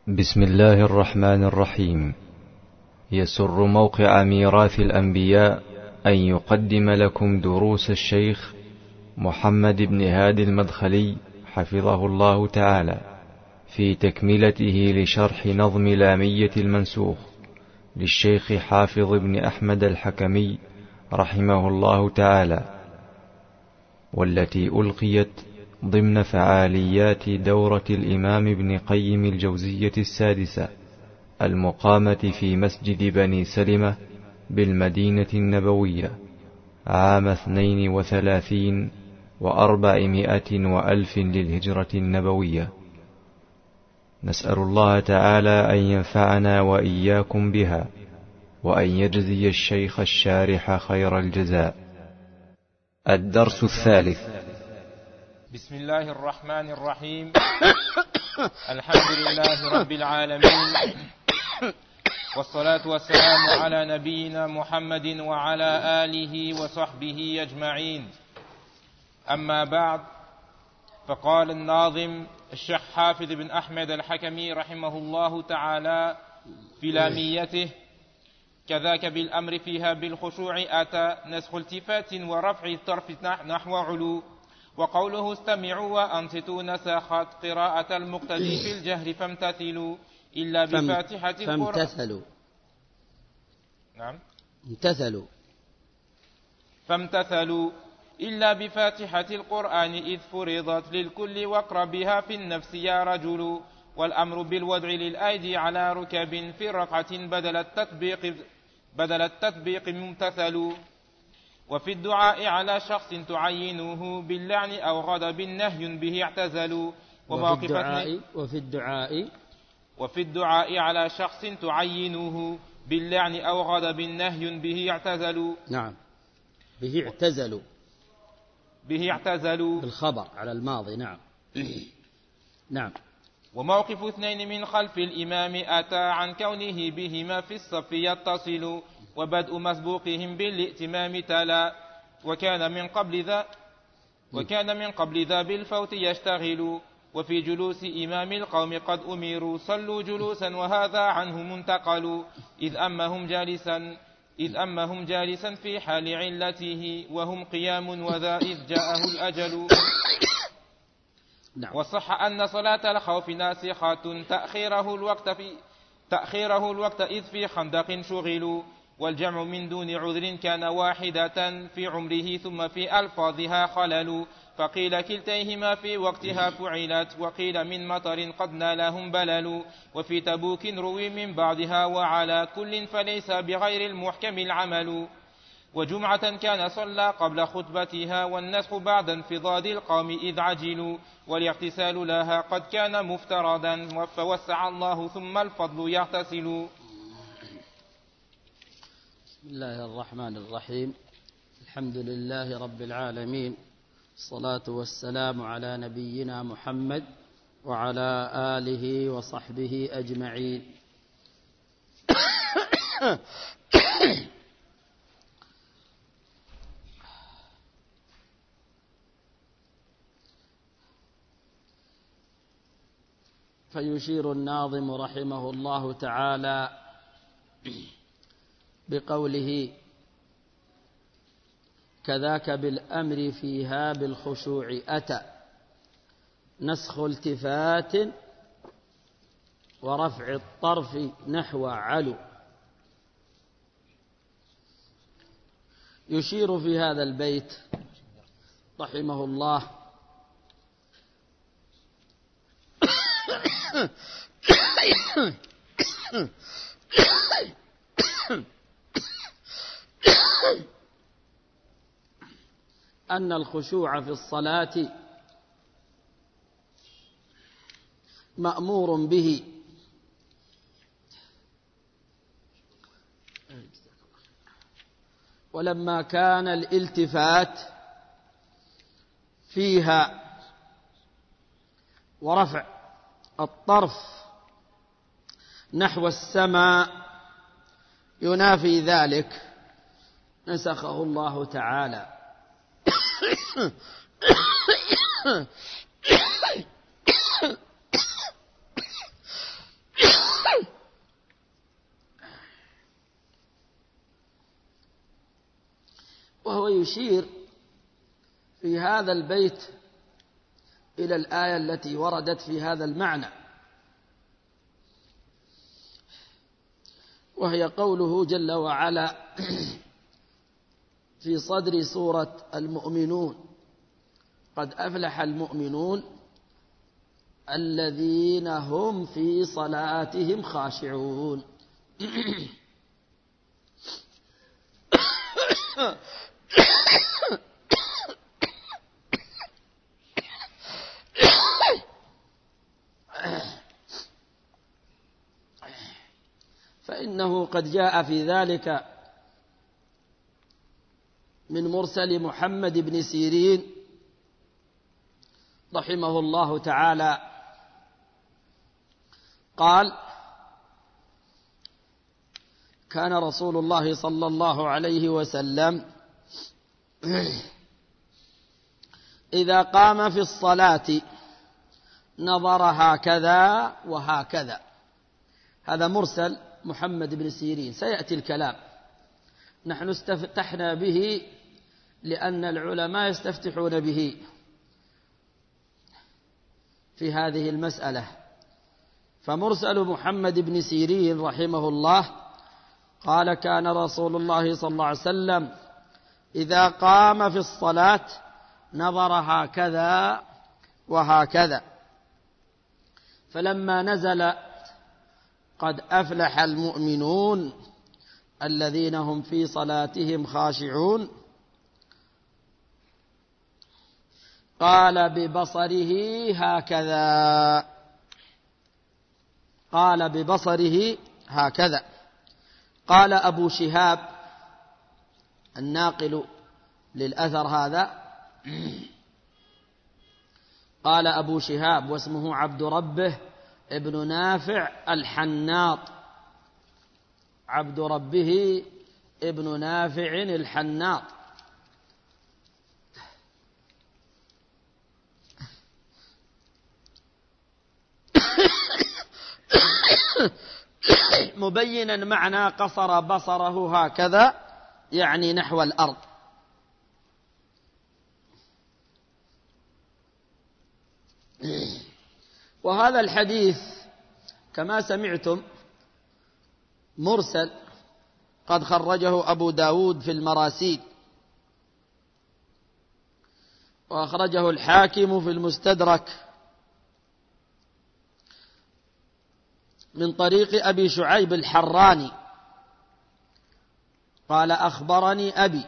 بسم الله الرحمن الرحيم. يسر موقع ميراث الأنبياء أن يقدم لكم دروس الشيخ محمد بن هادي المدخلي حفظه الله تعالى في تكملته لشرح نظم لامية المنسوخ للشيخ حافظ بن أحمد الحكمي رحمه الله تعالى، والتي ألقيت ضمن فعاليات دورة الإمام ابن قيم الجوزية السادسة المقامة في مسجد بني سلمة بالمدينة النبوية عام 32 و400 وألف للهجرة النبوية. نسأل الله تعالى أن ينفعنا وإياكم بها، وأن يجزي الشيخ الشارح خير الجزاء. الدرس الثالث. بسم الله الرحمن الرحيم. الحمد لله رب العالمين، والصلاة والسلام على نبينا محمد وعلى آله وصحبه أجمعين. أما بعد، فقال الناظم الشيخ حافظ بن أحمد الحكمي رحمه الله تعالى في لاميته: كذاك بالأمر فيها بالخشوع أتى نسخ التفات ورفع الطرف نحو علو، وقوله استمعوا وأنصتوا نسخت قراءة المقتدي في الجهر فامتثلوا إلا بفاتحة القرآن. فامتثلوا إلا بفاتحة القرآن إذ فرضت للكل واقرأ بها في النفس يا رجل، والأمر بالوضع للأيدي على ركب في ركعة بدل التطبيق ممتثل، وفي الدعاء على شخص تعينه باللعن أو غضب نهي به اعتزلوا. وفي الدعاء على شخص تعينه باللعن أو غضب نهي به اعتزلوا. نعم، به اعتزلوا بالخبر على الماضي. نعم. وموقف اثنين من خلف الإمام أتى عن كونه بهما في الصف يتصل، وبدء مسبوقهم بالائتمام تلا، وكان من قبل ذا بالفوت يشتغل، وفي جلوس إمام القوم قد أمروا صلوا جلوسا وهذا عنه منتقل، إذ أمهم جالسا في حال علته وهم قيام وذا إذ جاءه الأجل. وصح أن صلاة الخوف ناسخة تأخيره الوقت إذ في خندق شغلوا، والجمع من دون عذر كان واحدة في عمره ثم في ألفاظها خلل، فقيل كلتيهما في وقتها فعلت، وقيل من مطر قد نالهم بلل، وفي تبوك روي من بعضها وعلى كل فليس بغير المحكم العمل، وجمعة كان صلى قبل خطبتها والنسخ بعد انفضاد القوم إذ عجلوا، والاغتسال لها قد كان مفترضا فوسع الله ثم الفضل يغتسل. بسم الله الرحمن الرحيم. الحمد لله رب العالمين، الصلاة والسلام على نبينا محمد وعلى آله وصحبه أجمعين. فيشير الناظم رحمه الله تعالى بقوله: كذاك بالأمر فيها بالخشوع أتى نسخ التفات ورفع الطرف نحو علو. يشير في هذا البيت رحمه الله أن الخشوع في الصلاة مأمور به، ولما كان الالتفات فيها ورفع الطرف نحو السماء ينافي ذلك نسخه الله تعالى. يشير في هذا البيت إلى الآية التي وردت في هذا المعنى، وهي قوله جل وعلا في صدر سورة المؤمنون: قد أفلح المؤمنون الذين هم في صلاتهم خاشعون. فإنه قد جاء في ذلك من مرسل محمد بن سيرين رحمه الله تعالى قال: كان رسول الله صلى الله عليه وسلم إذا قام في الصلاة نظر هكذا وهكذا. هذا مرسل محمد بن سيرين، سيأتي الكلام. نحن استفتحنا به لأن العلماء يستفتحون به في هذه المسألة. فمرسل محمد بن سيرين رحمه الله قال: كان رسول الله صلى الله عليه وسلم إذا قام في الصلاة نظر هكذا وهكذا. فلما نزل قد أفلح المؤمنون الذين هم في صلاتهم خاشعون قال ببصره هكذا، قال ببصره هكذا. قال أبو شهاب الناقل للأثر هذا، قال أبو شهاب واسمه عبد ربه ابن نافع الحناط، عبد ربه ابن نافع الحناط. مبينا معنى قصر بصره هكذا، يعني نحو الأرض. وهذا الحديث كما سمعتم مرسل، قد خرجه أبو داود في المراسيل، وأخرجه الحاكم في المستدرك من طريق أبي شعيب الحراني قال: أخبرني أبي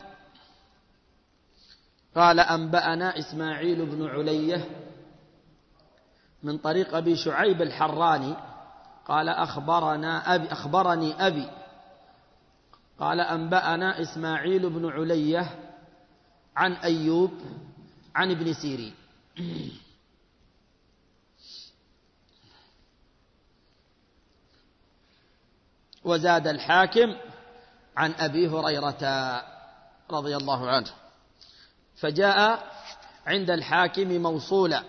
قال: أنبأنا إسماعيل بن علية. من طريق أبي شعيب الحراني قال: أخبرني أبي قال: أنبأنا إسماعيل بن علية عن أيوب عن ابن سيرين. وزاد الحاكم عن أبي هريرة رضي الله عنه، فجاء عند الحاكم موصولا.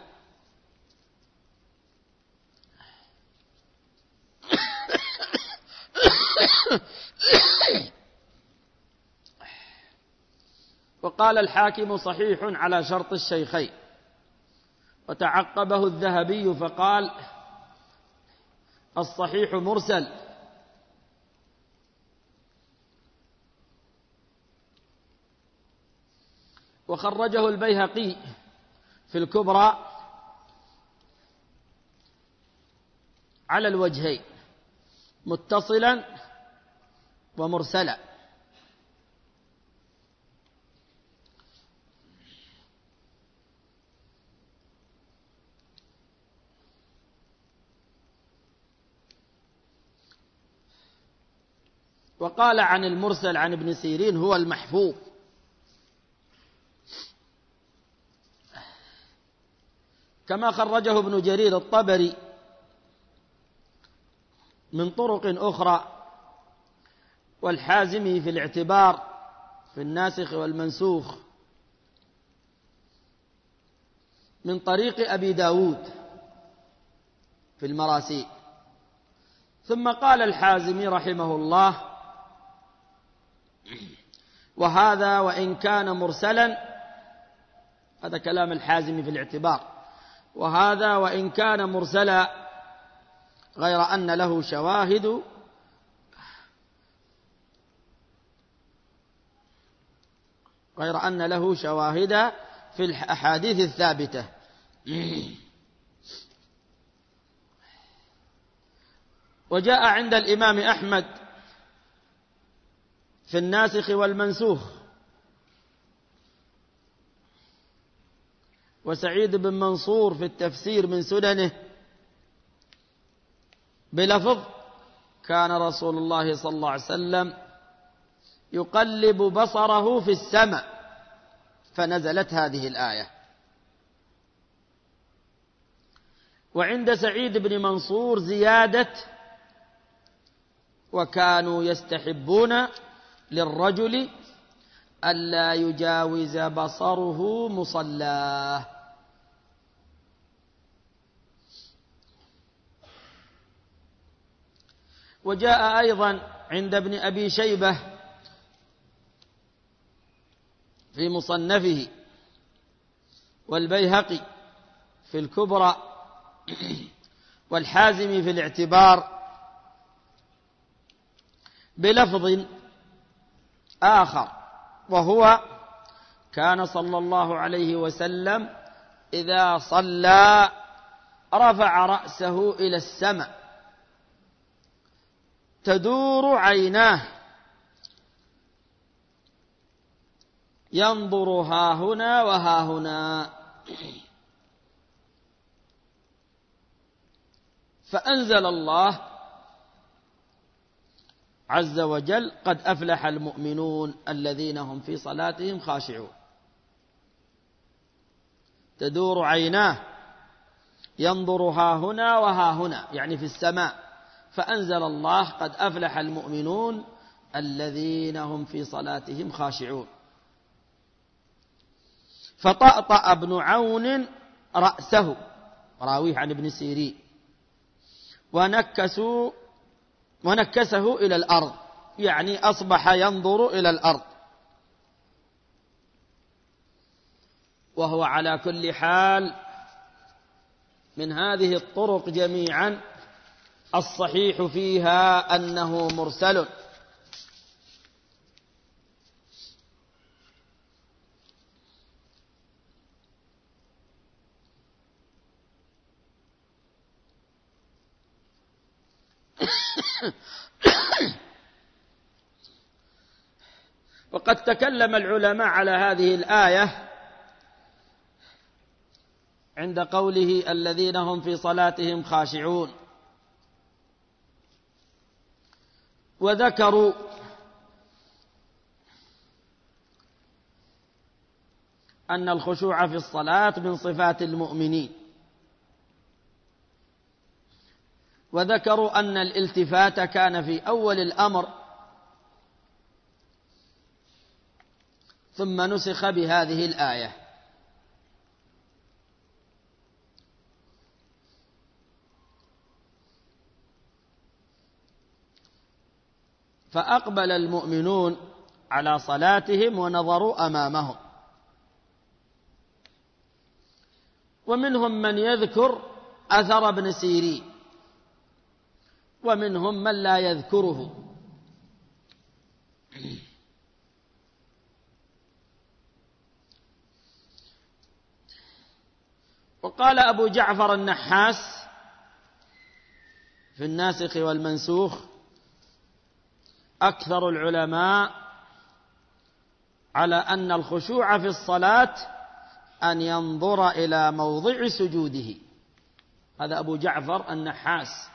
وقال الحاكم: صحيح على شرط الشيخين. وتعقبه الذهبي فقال: الصحيح مرسل. وخرجه البيهقي في الكبرى على الوجهين، متصلا ومرسلا. وقال عن المرسل عن ابن سيرين: هو المحفوظ. كما خرجه ابن جرير الطبري من طرق أخرى، والحازمي في الاعتبار في الناسخ والمنسوخ من طريق أبي داود في المراسيل. ثم قال الحازمي رحمه الله: وهذا وإن كان مرسلا، هذا كلام الحازم في الاعتبار، وهذا وإن كان مرسلا غير أن له شواهد في الأحاديث الثابتة. وجاء عند الإمام أحمد في الناسخ والمنسوخ، وسعيد بن منصور في التفسير من سننه بلفظ: كان رسول الله صلى الله عليه وسلم يقلب بصره في السماء فنزلت هذه الآية. وعند سعيد بن منصور زيادة: وكانوا يستحبون للرجل ألا يجاوز بصره مصلاه. وجاء أيضا عند ابن أبي شيبة في مصنفه، والبيهقي في الكبرى، والحازم في الاعتبار بلفظ آخر، وهو: كان صلى الله عليه وسلم إذا صلى رفع رأسه إلى السماء تدور عيناه ينظر ها هنا وها هنا. فأنزل الله عز وجل: قد أفلح المؤمنون الذين هم في صلاتهم خاشعون. تدور عيناه ينظر ها هنا وها هنا، يعني في السماء. فأنزل الله: قد أفلح المؤمنون الذين هم في صلاتهم خاشعون. فطأطأ ابن عون رأسه، راويه عن ابن سيرين، ونكسه إلى الأرض، يعني أصبح ينظر إلى الأرض. وهو على كل حال من هذه الطرق جميعا الصحيح فيها أنه مرسل. وقد تكلم العلماء على هذه الآية عند قوله: الذين هم في صلاتهم خاشعون، وذكروا أن الخشوع في الصلاة من صفات المؤمنين، وذكروا أن الالتفات كان في أول الأمر ثم نسخ بهذه الآية. فأقبل المؤمنون على صلاتهم ونظروا أمامهم، ومنهم من يذكر أثر ابن سيرين، ومنهم من لا يذكره. وقال أبو جعفر النحاس في الناسخ والمنسوخ: أكثر العلماء على أن الخشوع في الصلاة أن ينظر إلى موضع سجوده. هذا أبو جعفر النحاس،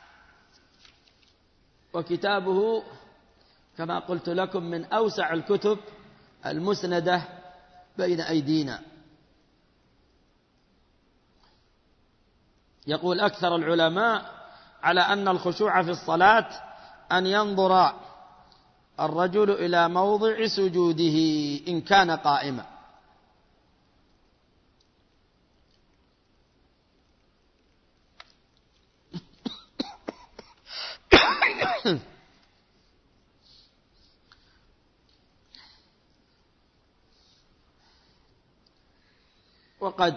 وكتابه كما قلت لكم من أوسع الكتب المسندة بين أيدينا. يقول: أكثر العلماء على أن الخشوع في الصلاة أن ينظر الرجل إلى موضع سجوده إن كان قائما. وقد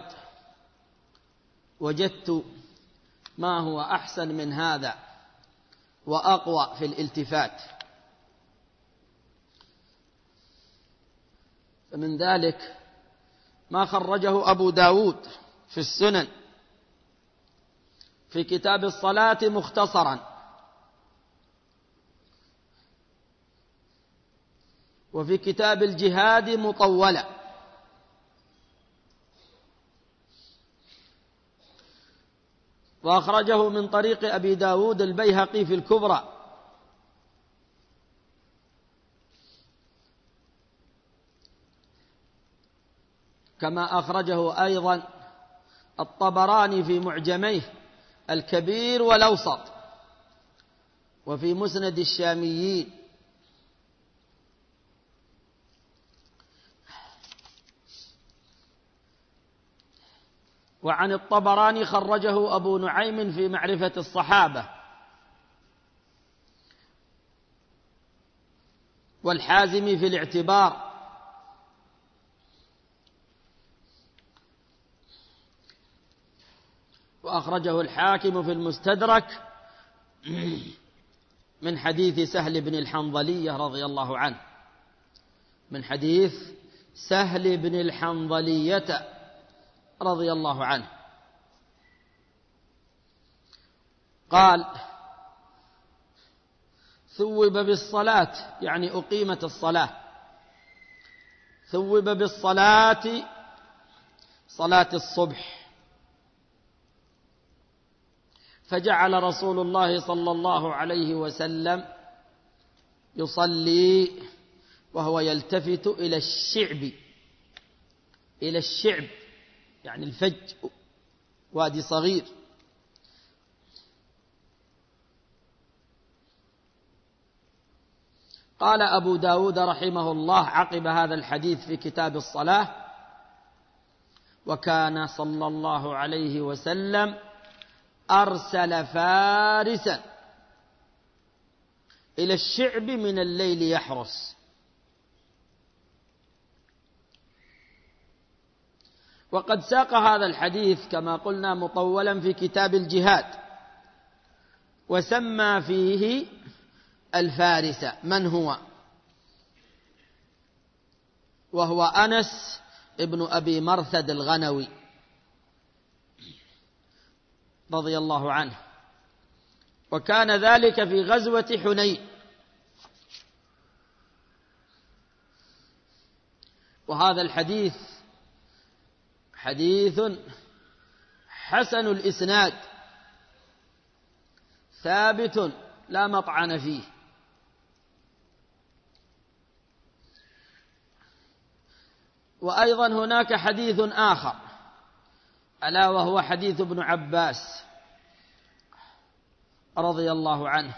وجدت ما هو أحسن من هذا وأقوى في الالتفات. فمن ذلك ما خرجه أبو داود في السنن في كتاب الصلاة مختصرا، وفي كتاب الجهاد مطولا، وأخرجه من طريق أبي داود البيهقي في الكبرى، كما أخرجه أيضا الطبراني في معجميه الكبير والأوسط، وفي مسند الشاميين. وعن الطبراني خرجه أبو نعيم في معرفة الصحابة، والحازمي في الاعتبار، وأخرجه الحاكم في المستدرك من حديث سهل بن الحنظلية رضي الله عنه، من حديث سهل بن الحنظلية رضي الله عنه قال: ثوب بالصلاة، يعني أقيمت الصلاة، ثوب بالصلاة صلاة الصبح، فجعل رسول الله صلى الله عليه وسلم يصلي وهو يلتفت إلى الشعب، إلى الشعب يعني الفج، وادي صغير. قال أبو داود رحمه الله عقب هذا الحديث في كتاب الصلاة: وكان صلى الله عليه وسلم أرسل فارسا إلى الشعب من الليل يحرس. وقد ساق هذا الحديث كما قلنا مطولا في كتاب الجهاد، وسمى فيه الفارس من هو، وهو أنس ابن أبي مرثد الغنوي رضي الله عنه، وكان ذلك في غزوة حنين. وهذا الحديث حديث حسن الإسناد ثابت لا مطعن فيه. وأيضا هناك حديث آخر ألا وهو حديث ابن عباس رضي الله عنه،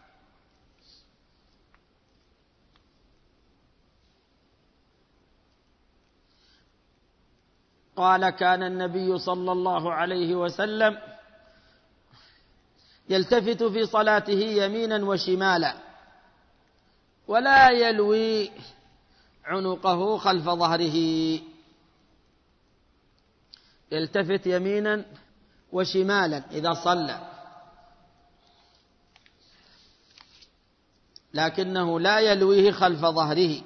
قال: كان النبي صلى الله عليه وسلم يلتفت في صلاته يمينا وشمالا، ولا يلوي عنقه خلف ظهره، يلتفت يمينا وشمالا إذا صلى، لكنه لا يلويه خلف ظهره.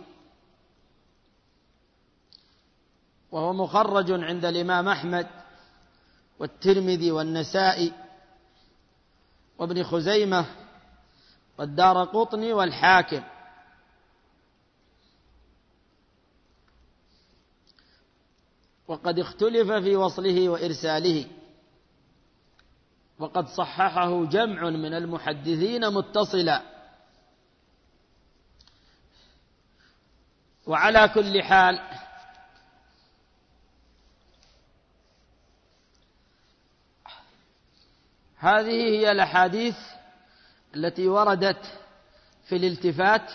وهو مخرج عند الإمام أحمد والترمذي والنسائي وابن خزيمة والدارقطني والحاكم. وقد اختلف في وصله وإرساله، وقد صححه جمع من المحدثين متصلا. وعلى كل حال هذه هي الأحاديث التي وردت في الالتفات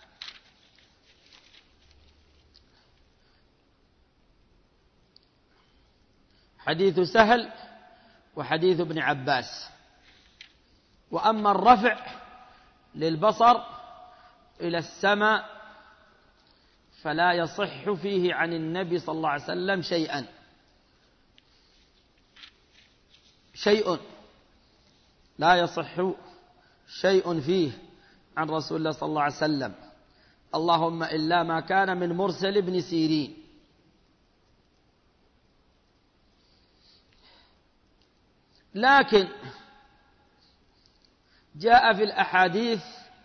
حديث سهل وحديث ابن عباس. وأما الرفع للبصر إلى السماء فلا يصح فيه عن النبي صلى الله عليه وسلم شيئا، شيء، لا يصح شيء فيه عن رسول الله صلى الله عليه وسلم، اللهم إلا ما كان من مرسل ابن سيرين. لكن جاء في الأحاديث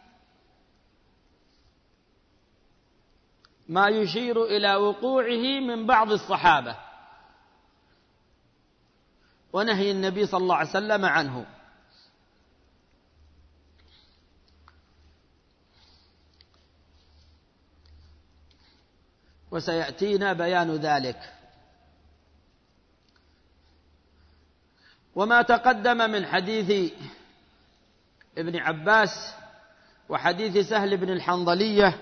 ما يشير إلى وقوعه من بعض الصحابة ونهي النبي صلى الله عليه وسلم عنه. وسيأتينا بيان ذلك. وما تقدم من حديث ابن عباس وحديث سهل بن الحنظلية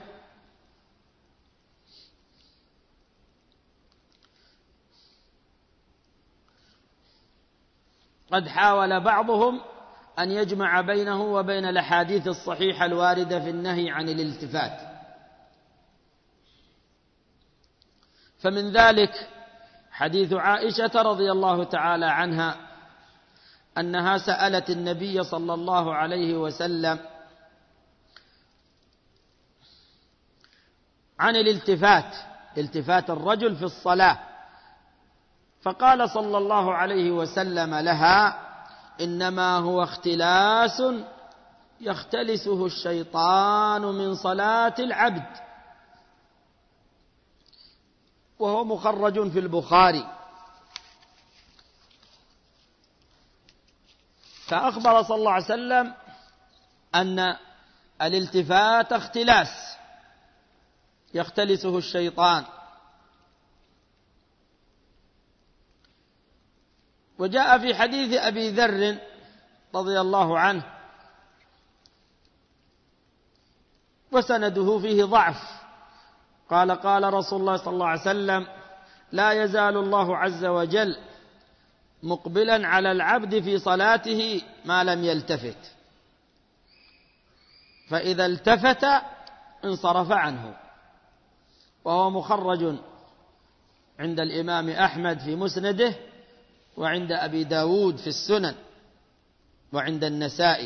قد حاول بعضهم أن يجمع بينه وبين الأحاديث الصحيحة الواردة في النهي عن الالتفات. فمن ذلك حديث عائشة رضي الله تعالى عنها أنها سألت النبي صلى الله عليه وسلم عن الالتفات، التفات الرجل في الصلاة، فقال صلى الله عليه وسلم لها: إنما هو اختلاس يختلسه الشيطان من صلاة العبد، وهو مخرج في البخاري. فأخبر صلى الله عليه وسلم أن الالتفات اختلاس يختلسه الشيطان. وجاء في حديث أبي ذر رضي الله عنه وسنده فيه ضعف، قال: قال رسول الله صلى الله عليه وسلم: لا يزال الله عز وجل مقبلا على العبد في صلاته ما لم يلتفت، فإذا التفت انصرف عنه. وهو مخرج عند الإمام أحمد في مسنده، وعند أبي داود في السنن، وعند النسائي.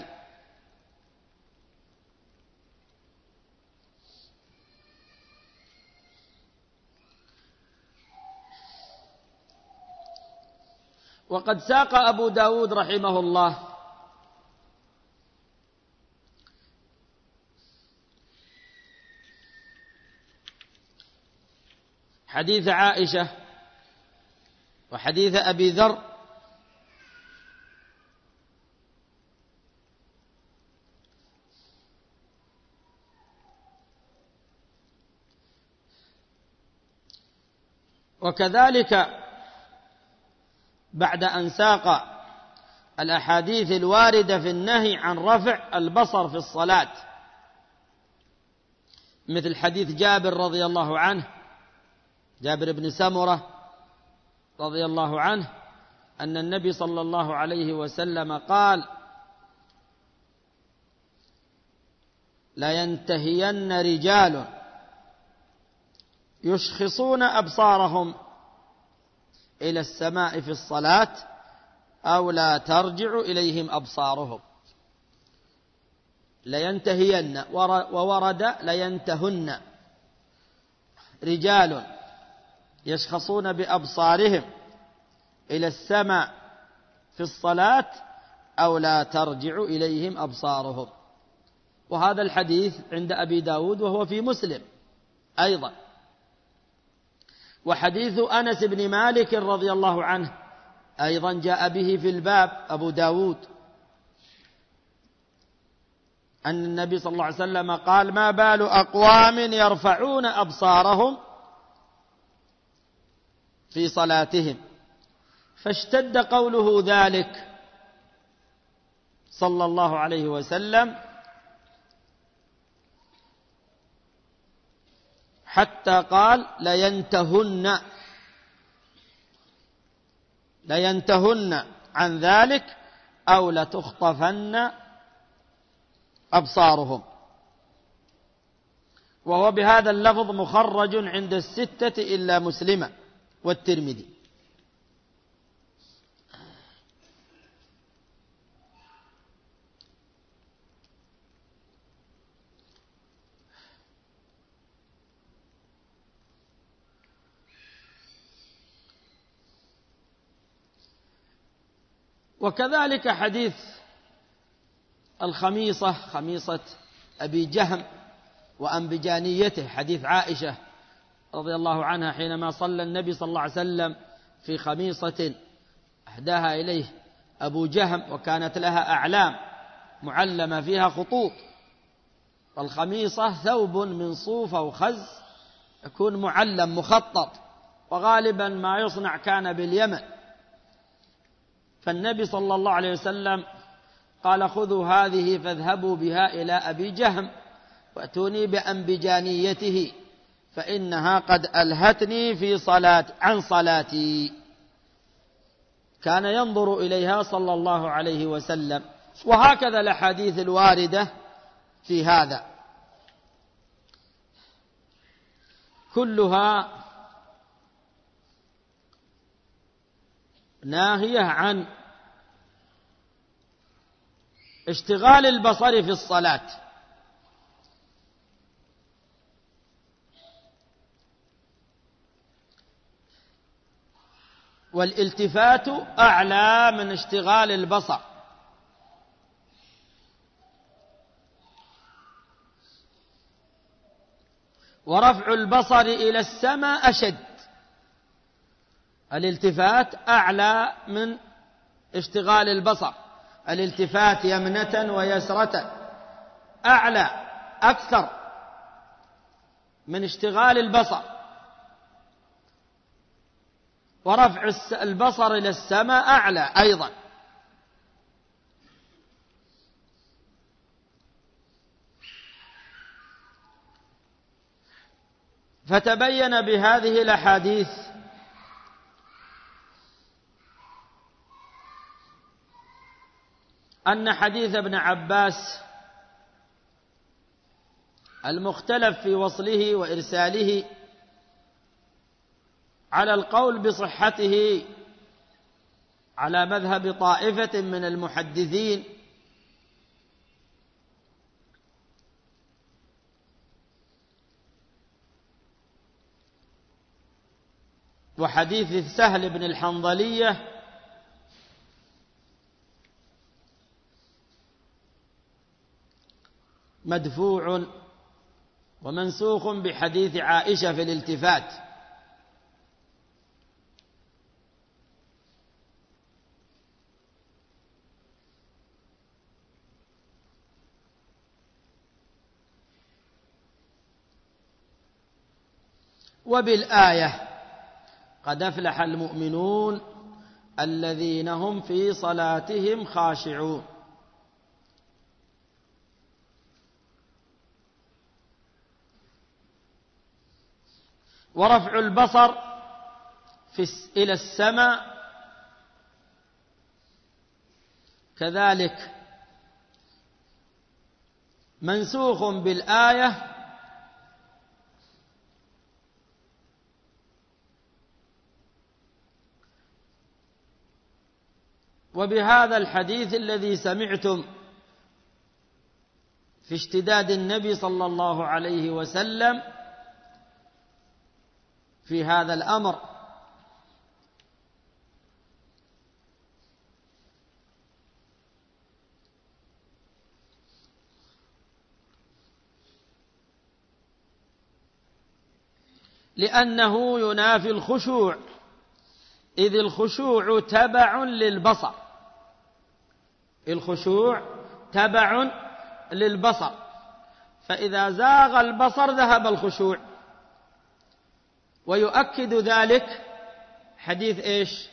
وقد ساق أبو داود رحمه الله حديث عائشة وحديث أبي ذر وكذلك بعد أن ساق الأحاديث الواردة في النهي عن رفع البصر في الصلاة، مثل حديث جابر رضي الله عنه، جابر بن سمرة رضي الله عنه، أن النبي صلى الله عليه وسلم قال: لينتهين رجال يشخصون أبصارهم إلى السماء في الصلاة أو لا ترجع إليهم أبصارهم. لينتهين، وورد لينتهن، رجال يشخصون بأبصارهم إلى السماء في الصلاة أو لا ترجع إليهم أبصارهم. وهذا الحديث عند أبي داود وهو في مسلم أيضا. وحديث أنس بن مالك رضي الله عنه أيضا جاء به في الباب أبو داود، أن النبي صلى الله عليه وسلم قال: ما بال أقوام يرفعون أبصارهم في صلاتهم، فاشتد قوله ذلك صلى الله عليه وسلم حتى قال: لينتهن عن ذلك أو لتخطفن أبصارهم. وهو بهذا اللفظ مخرج عند الستة إلا مسلمة والترمذي. وكذلك حديث الخميصة، خميصة أبي جهم وأنبجانيته، حديث عائشة رضي الله عنها حينما صلى النبي صلى الله عليه وسلم في خميصة أهداها إليه أبو جهم وكانت لها أعلام معلمة فيها خطوط. والخميصة ثوب من صوف أو خز يكون معلم مخطط، وغالبا ما يصنع كان باليمن. فالنبي صلى الله عليه وسلم قال خذوا هذه فاذهبوا بها إلى أبي جهم وأتوني بأنبجانيته فإنها قد ألهتني عن صلاتي. كان ينظر إليها صلى الله عليه وسلم. وهكذا الأحاديث الواردة في هذا كلها ناهية عن اشتغال البصر في الصلاة. والالتفات أعلى من اشتغال البصر. ورفع البصر إلى السماء أشد. الالتفات أعلى من اشتغال البصر. الالتفات يمنة ويسرة أعلى أكثر من اشتغال البصر. ورفع البصر إلى السماء أعلى أيضا. فتبين بهذه الأحاديث أن حديث ابن عباس المختلف في وصله وإرساله على القول بصحته على مذهب طائفة من المحدثين وحديث سهل بن الحنظلية مدفوع ومنسوخ بحديث عائشة في الالتفات. وبالآية قد أفلح المؤمنون الذين هم في صلاتهم خاشعون. ورفع البصر إلى السماء كذلك منسوخ بالآية وبهذا الحديث الذي سمعتم في اشتداد النبي صلى الله عليه وسلم في هذا الأمر. لأنه ينافي الخشوع، إذ الخشوع تبع للبصر. الخشوع تبع للبصر، فإذا زاغ البصر ذهب الخشوع. ويؤكد ذلك حديث إيش؟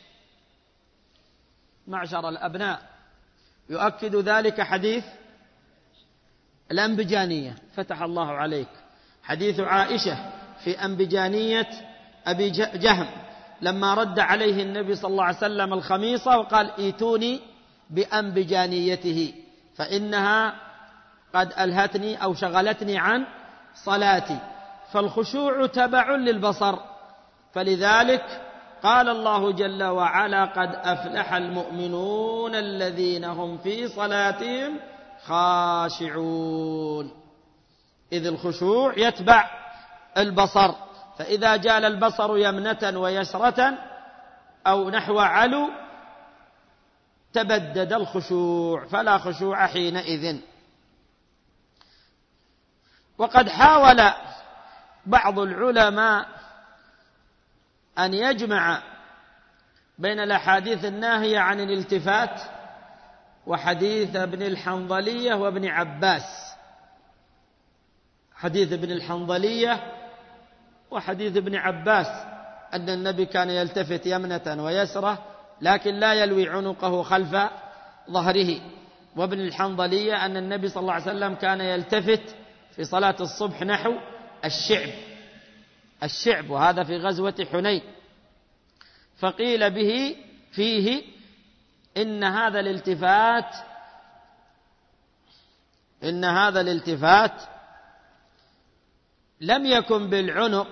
معشر الأبناء، يؤكد ذلك حديث الأنبجانية. فتح الله عليك. حديث عائشة في أنبجانية أبي جهم لما رد عليه النبي صلى الله عليه وسلم الخميصة وقال ائتوني بأنبجانيته فإنها قد ألهتني أو شغلتني عن صلاتي. فالخشوع تبع للبصر، فلذلك قال الله جل وعلا قد أفلح المؤمنون الذين هم في صلاتهم خاشعون. إذ الخشوع يتبع البصر، فإذا جال البصر يمنة ويسرة أو نحو علو تبدد الخشوع فلا خشوع حينئذ. وقد حاول بعض العلماء أن يجمع بين الأحاديث الناهية عن الالتفات وحديث ابن الحنظلية وابن عباس، حديث ابن الحنظلية وحديث ابن عباس أن النبي كان يلتفت يمنة ويسرة لكن لا يلوي عنقه خلف ظهره، وابن الحنظلية أن النبي صلى الله عليه وسلم كان يلتفت في صلاة الصبح نحو الشعب، وهذا في غزوة حنين. فقيل به فيه إن هذا الالتفات لم يكن بالعنق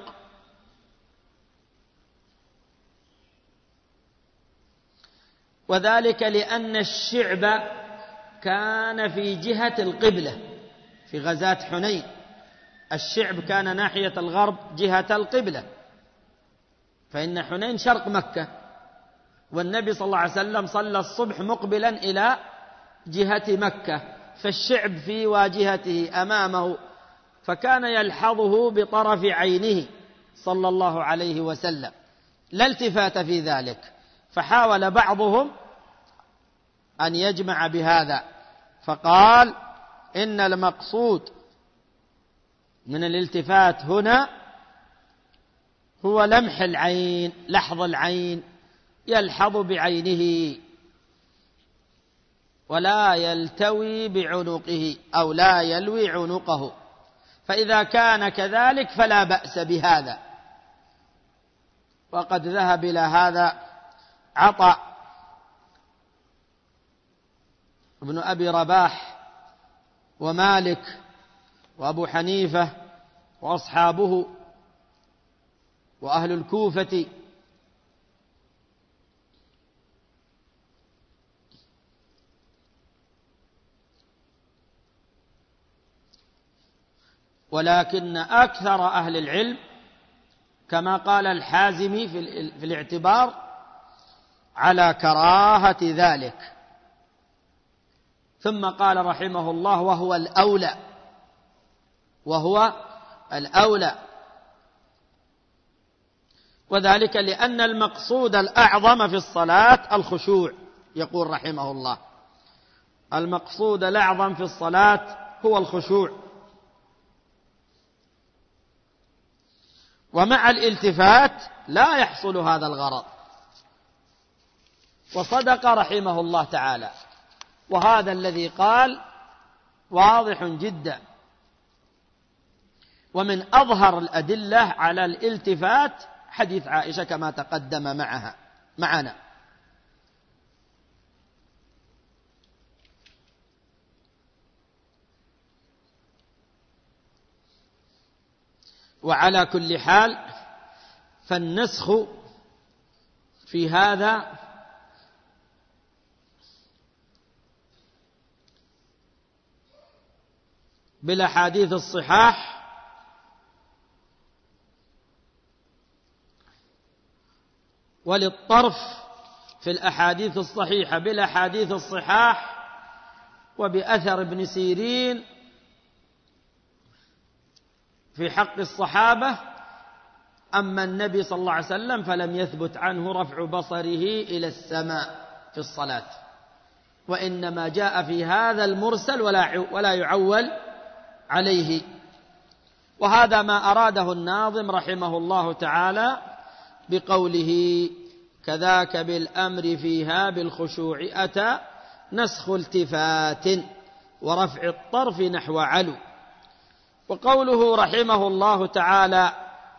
وذلك لأن الشعب كان في جهة القبلة في غزاة حنين، الشعب كان ناحية الغرب جهة القبلة، فإن حنين شرق مكة، والنبي صلى الله عليه وسلم صلى الصبح مقبلا إلى جهة مكة، فالشعب في واجهته أمامه، فكان يلحظه بطرف عينه صلى الله عليه وسلم، لا التفات في ذلك. فحاول بعضهم أن يجمع بهذا فقال إن المقصود من الالتفات هنا هو لمح العين، لحظ العين، يلحظ بعينه ولا يلتوي بعنقه أو لا يلوي عنقه، فإذا كان كذلك فلا بأس بهذا. وقد ذهب إلى هذا عطاء ابن أبي رباح ومالك وأبو حنيفة وأصحابه وأهل الكوفة. ولكن أكثر أهل العلم كما قال الحازمي في الاعتبار على كراهة ذلك. ثم قال رحمه الله وهو الأولى، وذلك لأن المقصود الأعظم في الصلاة الخشوع. يقول رحمه الله المقصود الأعظم في الصلاة هو الخشوع، ومع الالتفات لا يحصل هذا الغرض. وصدق رحمه الله تعالى، وهذا الذي قال واضح جدا. ومن أظهر الأدلة على الالتفات حديث عائشة كما تقدم معنا. وعلى كل حال فالنسخ في هذا بالأحاديث الصحاح وللطرف في الأحاديث الصحيحة بالأحاديث الصحاح وبأثر ابن سيرين في حق الصحابة. أما النبي صلى الله عليه وسلم فلم يثبت عنه رفع بصره إلى السماء في الصلاة، وإنما جاء في هذا المرسل ولا يعول عليه. وهذا ما أراده الناظم رحمه الله تعالى بقوله كذاك بالأمر فيها بالخشوع أتى نسخ التفات ورفع الطرف نحو علو. وقوله رحمه الله تعالى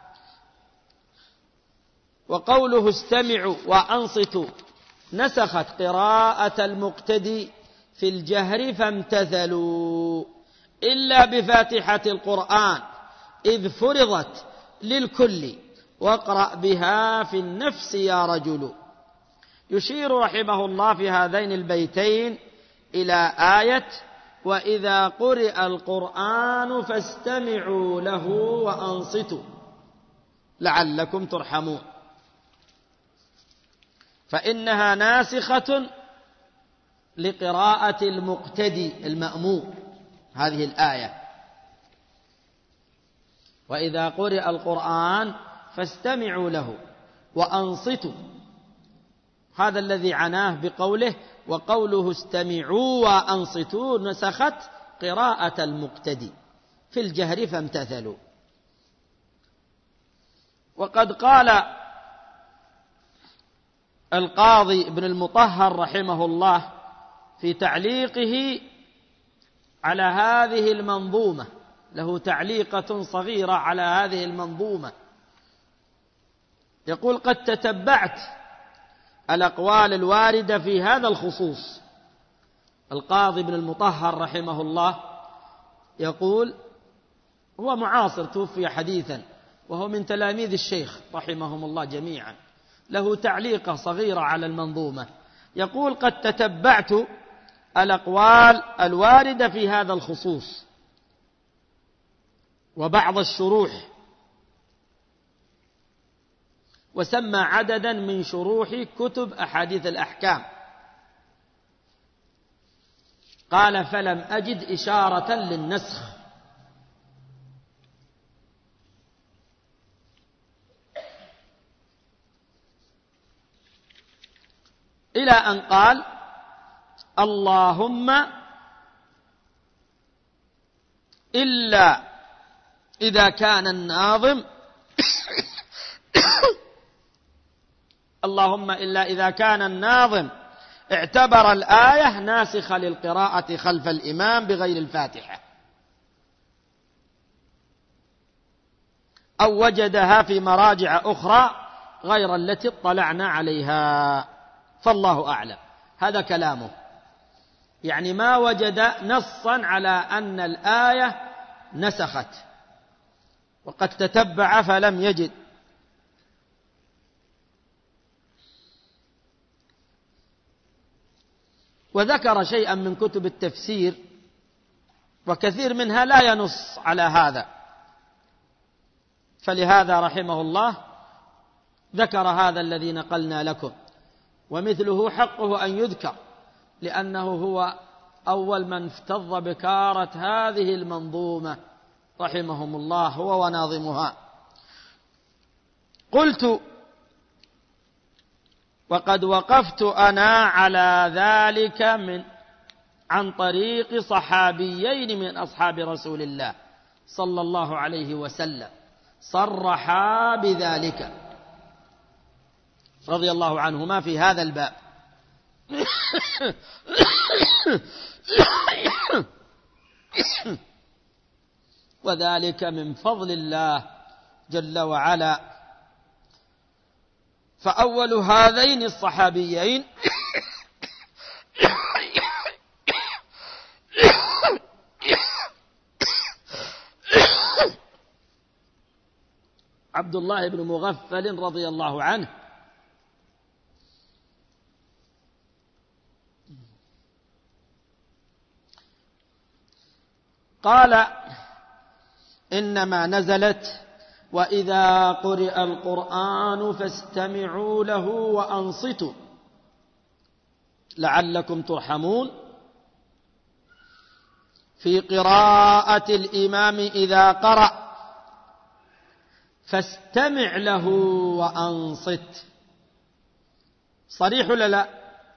وقوله استمعوا وأنصتوا نسخت قراءة المقتدي في الجهر فامتثلوا إلا بفاتحة القرآن إذ فرضت للكل واقرأ بها في النفس يا رجل. يشير رحمه الله في هذين البيتين إلى آية وإذا قرئ القرآن فاستمعوا له وأنصتوا لعلكم ترحمون، فإنها ناسخة لقراءة المقتدي المأموم هذه الآية: وإذا قرئ القرآن فاستمعوا له وأنصتوا. هذا الذي عناه بقوله: وقوله استمعوا وأنصتوا نسخت قراءة المقتدي في الجهر فامتثلوا. وقد قال القاضي ابن المطهر رحمه الله في تعليقه على هذه المنظومة، له تعليقة صغيرة على هذه المنظومة، يقول: قد تتبعت الأقوال الواردة في هذا الخصوص. القاضي ابن المطهر رحمه الله يقول، هو معاصر، توفي حديثا، وهو من تلاميذ الشيخ رحمهم الله جميعا، له تعليقة صغيرة على المنظومة، يقول: قد تتبعت الأقوال الواردة في هذا الخصوص وبعض الشروح، وسمى عددا من شروح كتب أحاديث الأحكام. قال: فلم أجد إشارة للنسخ، إلى أن قال: اللهم إلا إذا كان الناظم اللهم إلا إذا كان الناظم اعتبر الآية ناسخة للقراءة خلف الإمام بغير الفاتحة، أو وجدها في مراجع أخرى غير التي اطلعنا عليها، فالله أعلم. هذا كلامه، يعني ما وجد نصا على أن الآية نسخت، وقد تتبع فلم يجد. وذكر شيئا من كتب التفسير، وكثير منها لا ينص على هذا، فلهذا رحمه الله ذكر هذا الذي نقلنا لكم، ومثله حقه أن يذكر، لأنه هو أول من افتض بكارة هذه المنظومة رحمهم الله، هو وناظمها. قلت: وقد وقفت أنا على ذلك عن طريق صحابيين من أصحاب رسول الله صلى الله عليه وسلم صرحا بذلك رضي الله عنهما في هذا الباب. وذلك من فضل الله جل وعلا. فأول هذين الصحابيين عبد الله بن مغفل رضي الله عنه، قال: إنما نزلت وإذا قرئ القرآن فاستمعوا له وأنصتوا لعلكم ترحمون، في قراءة الإمام إذا قرأ فاستمع له وأنصت. صريح ولا لا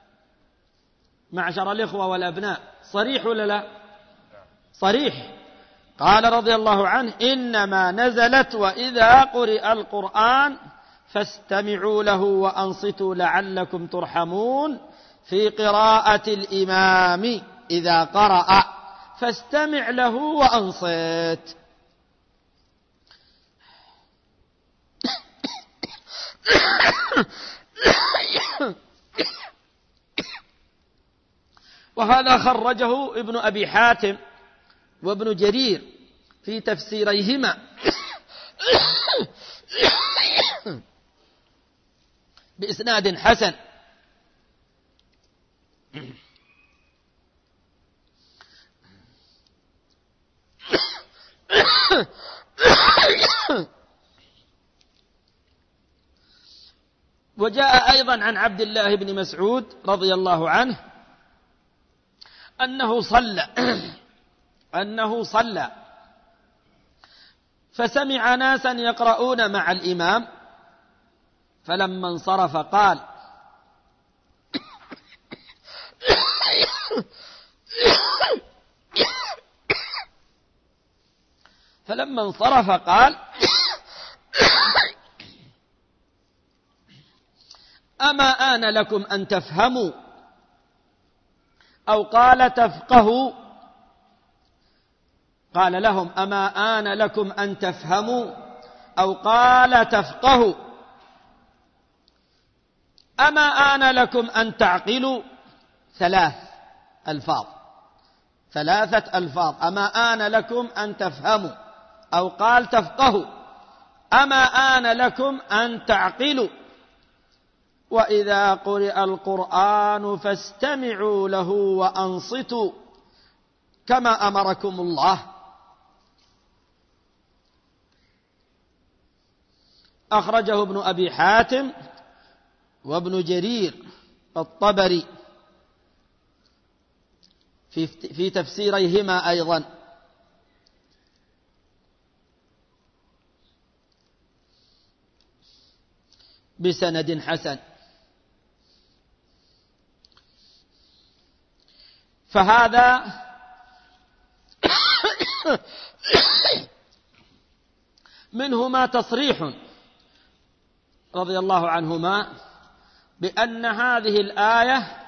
معشر الإخوة والأبناء؟ صريح ولا لا؟ صريح. قال رضي الله عنه: إنما نزلت وإذا قرئ القرآن فاستمعوا له وأنصتوا لعلكم ترحمون، في قراءة الإمام إذا قرأ فاستمع له وأنصت. وهذا خرجه ابن أبي حاتم وابن جرير في تفسيريهما بإسناد حسن. وجاء أيضا عن عبد الله بن مسعود رضي الله عنه أنه صلى فسمع ناسا يقرؤون مع الإمام، فلما انصرف قال: أما آن لكم أن تفهموا، أو قال تفقهوا. قال لهم: أما آن لكم أن تفهموا، أو قال تفقهوا. أما آن لكم أن تعقلوا. ثلاثة ألفاظ: أما آن لكم أن تفهموا، أو قال تفقهوا، أما آن لكم أن تعقلوا. وإذا قرئ القرآن فاستمعوا له وأنصتوا كما أمركم الله. أخرجه ابن أبي حاتم وابن جرير الطبري في تفسيريهما أيضا. بسند حسن. فهذا منهما تصريح رضي الله عنهما بأن هذه الآية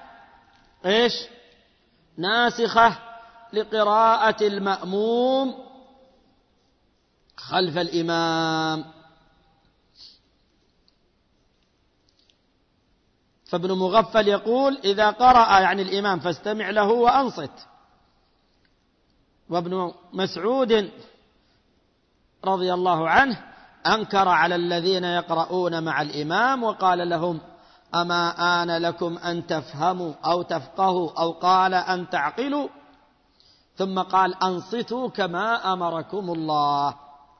ناسخة لقراءة المأموم خلف الإمام. فابن مغفل يقول: إذا قرأ يعني الإمام فاستمع له وأنصت. وابن مسعود رضي الله عنه أنكر على الذين يقرؤون مع الإمام وقال لهم: أما آن لكم أن تفهموا أو تفقهوا، أو قال أن تعقلوا، ثم قال: أنصتوا كما أمركم الله.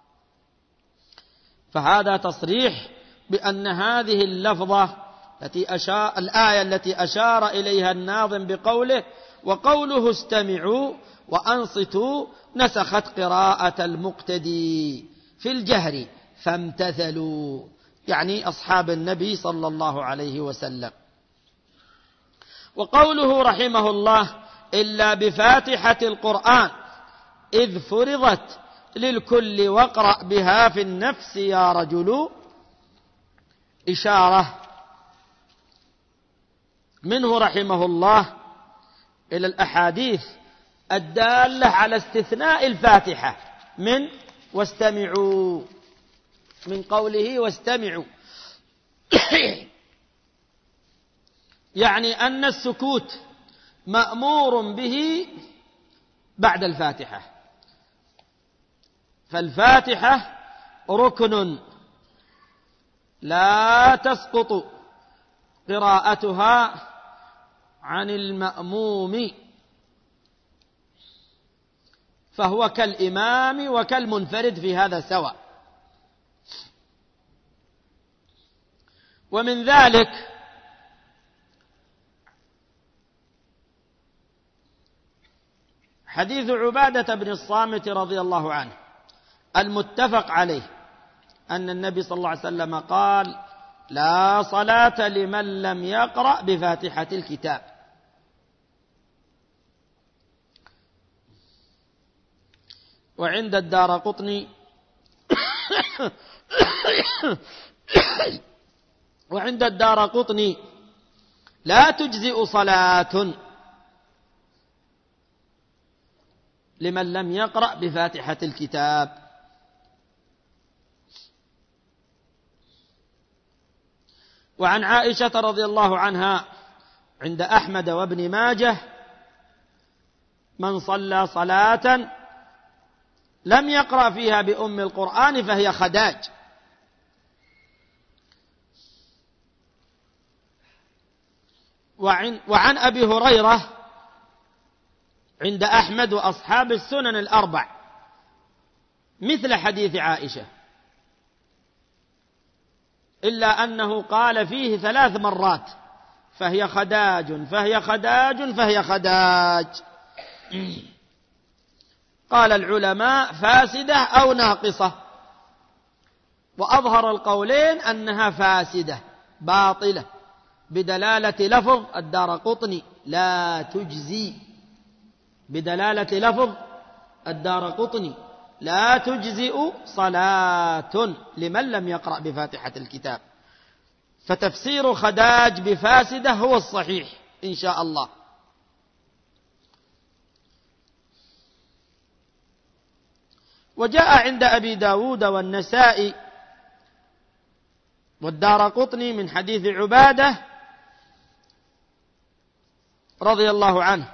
فهذا تصريح بأن هذه اللفظة الآية التي أشار إليها الناظم بقوله: وقوله استمعوا وأنصتوا، نسخت قراءة المقتدي في الجهر فامتثلوا، يعني أصحاب النبي صلى الله عليه وسلم. وقوله رحمه الله: إلا بفاتحة القرآن إذ فرضت للكل واقرأ بها في النفس يا رجل، إشارة منه رحمه الله إلى الأحاديث الدالة على استثناء الفاتحة من واستمعوا، من قوله واستمعوا، يعني أن السكوت مأمور به بعد الفاتحة. فالفاتحة ركن لا تسقط قراءتها عن المأموم، فهو كالإمام وكالمنفرد في هذا سواء. ومن ذلك حديث عبادة بن الصامت رضي الله عنه المتفق عليه، أن النبي صلى الله عليه وسلم قال: لا صلاة لمن لم يقرأ بفاتحة الكتاب. وعند الدارقطني لا تجزئ صلاة لمن لم يقرأ بفاتحة الكتاب. وعن عائشة رضي الله عنها عند أحمد وابن ماجه: من صلى صلاة لم يقرأ فيها بأم القرآن فهي خداج. وعن أبي هريرة عند أحمد وأصحاب السنن الأربع مثل حديث عائشة، إلا أنه قال فيه 3 مرات: فهي خداج فهي خداج فهي خداج، قال العلماء فاسدة أو ناقصة، وأظهر القولين أنها فاسدة باطلة بدلالة لفظ الدارقطني لا تجزي، بدلالة لفظ الدارقطني لا تجزئ صلاة لمن لم يقرأ بفاتحة الكتاب. فتفسير خداج بفاسدة هو الصحيح إن شاء الله. وجاء عند أبي داود والنسائي والدارقطني من حديث عبادة رضي الله عنه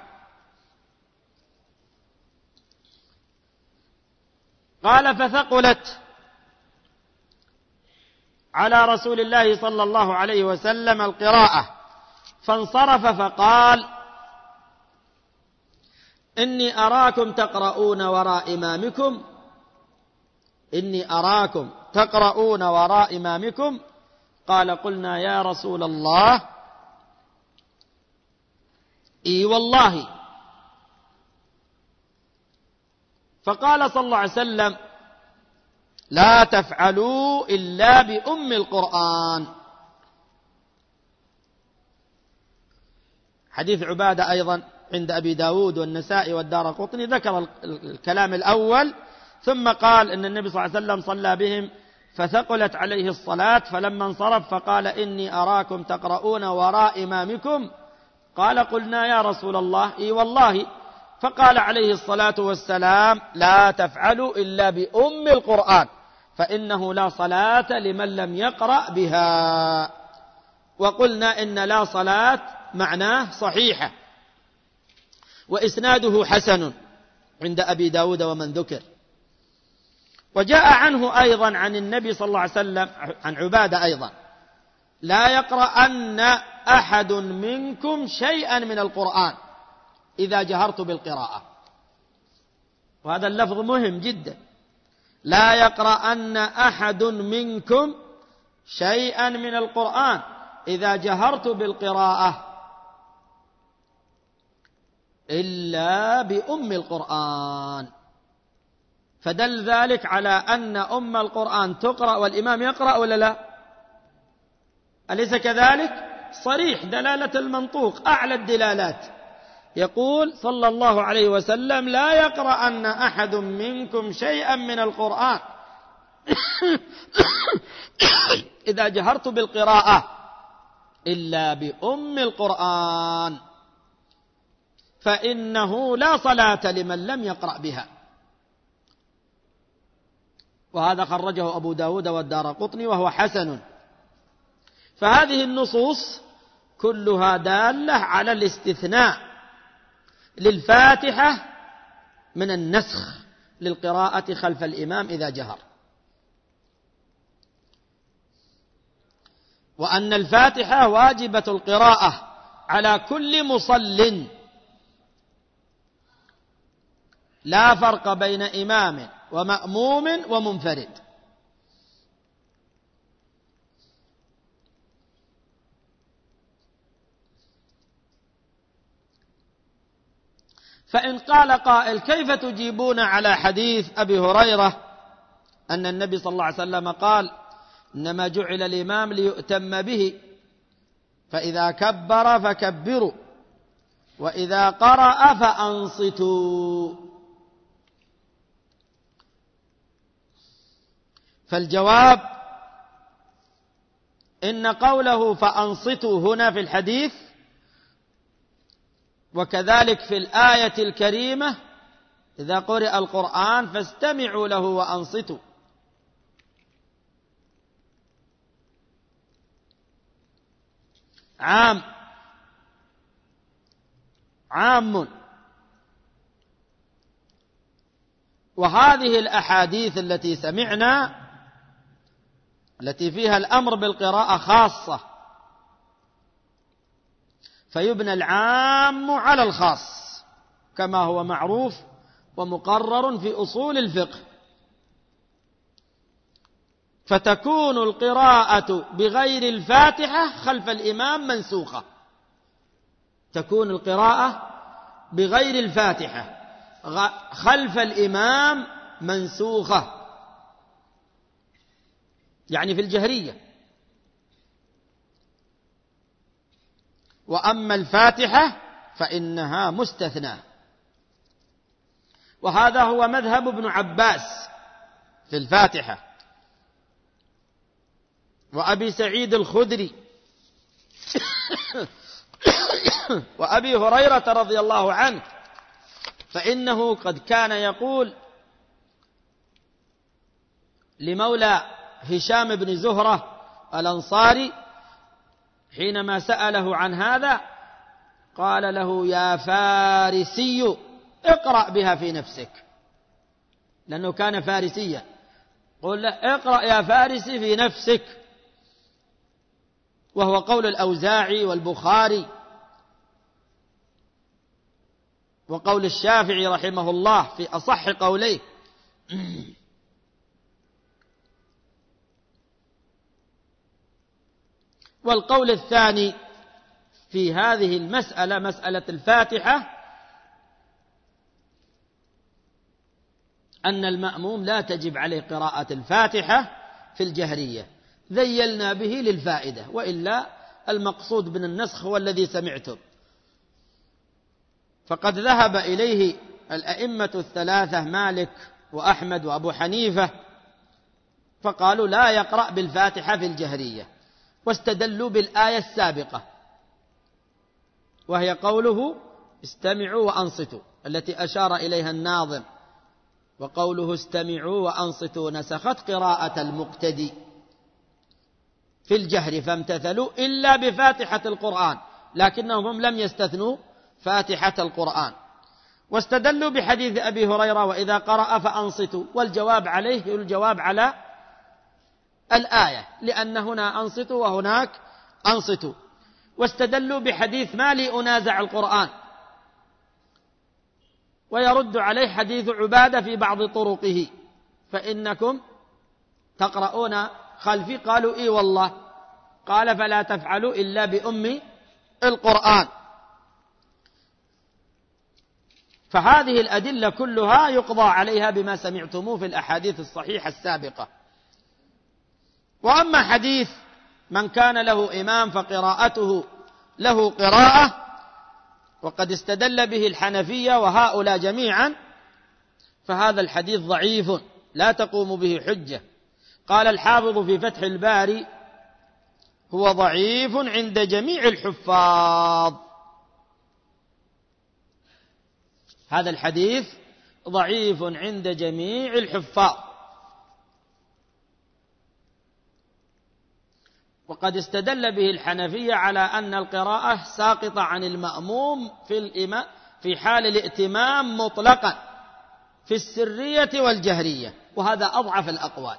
قال فثقلت على رسول الله صلى الله عليه وسلم القراءة فانصرف فقال إني أراكم تقرؤون وراء إمامكم، إني أراكم تقرؤون وراء إمامكم. قال قلنا يا رسول الله إي والله. فقال صلى الله عليه وسلم لا تفعلوا إلا بأم القرآن. حديث عبادة أيضا عند أبي داود والنسائي والدارقطني ذكر الكلام الأول، ثم قال إن النبي صلى الله عليه وسلم صلى بهم فثقلت عليه الصلاة فلما انصرف فقال إني أراكم تقرؤون وراء إمامكم. قال قلنا يا رسول الله إي والله. فقال عليه الصلاة والسلام لا تفعلوا إلا بأم القرآن فإنه لا صلاة لمن لم يقرأ بها. وقلنا إن لا صلاة معناه صحيحة وإسناده حسن عند أبي داود ومن ذكر. وجاء عنه أيضا عن النبي صلى الله عليه وسلم عن عبادة أيضا لا يقرأن أحد منكم شيئا من القرآن إذا جهرت بالقراءة. وهذا اللفظ مهم جدا، لا يقرأن أحد منكم شيئا من القرآن إذا جهرت بالقراءة إلا بأم القرآن. فدل ذلك على أن أم القرآن تقرأ والإمام يقرأ ولا لا؟ أليس كذلك؟ صريح دلالة المنطوق أعلى الدلالات. يقول صلى الله عليه وسلم لا يقرأن أحد منكم شيئا من القرآن إذا جهرت بالقراءة إلا بأم القرآن فإنه لا صلاة لمن لم يقرأ بها. وهذا خرجه أبو داود والدارقطني وهو حسن. فهذه النصوص كلها دالة على الاستثناء للفاتحة من النسخ للقراءة خلف الإمام إذا جهر، وأن الفاتحة واجبة القراءة على كل مصل لا فرق بين إمام ومأموم ومنفرد. فإن قال قائل كيف تجيبون على حديث أبي هريرة أن النبي صلى الله عليه وسلم قال إنما جعل الإمام ليؤتم به فإذا كبر فكبروا وإذا قرأ فأنصتوا؟ فالجواب إن قوله فأنصتوا هنا في الحديث وكذلك في الآية الكريمة إذا قرأ القرآن فاستمعوا له وأنصتوا، عام. وهذه الأحاديث التي سمعنا التي فيها الأمر بالقراءة خاصة، فيبنى العام على الخاص كما هو معروف ومقرر في أصول الفقه. فتكون القراءة بغير الفاتحة خلف الإمام منسوخة، تكون القراءة بغير الفاتحة خلف الإمام منسوخة، يعني في الجهرية. وأما الفاتحة فإنها مستثنى، وهذا هو مذهب ابن عباس في الفاتحة، وأبي سعيد الخدري وأبي هريرة رضي الله عنه، فإنه قد كان يقول لمولى هشام بن زهرة الأنصاري حينما سأله عن هذا، قال له: يا فارسي اقرأ بها في نفسك، لأنه كان فارسيا. قل له: اقرأ يا فارسي في نفسك، وهو قول الأوزاعي والبخاري وقول الشافعي رحمه الله في أصح قوليه. والقول الثاني في هذه المسألة، مسألة الفاتحة، أن المأموم لا تجب عليه قراءة الفاتحة في الجهرية، ذيلنا به للفائدة، وإلا المقصود من النسخ هو الذي سمعتم. فقد ذهب إليه الأئمة الثلاثة مالك وأحمد وأبو حنيفة، فقالوا لا يقرأ بالفاتحة في الجهرية، واستدلوا بالآية السابقة وهي قوله: استمعوا وأنصتوا، التي أشار إليها الناظم. وقوله: استمعوا وأنصتوا نسخت قراءة المقتدي في الجهر فامتثلوا إلا بفاتحة القرآن، لكنهم لم يستثنوا فاتحة القرآن. واستدلوا بحديث أبي هريرة: وإذا قرأ فأنصتوا، والجواب عليه الجواب على الآية، لأن هنا أنصتوا وهناك أنصتوا. واستدلوا بحديث: ما لي أنازع القرآن، ويرد عليه حديث عبادة في بعض طرقه: فإنكم تقرؤون خلفي، قالوا: إي والله. قال: فلا تفعلوا إلا بأم القرآن. فهذه الأدلة كلها يقضى عليها بما سمعتموه في الأحاديث الصحيحة السابقة. وأما حديث من كان له إمام فقراءته له قراءة، وقد استدل به الحنفية وهؤلاء جميعا، فهذا الحديث ضعيف لا تقوم به حجة. قال الحافظ في فتح الباري: هو ضعيف عند جميع الحفاظ. هذا الحديث ضعيف عند جميع الحفاظ. وقد استدل به الحنفية على أن القراءة ساقطة عن المأموم في حال الائتمام مطلقا في السرية والجهرية، وهذا أضعف الأقوال.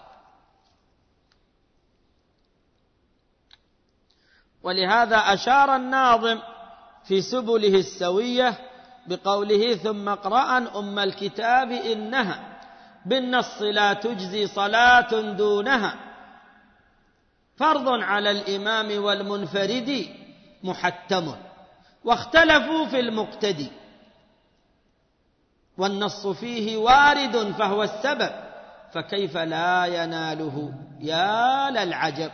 ولهذا أشار الناظم في سبله السوية بقوله: ثم اقرأ أم الكتاب إنها بالنص لا تجزي صلاة دونها، فرض على الإمام والمنفرد محتم، واختلفوا في المقتدي، والنص فيه وارد فهو السبب، فكيف لا يناله يا للعجب.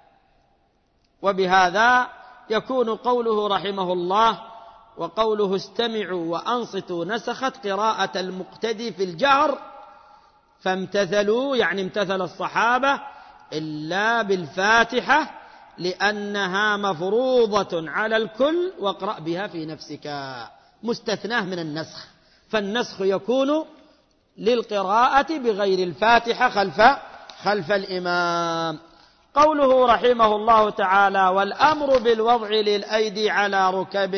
وبهذا يكون قوله رحمه الله وقوله: استمعوا وأنصتوا نسخت قراءة المقتدي في الجهر، فامتثلوا يعني امتثل الصحابة إلا بالفاتحة لأنها مفروضة على الكل، واقرأ بها في نفسك، مستثناه من النسخ. فالنسخ يكون للقراءة بغير الفاتحة خلف الإمام. قوله رحمه الله تعالى: والأمر بالوضع للأيدي على ركب.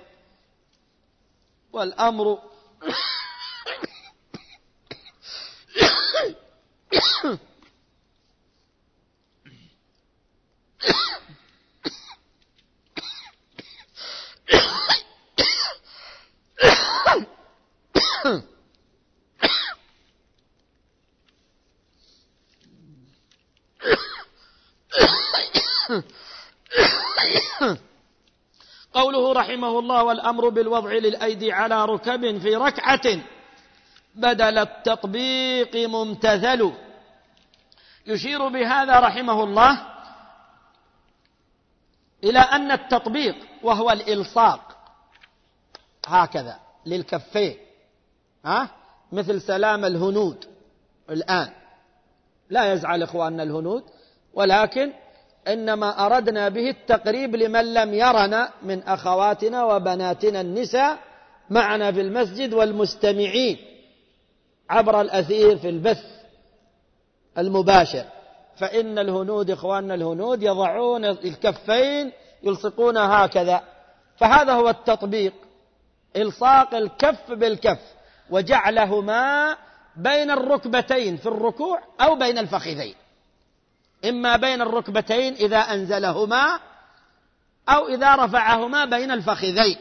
والأمر قوله قوله رحمه الله: والأمر بالوضع للأيدي على ركب في ركعة بدل التطبيق ممتثل. يشير بهذا رحمه الله إلى أن التطبيق، وهو الإلصاق هكذا للكفين، مثل سلام الهنود الآن، لا يزعل إخواننا الهنود، ولكن إنما أردنا به التقريب لمن لم يرنا من أخواتنا وبناتنا النساء معنا في المسجد والمستمعين عبر الأثير في البث المباشر. فإن الهنود، إخواننا الهنود، يضعون الكفين يلصقون هكذا، فهذا هو التطبيق، إلصاق الكف بالكف وجعلهما بين الركبتين في الركوع أو بين الفخذين، إما بين الركبتين إذا أنزلهما أو إذا رفعهما بين الفخذين.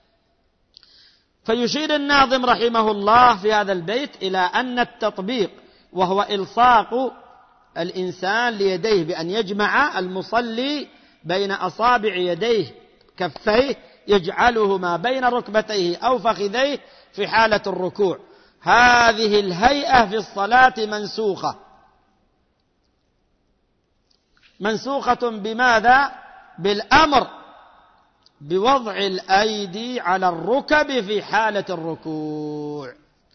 فيشير الناظم رحمه الله في هذا البيت إلى أن التطبيق، وهو إلصاق الإنسان ليديه بأن يجمع المصلي بين أصابع يديه كفيه، يجعلهما بين ركبتيه أو فخذيه في حالة الركوع. هذه الهيئة في الصلاة منسوخة بماذا؟ بالأمر بوضع الأيدي على الركب في حالة الركوع.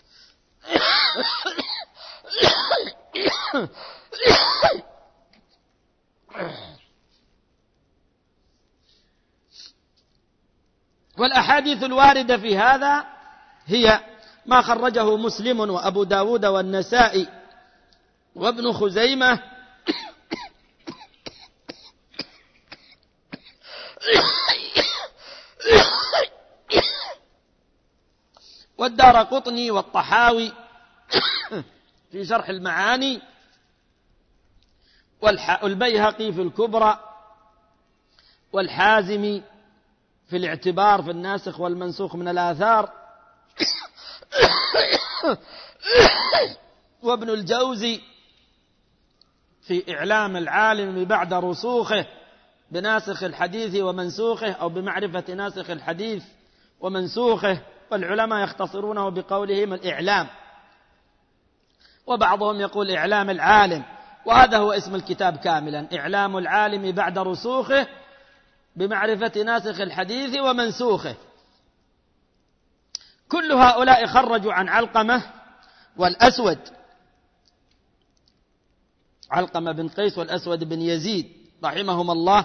والأحاديث الواردة في هذا هي ما خرجه مسلم وأبو داود والنسائي وابن خزيمة والدارقطني والطحاوي في شرح المعاني، والبيهقي في الكبرى، والحازمي في الاعتبار في الناسخ والمنسوخ من الآثار، وابن الجوزي في إعلام العالم بعد رسوخه بناسخ الحديث ومنسوخه، أو بمعرفة ناسخ الحديث ومنسوخه، والعلماء يختصرونه بقولهم الإعلام، وبعضهم يقول إعلام العالم، وهذا هو اسم الكتاب كاملا: إعلام العالم بعد رسوخه بمعرفة ناسخ الحديث ومنسوخه. كل هؤلاء خرجوا عن علقمة والأسود، علقمة بن قيس والأسود بن يزيد رحمهم الله،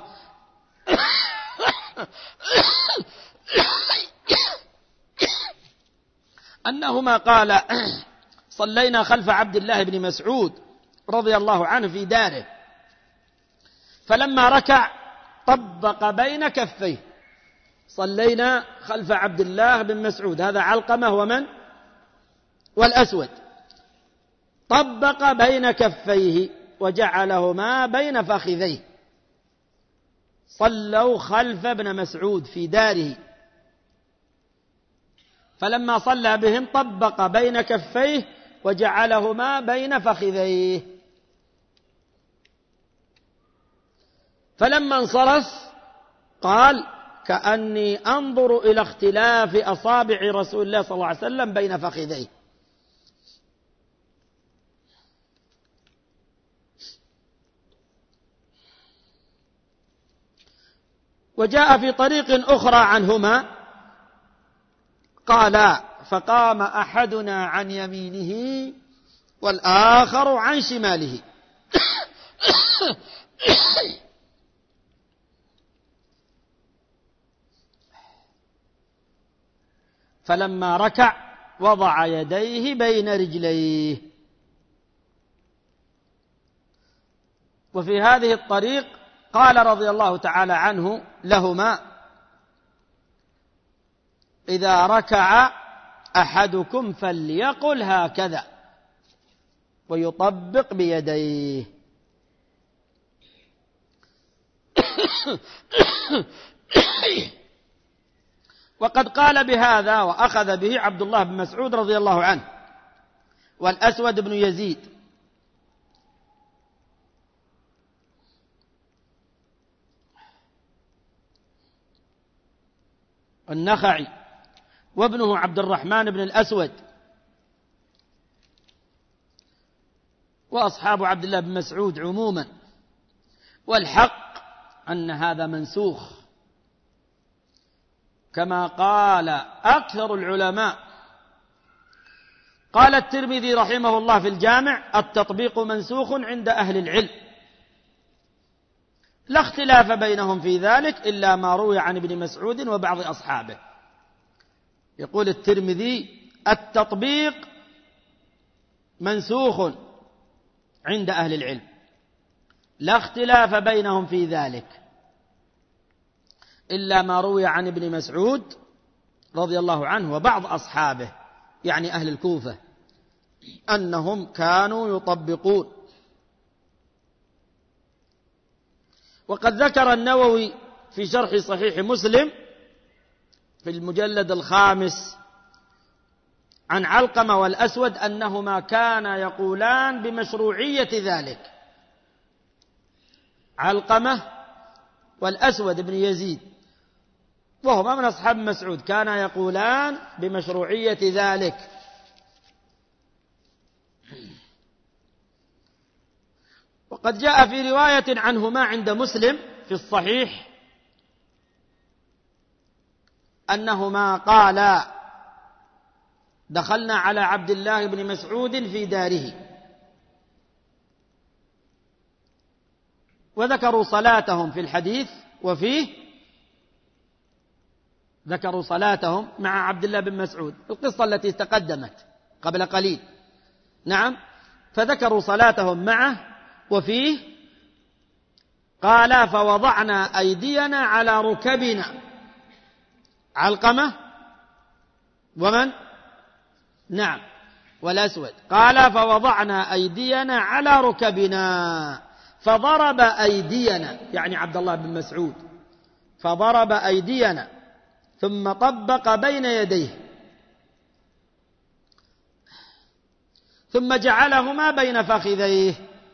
أنهما قال: صلينا خلف عبد الله بن مسعود رضي الله عنه في داره، فلما ركع طبق بين كفيه. صلينا خلف عبد الله بن مسعود، هذا علقمة ومن؟ والأسود. طبق بين كفيه وجعلهما بين فخذيه. صلوا خلف ابن مسعود في داره، فلما صلى بهم طبق بين كفيه وجعلهما بين فخذيه. فلما انصرف قال: كأني أنظر إلى اختلاف أصابع رسول الله صلى الله عليه وسلم بين فخذيه. وجاء في طريق أخرى عنهما قال: فقام أحدنا عن يمينه والآخر عن شماله. فلما ركع وضع يديه بين رجليه. وفي هذه الطريق قال رضي الله تعالى عنه لهما: إذا ركع أحدكم فليقل هكذا ويطبق بيديه. وقد قال بهذا وأخذ به عبد الله بن مسعود رضي الله عنه والأسود بن يزيد. النخعي وابنه عبد الرحمن بن الأسود وأصحاب عبد الله بن مسعود عموما. والحق أن هذا منسوخ كما قال أكثر العلماء. قال الترمذي رحمه الله في الجامع: التطبيق منسوخ عند أهل العلم، لا اختلاف بينهم في ذلك إلا ما روي عن ابن مسعود وبعض أصحابه. يقول الترمذي: التطبيق منسوخ عند أهل العلم، لا اختلاف بينهم في ذلك إلا ما روي عن ابن مسعود رضي الله عنه وبعض أصحابه، يعني أهل الكوفة، أنهم كانوا يطبقون. وقد ذكر النووي في شرح صحيح مسلم في المجلد 5 عن علقمة والأسود أنهما كانا يقولان بمشروعية ذلك. علقمة والأسود بن يزيد وهما من أصحاب مسعود كانا يقولان بمشروعية ذلك. وقد جاء في رواية عنهما عند مسلم في الصحيح أنهما قالا: دخلنا على عبد الله بن مسعود في داره، وذكروا صلاتهم في الحديث، وفيه ذكروا صلاتهم مع عبد الله بن مسعود، القصة التي تقدمت قبل قليل. نعم، فذكروا صلاتهم معه، وفيه قال: فوضعنا أيدينا على ركبنا. علقمة ومن؟ نعم، والأسود. قال: فوضعنا أيدينا على ركبنا فضرب أيدينا، يعني عبد الله بن مسعود، فضرب أيدينا ثم طبق بين يديه ثم جعلهما بين فخذيه،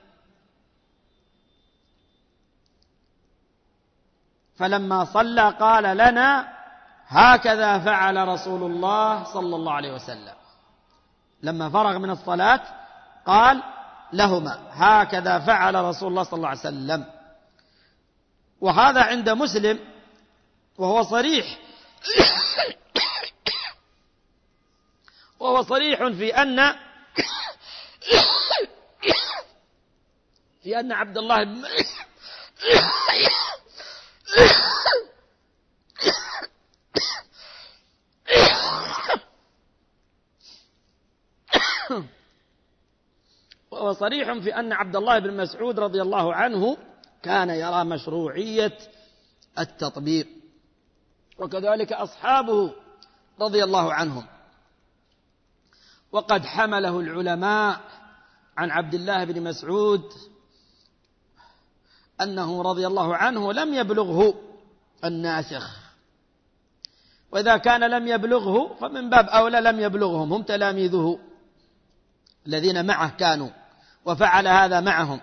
فلما صلى قال لنا: هكذا فعل رسول الله صلى الله عليه وسلم. لما فرغ من الصلاة قال لهما: هكذا فعل رسول الله صلى الله عليه وسلم. وهذا عند مسلم، وهو صريح في أن عبد الله بن وهو صريح في أن عبد الله بن مسعود رضي الله عنه كان يرى مشروعية التطبيق، وكذلك أصحابه رضي الله عنهم. وقد حمله العلماء عن عبد الله بن مسعود أنه رضي الله عنه لم يبلغه الناسخ، وإذا كان لم يبلغه فمن باب أولى لم يبلغهم، هم تلاميذه الذين معه كانوا، وفعل هذا معهم.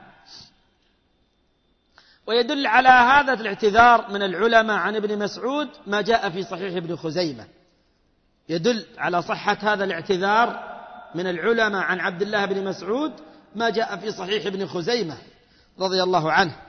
ويدل على هذا الاعتذار من العلماء عن ابن مسعود ما جاء في صحيح ابن خزيمة، يدل على صحة هذا الاعتذار من العلماء عن عبد الله بن مسعود ما جاء في صحيح ابن خزيمة رضي الله عنه.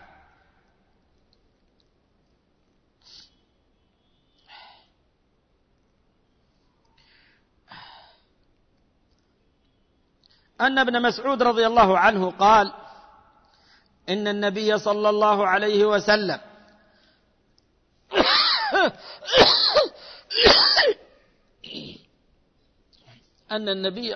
أن ابن مسعود رضي الله عنه قال: إن النبي صلى الله عليه وسلم أن النبي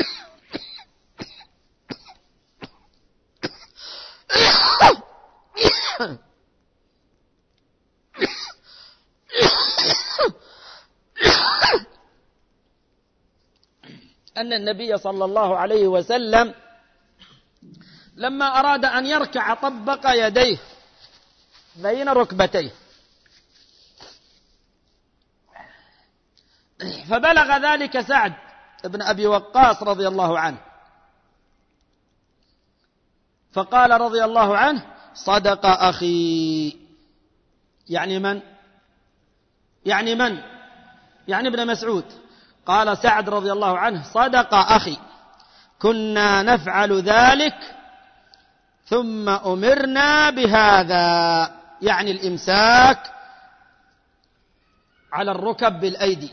صلى الله عليه وسلم لما أراد أن يركع طبق يديه بين ركبتيه، فبلغ ذلك سعد بن أبي وقاص رضي الله عنه، فقال رضي الله عنه: صدق أخي. يعني من؟ يعني ابن مسعود. قال سعد رضي الله عنه: صدق أخي، كنا نفعل ذلك ثم أمرنا بهذا، يعني الإمساك على الركب بالأيدي.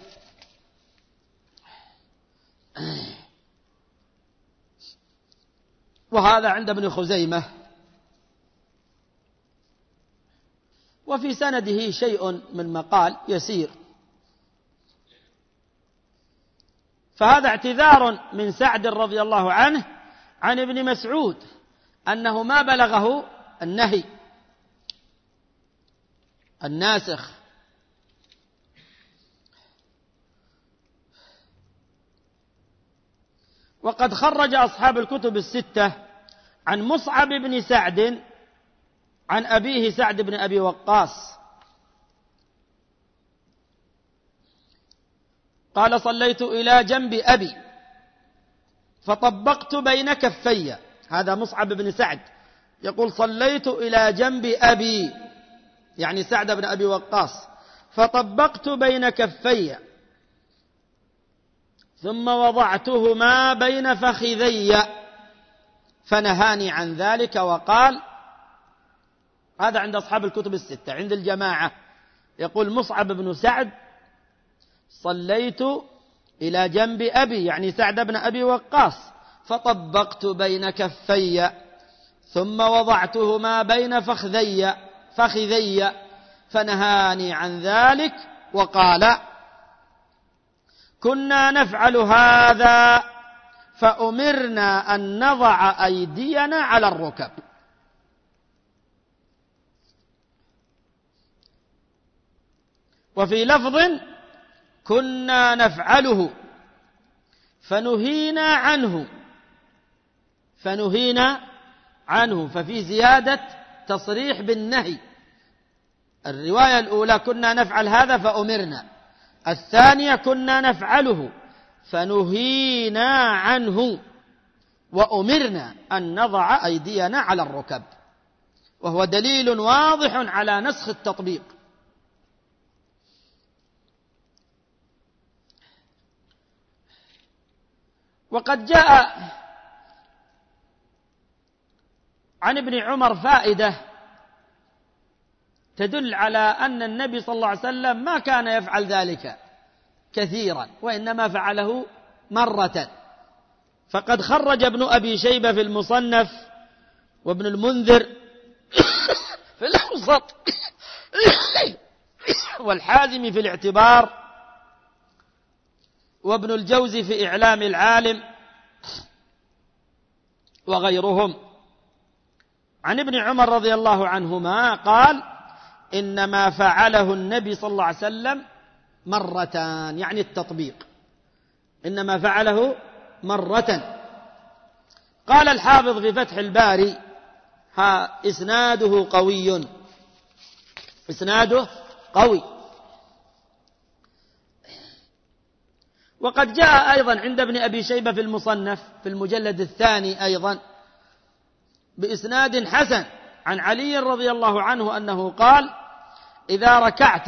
وهذا عند ابن خزيمة، وفي سنده شيء من مقال يسير. فهذا اعتذار من سعد رضي الله عنه عن ابن مسعود أنه ما بلغه النهي الناسخ. وقد خرج أصحاب الكتب الستة عن مصعب بن سعد عن أبيه سعد بن أبي وقاص قال: صليت إلى جنب أبي فطبقت بين كفي. هذا مصعب بن سعد يقول: صليت إلى جنب أبي، يعني سعد بن أبي وقاص، فطبقت بين كفي ثم وضعتهما بين فخذي فنهاني عن ذلك وقال. هذا عند أصحاب الكتب الستة. عند الجماعة يقول مصعب بن سعد: صليت إلى جنب أبي، يعني سعد بن أبي وقاص، فطبقت بين كفي ثم وضعتهما بين فخذي فنهاني عن ذلك وقال: كنا نفعل هذا فأمرنا أن نضع أيدينا على الركب. وفي لفظ: كنا نفعله فنهينا عنه، ففي زيادة تصريح بالنهي. الرواية الأولى: كنا نفعل هذا فأمرنا، الثانية: كنا نفعله فنهينا عنه وأمرنا أن نضع أيدينا على الركب، وهو دليل واضح على نسخ التطبيق. وقد جاء عن ابن عمر فائدة تدل على أن النبي صلى الله عليه وسلم ما كان يفعل ذلك كثيرا، وإنما فعله مرة. فقد خرج ابن أبي شيبة في المصنف، وابن المنذر في الأوسط، والحازمي في الاعتبار، وابن الجوزي في إعلام العالم، وغيرهم، عن ابن عمر رضي الله عنهما قال: إنما فعله النبي صلى الله عليه وسلم مرتان، يعني التطبيق، إنما فعله مرة. قال الحافظ في فتح الباري: إسناده قوي. وقد جاء أيضا عند ابن أبي شيبة في المصنف في المجلد الثاني أيضا بإسناد حسن عن علي رضي الله عنه أنه قال: إذا ركعت،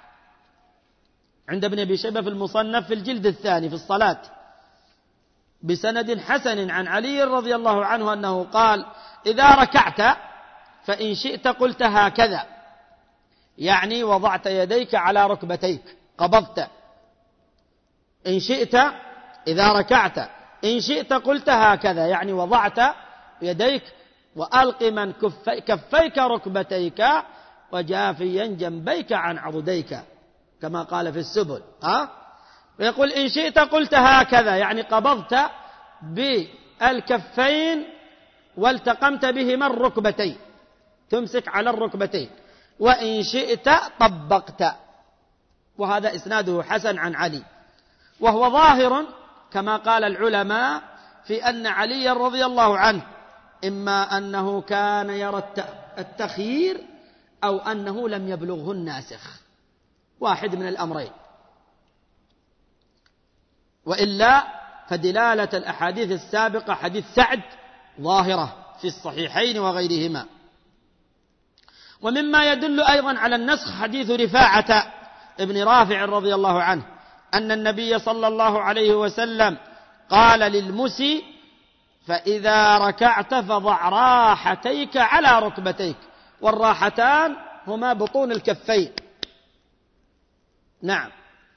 عند ابن أبي شيبة في المصنف في الجلد الثاني في الصلاة بسند حسن عن علي رضي الله عنه أنه قال: إذا ركعت فإن شئت قلت هكذا، يعني وضعت يديك على ركبتيك، قبضت. إن شئت إذا ركعت إن شئت قلت هكذا، يعني وضعت يديك وألقما كفيك ركبتيك وجافيا جنبيك عن عضديك، كما قال في السبل. ويقول: إن شئت قلت هكذا، يعني قبضت بالكفين والتقمت بهما الركبتين، تمسك على الركبتين. وإن شئت طبقت. وهذا إسناده حسن عن علي، وهو ظاهر كما قال العلماء في أن علي رضي الله عنه إما أنه كان يرى التخيير أو أنه لم يبلغه الناسخ، واحد من الأمرين. وإلا فدلالة الأحاديث السابقة حديث سعد ظاهرة في الصحيحين وغيرهما. ومما يدل أيضا على النسخ حديث رفاعة ابن رافع رضي الله عنه أن النبي صلى الله عليه وسلم قال للمسي: فإذا ركعت فضع راحتيك على ركبتيك، والراحتان هما بطون الكفين. نعم.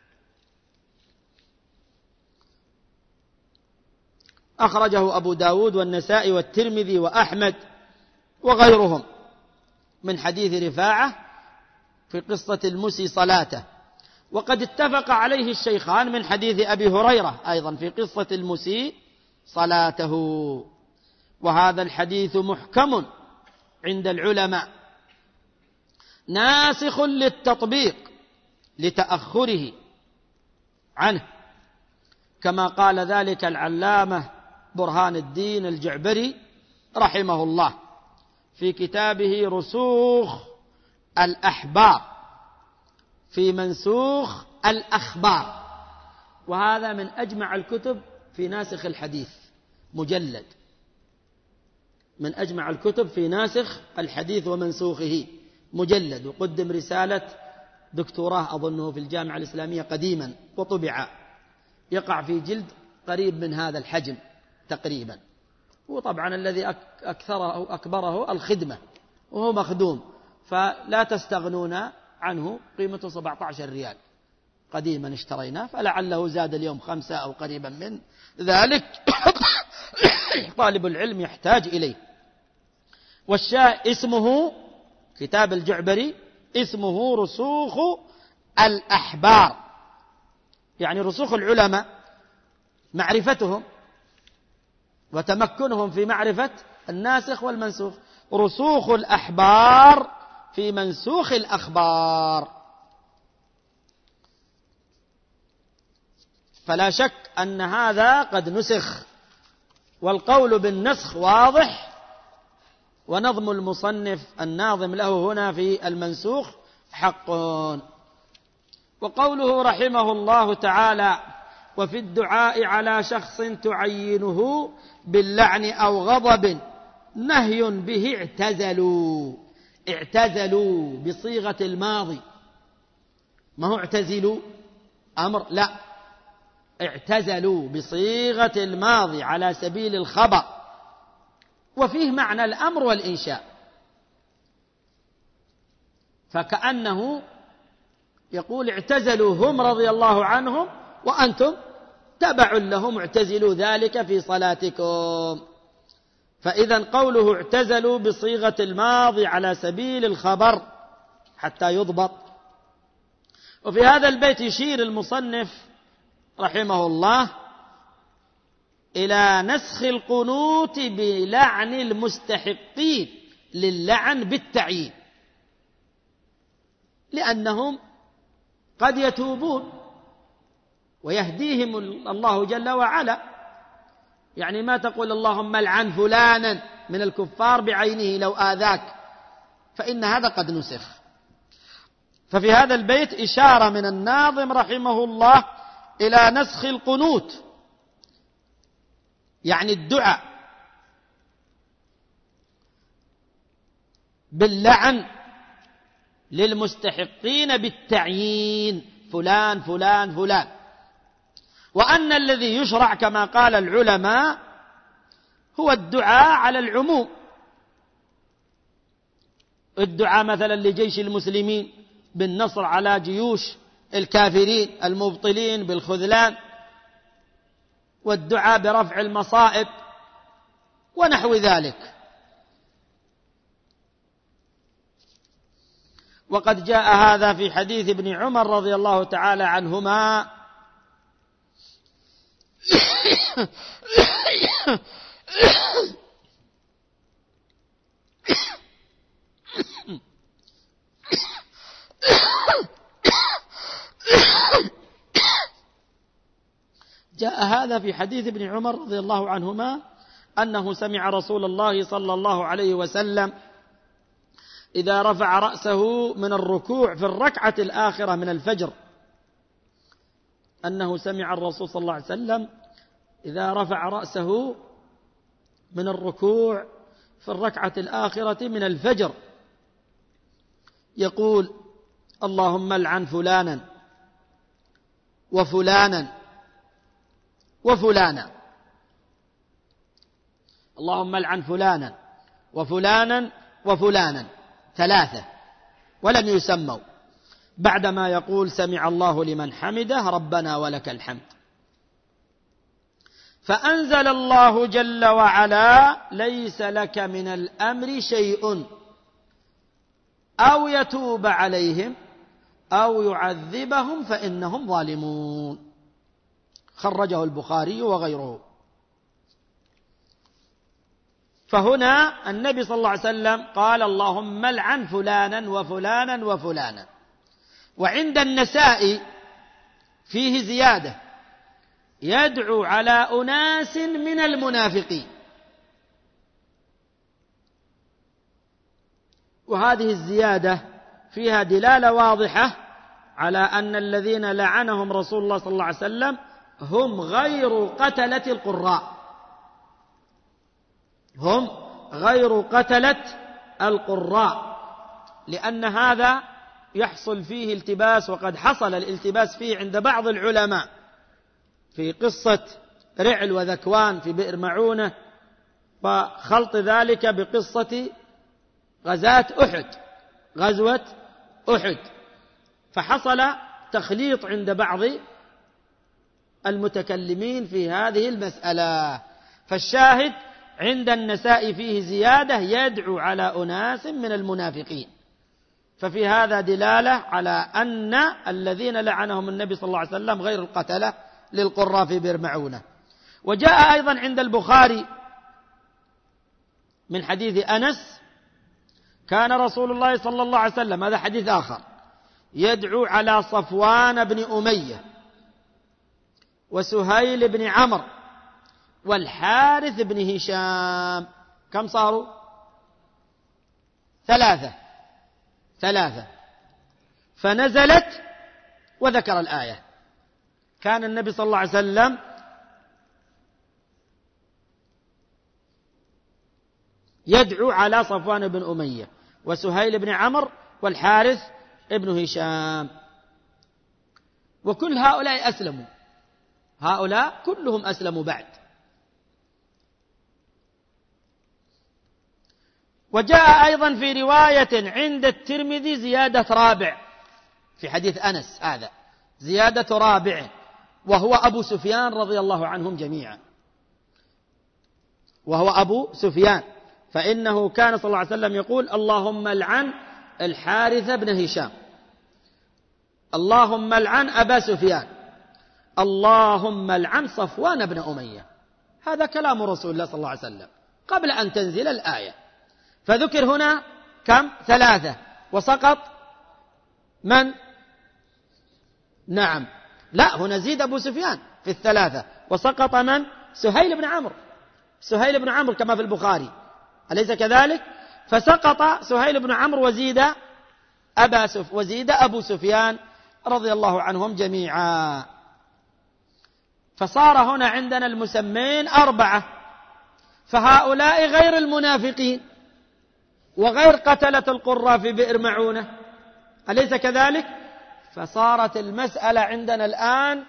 أخرجه أبو داود والنسائي والترمذي وأحمد وغيرهم من حديث رفاعة في قصة المسي صلاته، وقد اتفق عليه الشيخان من حديث أبي هريرة أيضا في قصة المسي صلاته. وهذا الحديث محكم عند العلماء ناسخ للتطبيق لتأخره عنه، كما قال ذلك العلامة برهان الدين الجعبري رحمه الله في كتابه رسوخ الأحبار في منسوخ الأخبار، وهذا من أجمع الكتب في ناسخ الحديث، مجلد من أجمع الكتب في ناسخ الحديث ومنسوخه، مجلد، وقدم رسالة دكتوراه أظنه في الجامعة الإسلامية قديما وطبع، يقع في جلد قريب من هذا الحجم تقريبا. وطبعا الذي أكبره الخدمة وهو مخدوم، فلا تستغنون عنه، قيمته 17 ريال، قديما اشتريناه، فلعله زاد اليوم 5 أو قريبا من ذلك. طالب العلم يحتاج إليه. والشاء اسمه كتاب الجعبري اسمه رسوخ الأحبار، يعني رسوخ العلماء معرفتهم وتمكنهم في معرفة الناسخ والمنسوخ، رسوخ الأحبار في منسوخ الأخبار. فلا شك أن هذا قد نسخ، والقول بالنسخ واضح، ونظم المصنف الناظم له هنا في المنسوخ حق. وقوله رحمه الله تعالى: وفي الدعاء على شخص تعينه باللعن أو غضب نهي به اعتزلوا. اعتزلوا بصيغة الماضي، ما هو اعتزلوا أمر، لا، اعتزلوا بصيغة الماضي على سبيل الخبر، وفيه معنى الأمر والإنشاء، فكأنه يقول اعتزلوا هم رضي الله عنهم وأنتم تبع لهم، اعتزلوا ذلك في صلاتكم. فإذا قوله اعتزلوا بصيغة الماضي على سبيل الخبر حتى يضبط. وفي هذا البيت يشير المصنف رحمه الله إلى نسخ القنوت بلعن المستحقين للعن بالتعيين، لأنهم قد يتوبون ويهديهم الله جل وعلا، يعني ما تقول اللهم العن فلانا من الكفار بعينه لو آذاك، فإن هذا قد نسخ. ففي هذا البيت إشارة من الناظم رحمه الله إلى نسخ القنوت، يعني الدعاء باللعن للمستحقين بالتعيين، فلان فلان فلان، وأن الذي يشرع كما قال العلماء هو الدعاء على العموم، الدعاء مثلا لجيش المسلمين بالنصر على جيوش الكافرين المبطلين بالخذلان، والدعاء برفع المصائب ونحو ذلك. وقد جاء هذا في حديث ابن عمر رضي الله تعالى عنهما جاء هذا في حديث ابن عمر رضي الله عنهما أنه سمع رسول الله صلى الله عليه وسلم إذا رفع رأسه من الركوع في الركعة الآخرة من الفجر، أنه سمع الرسول صلى الله عليه وسلم إذا رفع رأسه من الركوع في الركعة الآخرة من الفجر يقول اللهم العن فلانا وفلانا وفلانا، اللهم العن فلانا وفلانا وفلانا، ثلاثة ولم يسموا، بعدما يقول سمع الله لمن حمده ربنا ولك الحمد. فأنزل الله جل وعلا ليس لك من الأمر شيء أو يتوب عليهم أو يعذبهم فإنهم ظالمون. خرجه البخاري وغيره. فهنا النبي صلى الله عليه وسلم قال اللهم العن فلانا وفلانا وفلانا. وعند النسائي فيه زيادة يدعو على أناس من المنافقين، وهذه الزيادة فيها دلالة واضحة على أن الذين لعنهم رسول الله صلى الله عليه وسلم هم غير قتلة القراء، هم غير قتلة القراء، لأن هذا يحصل فيه التباس، وقد حصل الالتباس فيه عند بعض العلماء في قصة رعل وذكوان في بئر معونة، وخلط ذلك بقصة غزوة أحد، فحصل تخليط عند بعض المتكلمين في هذه المسألة. فالشاهد عند النساء فيه زيادة يدعو على أناس من المنافقين، ففي هذا دلالة على أن الذين لعنهم النبي صلى الله عليه وسلم غير القتلة للقراء في بئر معونة. وجاء أيضا عند البخاري من حديث أنس كان رسول الله صلى الله عليه وسلم، هذا حديث آخر، يدعو على صفوان بن أمية وسهيل بن عمرو والحارث بن هشام. كم صاروا؟ ثلاثة. فنزلت وذكر الآية. كان النبي صلى الله عليه وسلم يدعو على صفوان بن أمية وسهيل بن عمرو والحارث بن هشام، وكل هؤلاء أسلموا، هؤلاء كلهم أسلموا بعد. وجاء أيضا في رواية عند الترمذي زيادة رابع في حديث أنس، هذا زيادة رابع، وهو أبو سفيان رضي الله عنهم جميعا، وهو أبو سفيان، فإنه كان صلى الله عليه وسلم يقول اللهم العن الحارث بن هشام، اللهم العن أبا سفيان، اللهم العن صفوان بن أمية. هذا كلام رسول الله صلى الله عليه وسلم قبل أن تنزل الآية. فذكر هنا كم؟ 3، وسقط من؟ نعم، لا، هنا زيد أبو سفيان في 3، وسقط من؟ سهيل بن عمرو كما في البخاري، أليس كذلك؟ فسقط سهيل بن عمرو وزيد أبو سفيان رضي الله عنهم جميعا. فصار هنا عندنا المسمين 4، فهؤلاء غير المنافقين وغير قتلة القراء في بئر معونة، أليس كذلك؟ فصارت المسألة عندنا الآن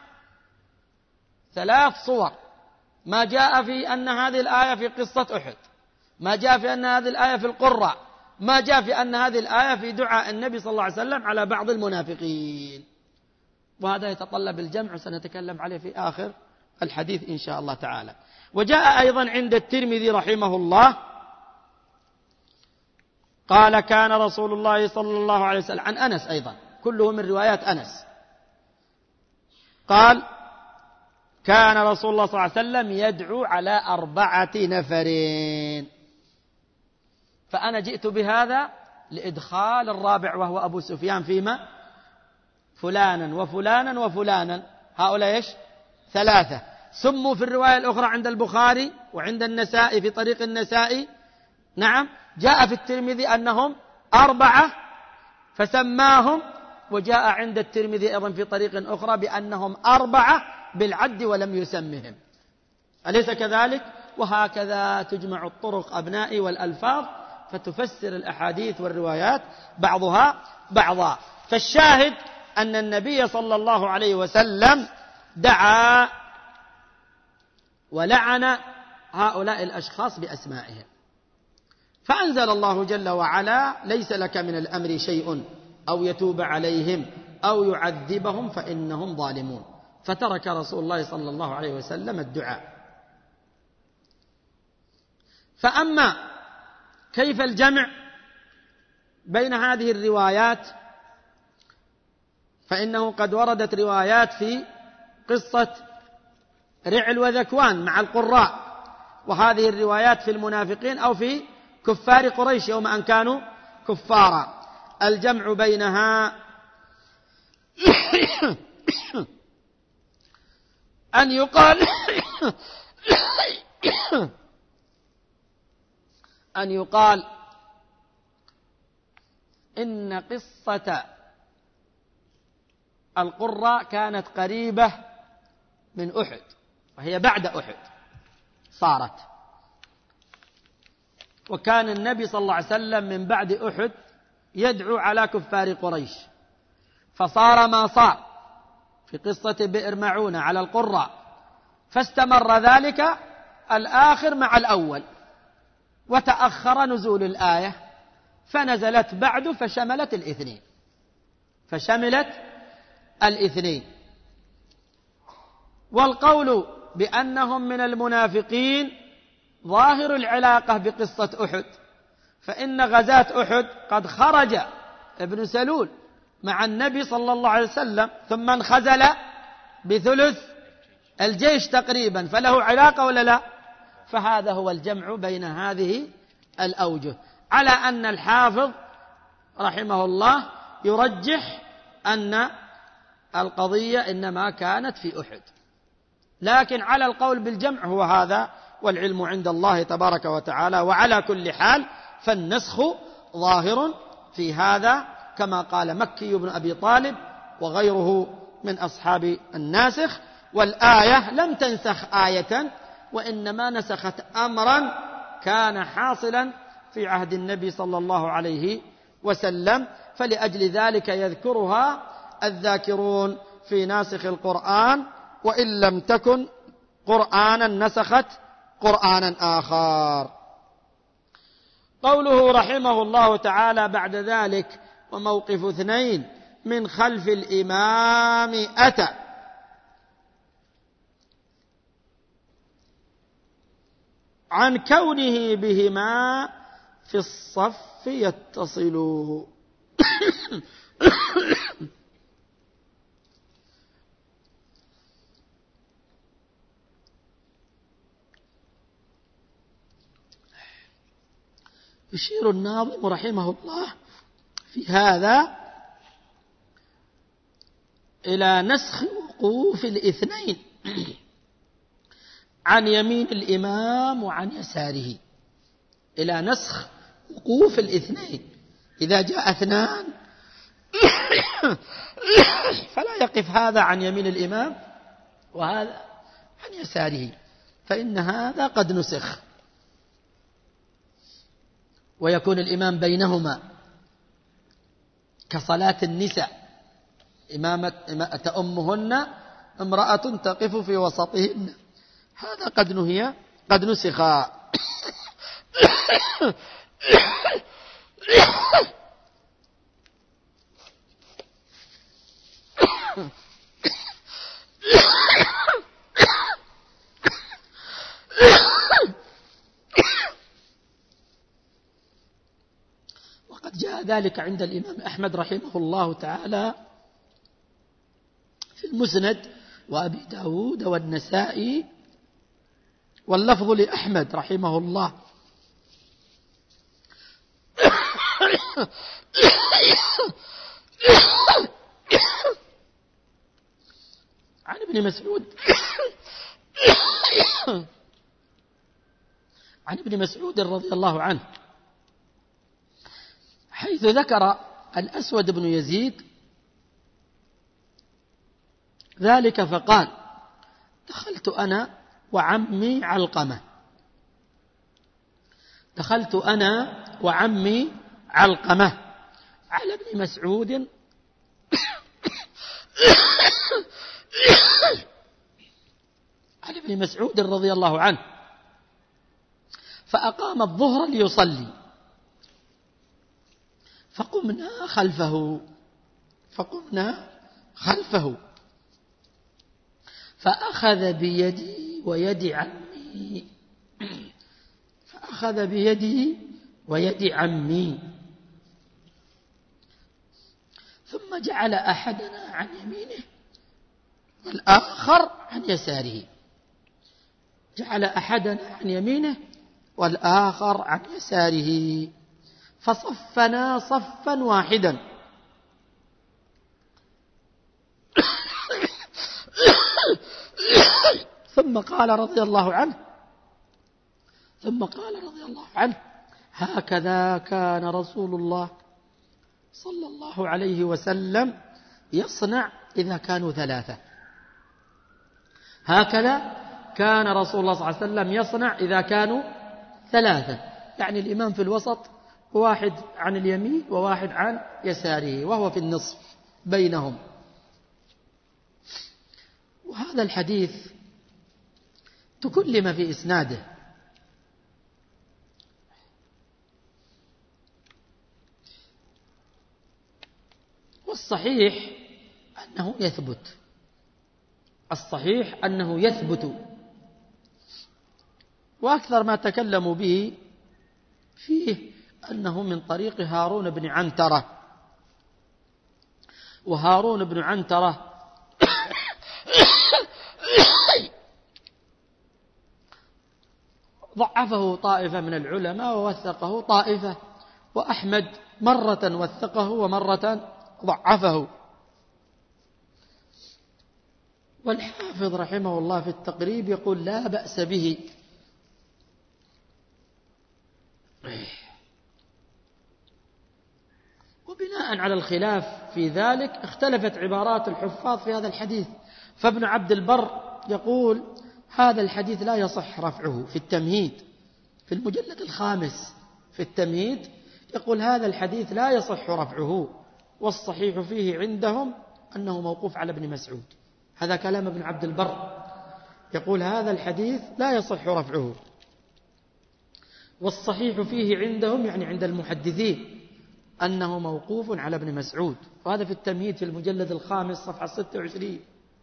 3 صور، ما جاء في أن هذه الآية في قصة أحد، ما جاء في أن هذه الآية في القراء، ما جاء في أن هذه الآية في دعاء النبي صلى الله عليه وسلم على بعض المنافقين. وهذا يتطلب الجمع، وسنتكلم عليه في آخر الحديث إن شاء الله تعالى. وجاء أيضا عند الترمذي رحمه الله قال كان رسول الله صلى الله عليه وسلم، عن أنس أيضا، كله من روايات أنس، قال كان رسول الله صلى الله عليه وسلم يدعو على 4 نفر. فأنا جئت بهذا لإدخال الرابع وهو أبو سفيان فيما فلانا وفلانا وفلانا، هؤلاء إيش؟ 3 سموا في الرواية الأخرى عند البخاري وعند النسائي في طريق النسائي، نعم، جاء في الترمذي أنهم 4 فسماهم، وجاء عند الترمذي أيضا في طريق أخرى بأنهم 4 بالعد ولم يسمهم، أليس كذلك؟ وهكذا تجمع الطرق أبنائي والألفاظ فتفسر الأحاديث والروايات بعضها بعضا. فالشاهد أن النبي صلى الله عليه وسلم دعا ولعن هؤلاء الأشخاص بأسمائهم، فأنزل الله جل وعلا: ليس لك من الأمر شيء أو يتوب عليهم أو يعذبهم فإنهم ظالمون، فترك رسول الله صلى الله عليه وسلم الدعاء. فأما كيف الجمع بين هذه الروايات، فإنه قد وردت روايات في قصة رعل وذكوان مع القراء، وهذه الروايات في المنافقين أو في كفار قريش يوم أن كانوا كفارا. الجمع بينها أن يقال إن قصة القراء كانت قريبة من أحد، وهي بعد أحد صارت، وكان النبي صلى الله عليه وسلم من بعد أحد يدعو على كفار قريش، فصار ما صار في قصة بئر معونة على القراء، فاستمر ذلك الآخر مع الأول، وتأخر نزول الآية فنزلت بعد فشملت الاثنين. والقول بأنهم من المنافقين ظاهر العلاقة بقصة أحد، فإن غزاة أحد قد خرج ابن سلول مع النبي صلى الله عليه وسلم ثم انخزل بثلث الجيش تقريبا، فله علاقة ولا لا؟ فهذا هو الجمع بين هذه الأوجه، على أن الحافظ رحمه الله يرجح أن القضية إنما كانت في أحد، لكن على القول بالجمع هو هذا، والعلم عند الله تبارك وتعالى. وعلى كل حال فالنسخ ظاهر في هذا، كما قال مكي بن أبي طالب وغيره من أصحاب الناسخ. والآية لم تنسخ آية، وإنما نسخت أمرا كان حاصلا في عهد النبي صلى الله عليه وسلم، فلأجل ذلك يذكرها الذاكرون في ناسخ القرآن، وإن لم تكن قرآنا نسخت قرآنا آخر. قوله رحمه الله تعالى بعد ذلك: وموقف اثنين من خلف الإمام أتى، عن كونه بهما في الصف يتصل. يشير الناظم رحمه الله في هذا إلى نسخ وقوف الاثنين عن يمين الإمام وعن يساره، إلى نسخ وقوف الاثنين، إذا جاء اثنان فلا يقف هذا عن يمين الإمام وهذا عن يساره، فإن هذا قد نسخ، ويكون الإمام بينهما كصلاة النساء، تأمهن امرأة تقف في وسطهن، هذا قد نهي قد نسخ. وقد جاء ذلك عند الإمام أحمد رحمه الله تعالى في المسند وأبي داود والنسائي، واللفظ لأحمد رحمه الله. عن ابن مسعود رضي الله عنه، حيث ذكر الأسود بن يزيد ذلك فقال: دخلت أنا وعمي علقمة على ابن مسعود عن ابن مسعود رضي الله عنه فأقام الظهر ليصلي فقمنا خلفه فأخذ بيدي ويد عمي ثم جعل أحدنا عن يمينه والآخر عن يساره. جعل أحدنا عن يمينه والآخر عن يساره فصفنا صفا واحدا ثم قال رضي الله عنه هكذا كان رسول الله صلى الله عليه وسلم يصنع إذا كانوا ثلاثة. هكذا كان رسول الله صلى الله عليه وسلم يصنع إذا كانوا ثلاثة، يعني الإمام في الوسط وواحد عن اليمين وواحد عن يساره وهو في النصف بينهم. وهذا الحديث تكلم في إسناده، والصحيح أنه يثبت، وأكثر ما تكلموا به فيه أنه من طريق هارون بن عنترة، وهارون بن عنترة ضعفه طائفة من العلماء ووثقه طائفة، وأحمد مرة وثقه ومرة ضعفه. والحافظ رحمه الله في التقريب يقول لا بأس به. وبناء على الخلاف في ذلك اختلفت عبارات الحفاظ في هذا الحديث، فابن عبد البر يقول هذا الحديث لا يصح رفعه في التمهيد، في المجلد 5 في التمهيد يقول هذا الحديث لا يصح رفعه، والصحيح فيه عندهم أنه موقوف على ابن مسعود. هذا كلام ابن عبد البر، يقول هذا الحديث لا يصح رفعه، والصحيح فيه عندهم يعني عند المحدثين أنه موقوف على ابن مسعود، وهذا في التمهيد في المجلد 5 صفحة 26.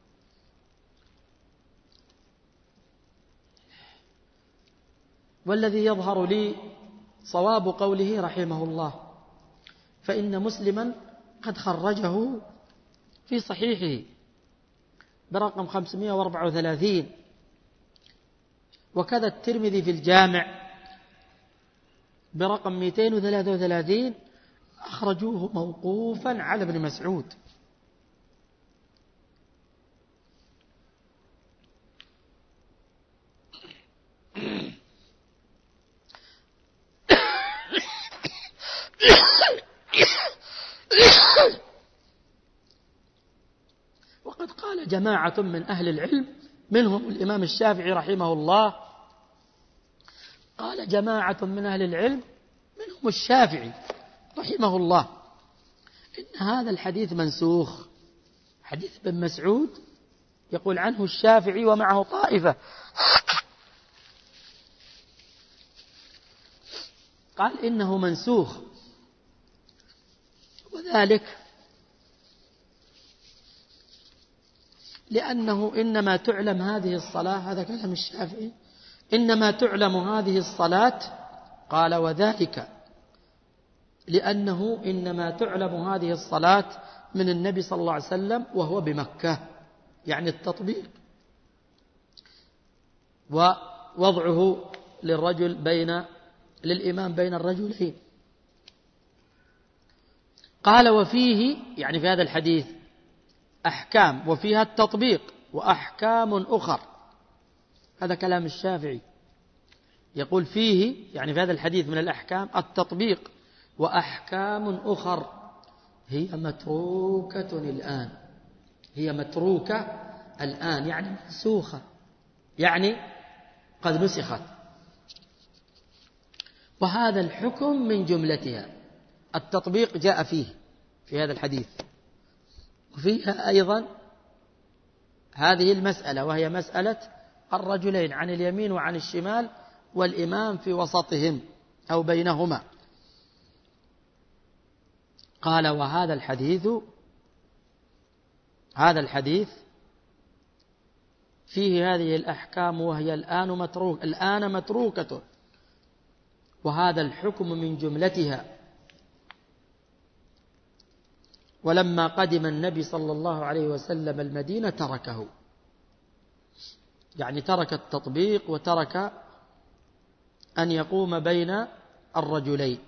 والذي يظهر لي صواب قوله رحمه الله، فإن مسلما قد خرجه في صحيحه برقم 534، وكذا الترمذي في الجامع برقم 233 أخرجوه موقوفا على ابن مسعود. وقد قال جماعة من أهل العلم منهم الإمام الشافعي رحمه الله، قال جماعة من أهل العلم منهم الشافعي رحمه الله إن هذا الحديث منسوخ، حديث ابن مسعود يقول عنه الشافعي ومعه طائفة، قال إنه منسوخ، وذلك لأنه إنما تعلم هذه الصلاة، هذا كلام الشافعي، إنما تعلم هذه الصلاة، قال وذلك لأنه إنما تعلم هذه الصلاة من النبي صلى الله عليه وسلم وهو بمكة، يعني التطبيق ووضعه للإمام بين الرجلين. قال وفيه يعني في هذا الحديث أحكام وفيها التطبيق وأحكام أخر، هذا كلام الشافعي، يقول فيه يعني في هذا الحديث من الأحكام التطبيق وأحكام أخر هي متروكة الآن، هي متروكة الآن يعني منسوخة، يعني قد نسخت، وهذا الحكم من جملتها. التطبيق جاء فيه في هذا الحديث، وفيها أيضا هذه المسألة، وهي مسألة الرجلين عن اليمين وعن الشمال والإمام في وسطهم أو بينهما. قال: وهذا الحديث فيه هذه الأحكام، وهي الآن متروكة، وهذا الحكم من جملتها. ولما قدم النبي صلى الله عليه وسلم المدينة تركه، يعني ترك التطبيق وترك أن يقوم بين الرجلين.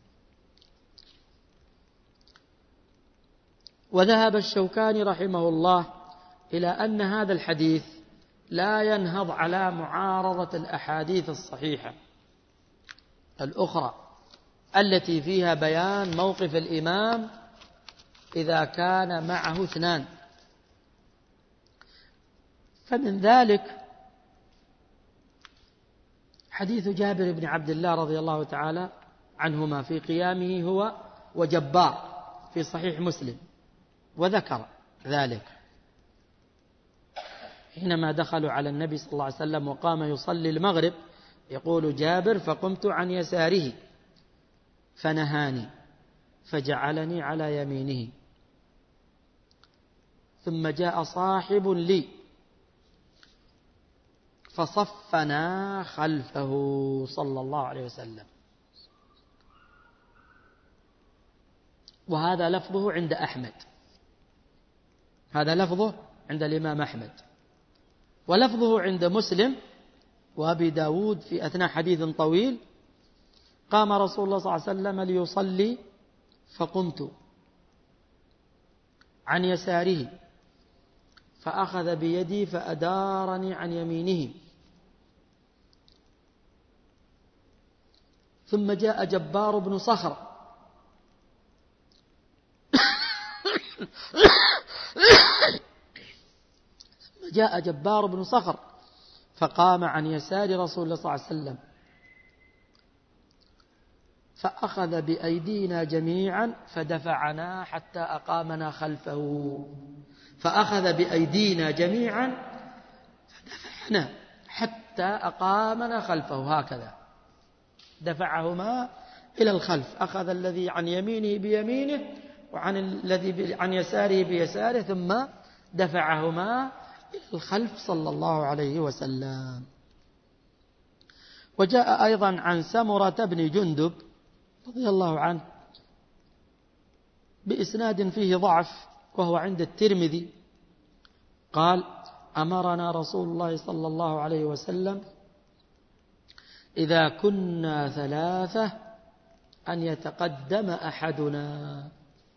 وذهب الشوكاني رحمه الله إلى أن هذا الحديث لا ينهض على معارضة الأحاديث الصحيحة الأخرى التي فيها بيان موقف الإمام إذا كان معه اثنان. فمن ذلك حديث جابر بن عبد الله رضي الله تعالى عنهما في قيامه هو وجبار في صحيح مسلم، وذكر ذلك حينما دخلوا على النبي صلى الله عليه وسلم وقام يصلي المغرب. يقول جابر: فقمت عن يساره فنهاني فجعلني على يمينه، ثم جاء صاحب لي فصفنا خلفه صلى الله عليه وسلم. وهذا لفظه عند أحمد، هذا لفظه عند الإمام أحمد، ولفظه عند مسلم وأبي داود في أثناء حديث طويل: قام رسول الله صلى الله عليه وسلم ليصلي فقمت عن يساره فأخذ بيدي فأدارني عن يمينه، ثم جاء جبار بن صخر جاء جبار بن صخر فقام عن يسار رسول الله صلى الله عليه وسلم فأخذ بأيدينا جميعا فدفعنا حتى أقامنا خلفه. فأخذ بأيدينا جميعا فدفعنا حتى أقامنا خلفه، هكذا دفعهما إلى الخلف، أخذ الذي عن يمينه بيمينه وعن الذي عن يساره بيساره، ثم دفعهما إلى الخلف صلى الله عليه وسلم. وجاء أيضا عن سمرة بن جندب رضي الله عنه بإسناد فيه ضعف وهو عند الترمذي، قال: أمرنا رسول الله صلى الله عليه وسلم إذا كنا ثلاثة أن يتقدم أحدنا.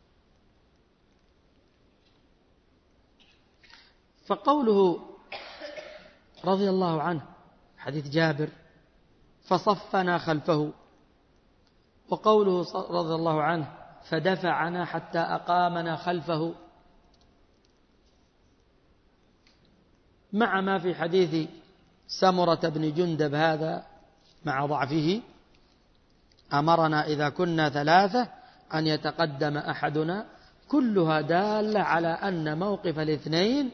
فقوله رضي الله عنه حديث جابر فصفنا خلفه، وقوله رضي الله عنه فدفعنا حتى أقامنا خلفه، مع ما في حديث سمرة بن جندب هذا مع ضعفه، أمرنا إذا كنا ثلاثة أن يتقدم أحدنا، كلها دالة على أن موقف الاثنين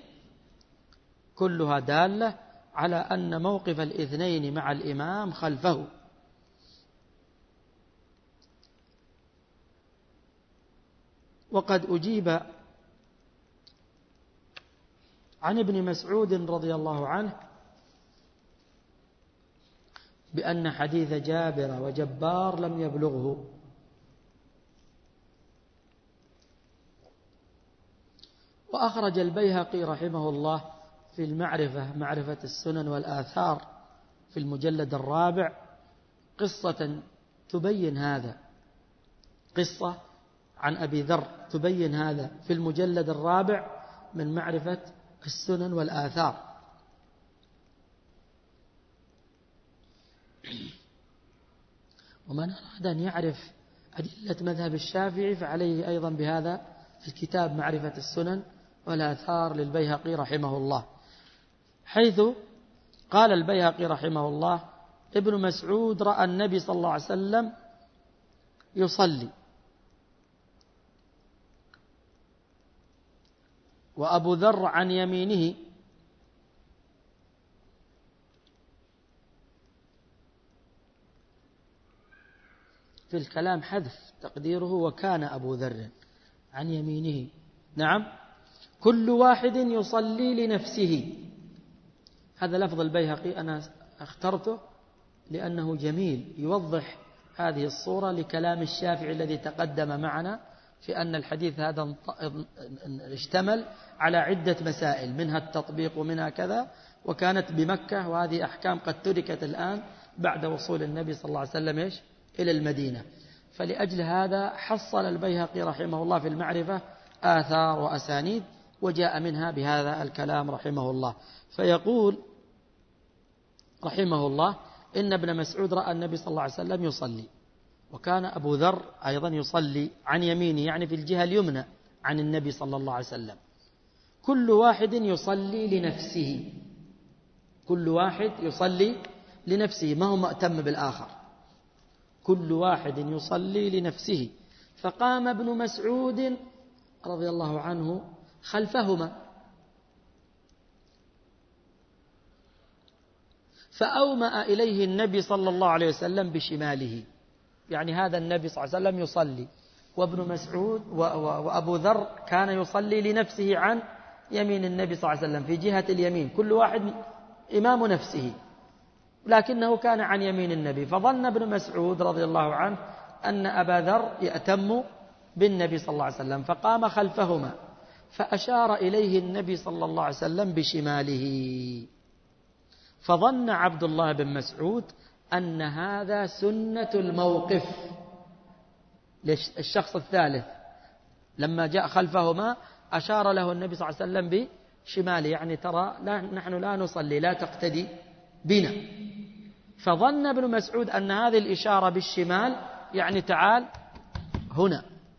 مع الإمام خلفه. وقد أجيب عن ابن مسعود رضي الله عنه بأن حديث جابر وجبار لم يبلغه، وأخرج البيهقي رحمه الله في معرفة السنن والآثار في المجلد الرابع قصة تبين هذا، قصة عن أبي ذر تبين هذا في المجلد الرابع من معرفة السنن والآثار. ومن أراد أن يعرف أدلة مذهب الشافعي فعليه أيضا بهذا الكتاب معرفة السنن والآثار للبيهقي رحمه الله، حيث قال البيهقي رحمه الله: ابن مسعود رأى النبي صلى الله عليه وسلم يصلي وأبو ذر عن يمينه. في الكلام حذف تقديره وكان أبو ذر عن يمينه. نعم. كل واحد يصلي لنفسه. هذا لفظ البيهقي أنا اخترته لأنه جميل، يوضح هذه الصورة لكلام الشافعي الذي تقدم معنا في أن الحديث هذا اشتمل على عدة مسائل، منها التطبيق ومنها كذا، وكانت بمكة، وهذه أحكام قد تركت الآن بعد وصول النبي صلى الله عليه وسلم إلى المدينة. فلأجل هذا حصل البيهقي رحمه الله في المعرفة آثار وأسانيد، وجاء منها بهذا الكلام رحمه الله. فيقول رحمه الله إن ابن مسعود رأى النبي صلى الله عليه وسلم يصلي، وكان أبو ذر أيضا يصلي عن يمينه، يعني في الجهة اليمنى عن النبي صلى الله عليه وسلم. كل واحد يصلي لنفسه، كل واحد يصلي لنفسه، ما هو مأتم بالآخر، كل واحد يصلي لنفسه. فقام ابن مسعود رضي الله عنه خلفهما، فأومأ إليه النبي صلى الله عليه وسلم بشماله، يعني هذا النبي صلى الله عليه وسلم يصلي، وابن مسعود وأبو ذر كان يصلي لنفسه عن يمين النبي صلى الله عليه وسلم في جهة اليمين، كل واحد إمام نفسه، لكنه كان عن يمين النبي. فظن ابن مسعود رضي الله عنه أن أبا ذر يأتم بالنبي صلى الله عليه وسلم، فقام خلفهما، فأشار إليه النبي صلى الله عليه وسلم بشماله، فظن عبد الله بن مسعود أن هذا سنة الموقف للشخص الثالث. لما جاء خلفهما أشار له النبي صلى الله عليه وسلم بشماله، يعني ترى نحن لا نصلي، لا تقتدي بنا. فظن ابن مسعود أن هذه الإشارة بالشمال يعني تعال هنا،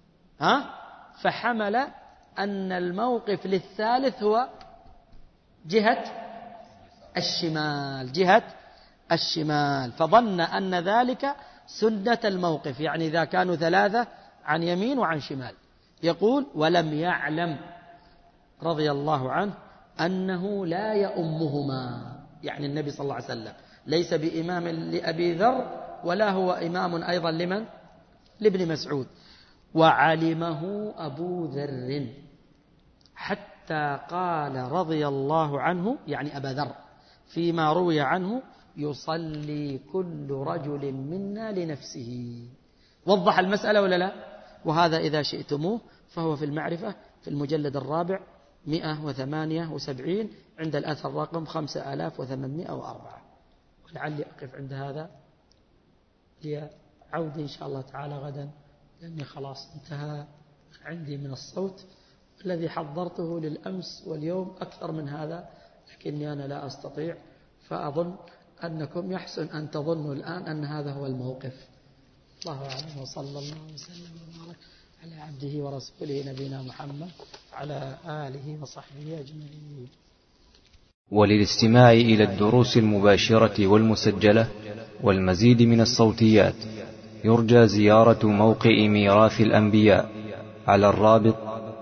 فحمل أن الموقف للثالث هو جهة الشمال، جهة الشمال، فظن أن ذلك سنة الموقف، يعني إذا كانوا ثلاثة عن يمين وعن شمال. يقول ولم يعلم رضي الله عنه أنه لا يؤمهما، يعني النبي صلى الله عليه وسلم ليس بإمام لأبي ذر ولا هو إمام أيضا لمن؟ لابن مسعود. وعلمه أبو ذر حتى قال رضي الله عنه، يعني أبا ذر، فيما روي عنه يصلي كل رجل منا لنفسه. وضح المسألة ولا لا؟ وهذا إذا شئتموه فهو في المعرفة في المجلد الرابع 178 عند الأثر رقم 5804. ولعلي أقف عند هذا لعودي إن شاء الله تعالى غدا، لأني خلاص انتهى عندي من الصوت الذي حضرته للأمس واليوم أكثر من هذا، لكني أنا لا أستطيع. فأظن أنكم يحسن أن تظنوا الآن أن هذا هو الموقف. الله أعلم، وصلى الله وسلم وبارك على عبده ورسوله نبينا محمد على آله وصحبه أجمعين. وللاستماع إلى الدروس المباشرة والمسجلة والمزيد من الصوتيات يرجى زيارة موقع ميراث الأنبياء على الرابط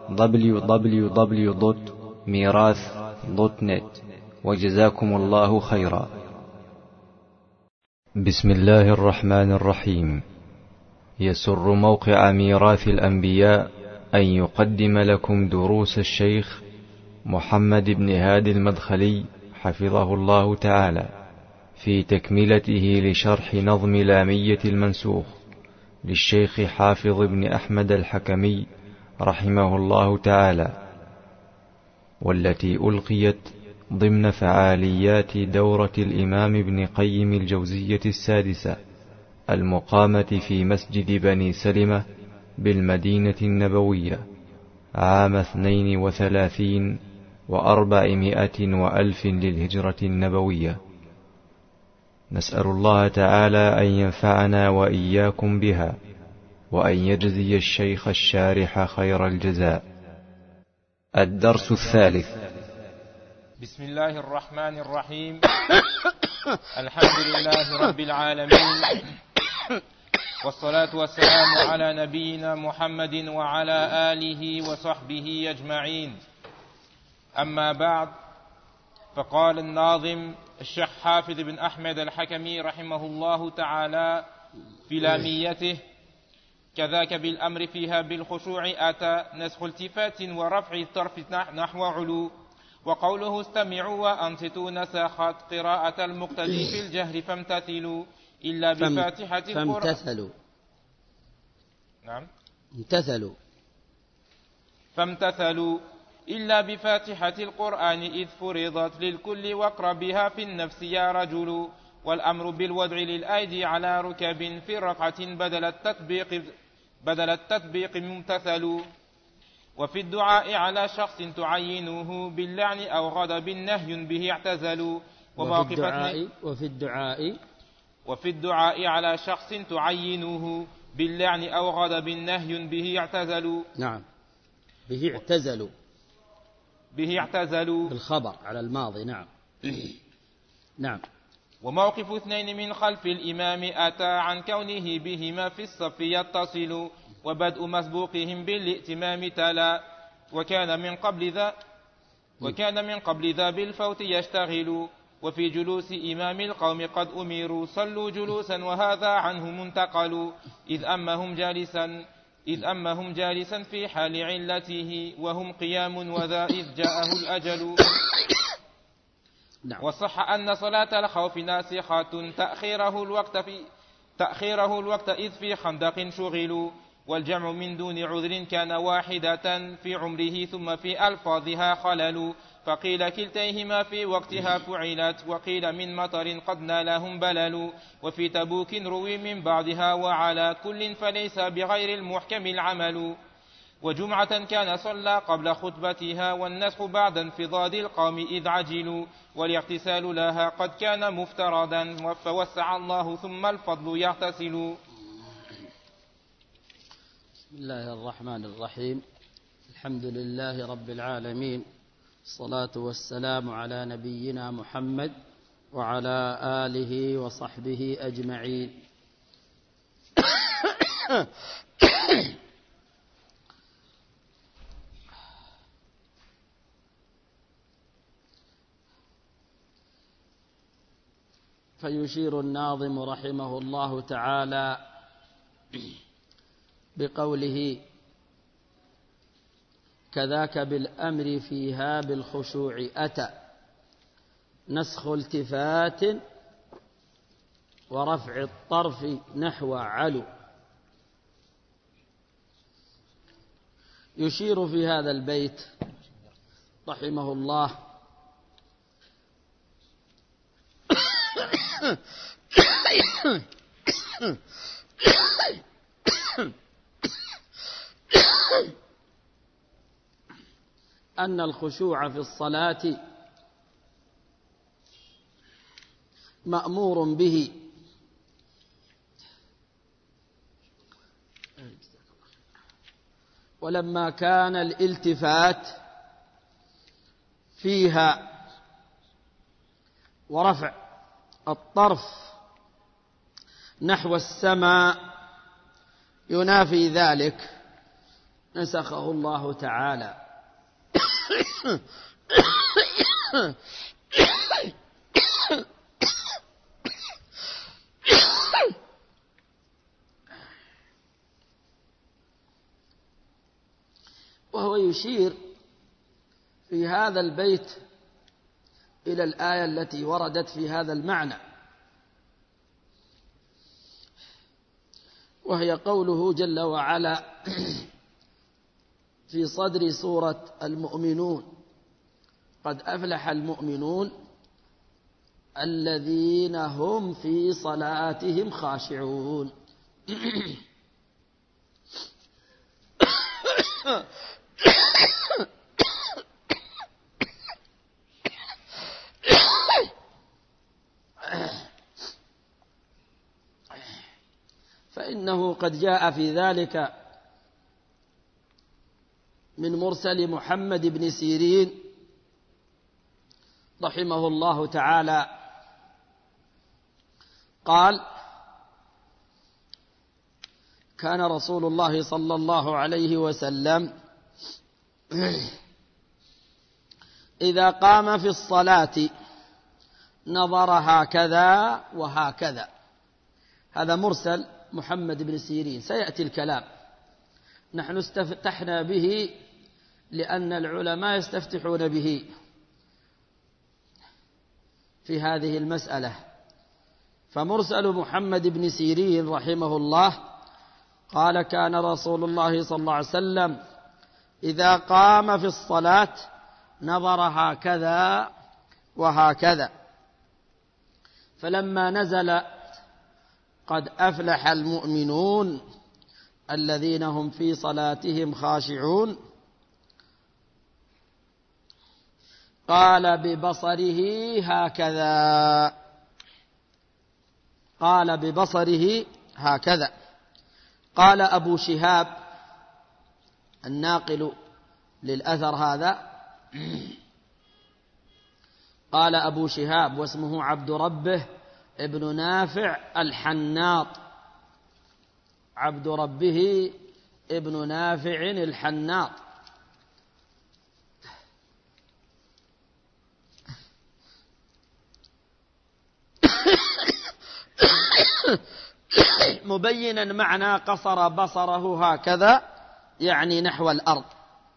www.mirath.net. وجزاكم الله خيرا. بسم الله الرحمن الرحيم. يسر موقع ميراث الأنبياء أن يقدم لكم دروس الشيخ محمد بن هادي المدخلي حفظه الله تعالى في تكملته لشرح نظم لامية المنسوخ للشيخ حافظ بن أحمد الحكمي رحمه الله تعالى، والتي ألقيت ضمن فعاليات دورة الإمام ابن قيم الجوزية السادسة المقامة في مسجد بني سلمة بالمدينة النبوية عام 32 و400 وألف للهجرة النبوية. نسأل الله تعالى أن ينفعنا وإياكم بها، وأن يجزي الشيخ الشارح خير الجزاء. الدرس الثالث. بسم الله الرحمن الرحيم. الحمد لله رب العالمين، والصلاة والسلام على نبينا محمد وعلى آله وصحبه أجمعين. أما بعد، فقال الناظم الشيخ حافظ بن أحمد الحكمي رحمه الله تعالى في لاميته: كذاك بالأمر فيها بالخشوع أتى نسخ التفات ورفع الطرف نحو علو. وقوله استمعوا وأنصتوا نسخت قراءة المقتدي في الجهر فامتثلوا إلا بفاتحة القرآن. فامتثلوا. نعم. فامتثلوا إلا بفاتحة القرآن إذ فرضت للكل واقرأ بها في النفس يا رجل. والأمر بالوضع للأيدي على ركب في ركعة بدل التطبيق ممتثل. وفي الدعاء على شخص تعينه باللعن أو غضب نهي به اعتزلوا. وفي الدعاء على شخص تعينه باللعن أو غضب نهي به اعتزلوا. نعم، به اعتزلوا بالخبر على الماضي. نعم. نعم. وموقف اثنين من خلف الإمام أتى عن كونه بهما في الصف يتصل. وبدء مسبوقهم بالائتمام تلا. وكان من قبل ذا بالفوت يشتغل. وفي جلوس إمام القوم قد أمروا صلوا جلوسا وهذا عنه منتقل. إذ أمهم جالسا في حال علته وهم قيام وذا إذ جاءه الأجل. وصح أن صلاة الخوف ناسخة تأخيره الوقت إذ في خندق شغلوا. والجمع من دون عذر كان واحدة في عمره ثم في ألفاظها خلل. فقيل كلتيهما في وقتها فعلت وقيل من مطر قد نالهم بلل. وفي تبوك روي من بعدها وعلى كل فليس بغير المحكم العمل. وجمعة كان صلى قبل خطبتها والنسخ بعد انفضاد القوم إذ عجلوا. والاغتسال لها قد كان مفترضا فوسع الله ثم الفضل يغتسل. بسم الله الرحمن الرحيم. الحمد لله رب العالمين، الصلاة والسلام على نبينا محمد وعلى آله وصحبه أجمعين. فيشير الناظم رحمه الله تعالى بقوله: كذاك بالأمر فيها بالخشوع أتى نسخ التفات ورفع الطرف نحو علو. يشير في هذا البيت رحمه الله أن الخشوع في الصلاة مأمور به ولما كان الالتفات فيها ورفع الطرف نحو السماء ينافي ذلك نسخه الله تعالى. وهو يشير في هذا البيت إلى الآية التي وردت في هذا المعنى، وهي قوله جل وعلا في صدر سورة المؤمنون: قد أفلح المؤمنون الذين هم في صلاتهم خاشعون. فإنه قد جاء في ذلك من مرسل محمد بن سيرين رحمه الله تعالى قال: كان رسول الله صلى الله عليه وسلم إذا قام في الصلاة نظر هكذا وهكذا. هذا مرسل محمد بن سيرين، سيأتي الكلام. نحن استفتحنا به لأن العلماء يستفتحون به في هذه المسألة. فمرسل محمد بن سيرين رحمه الله قال: كان رسول الله صلى الله عليه وسلم إذا قام في الصلاة نظر هكذا وهكذا. فلما نزل قد أفلح المؤمنون الذين هم في صلاتهم خاشعون قال ببصره هكذا، قال ببصره هكذا. قال أبو شهاب الناقل للأثر هذا، قال أبو شهاب واسمه عبد ربه ابن نافع الحناط، عبد ربه ابن نافع الحناط. مبينا معنى قصر بصره هكذا، يعني نحو الأرض.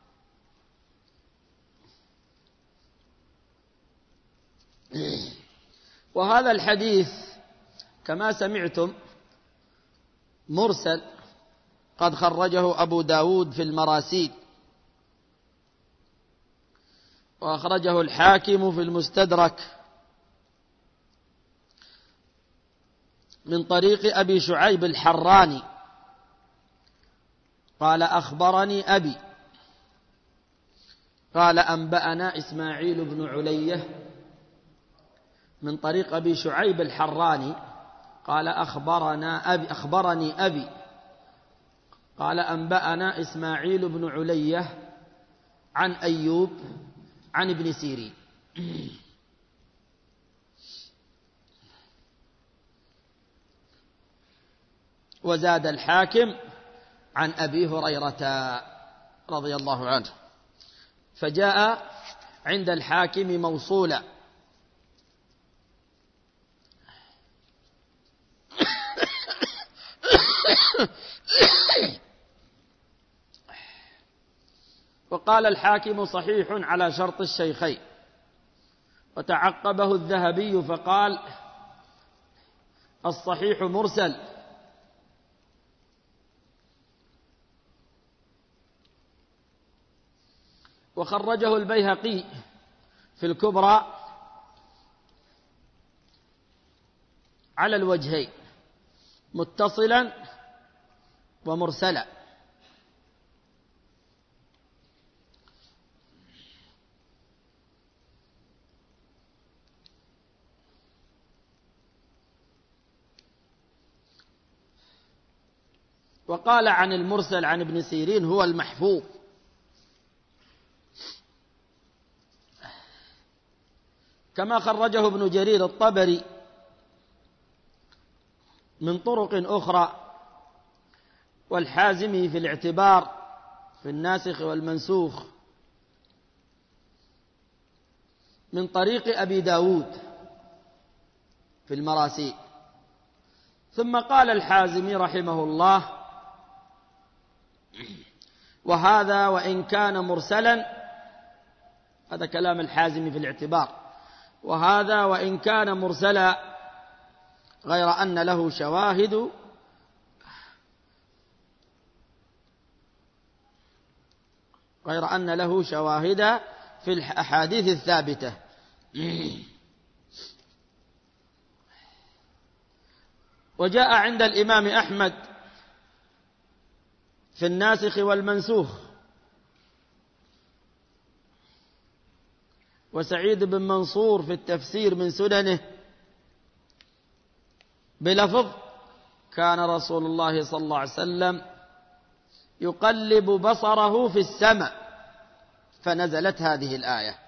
وهذا الحديث كما سمعتم مرسل، قد خرجه أبو داود في المراسيل، وأخرجه الحاكم في المستدرك من طريق أبي شعيب الحراني قال: أخبرني أبي قال: أنبأنا إسماعيل بن علية، من طريق أبي شعيب الحراني قال: أخبرني أبي قال: أنبأنا إسماعيل بن علية عن أيوب عن ابن سيرين. وزاد الحاكم عن أبي هريرة رضي الله عنه، فجاء عند الحاكم موصولا. وقال الحاكم: صحيح على شرط الشيخين. وتعقبه الذهبي فقال: الصحيح مرسل. وخرجه البيهقي في الكبرى على الوجهين، متصلا ومرسلا. وقال عن المرسل عن ابن سيرين: هو المحفوظ. كما خرجه ابن جرير الطبري من طرق أخرى، والحازمي في الاعتبار في الناسخ والمنسوخ من طريق أبي داود في المراسيل. ثم قال الحازمي رحمه الله: وهذا وإن كان مرسلا، هذا كلام الحازمي في الاعتبار، وهذا وإن كان مرسلا غير أن له شواهد في الأحاديث الثابتة. وجاء عند الإمام أحمد في الناسخ والمنسوخ، وسعيد بن منصور في التفسير من سننه بلفظ: كان رسول الله صلى الله عليه وسلم يقلب بصره في السماء، فنزلت هذه الآية.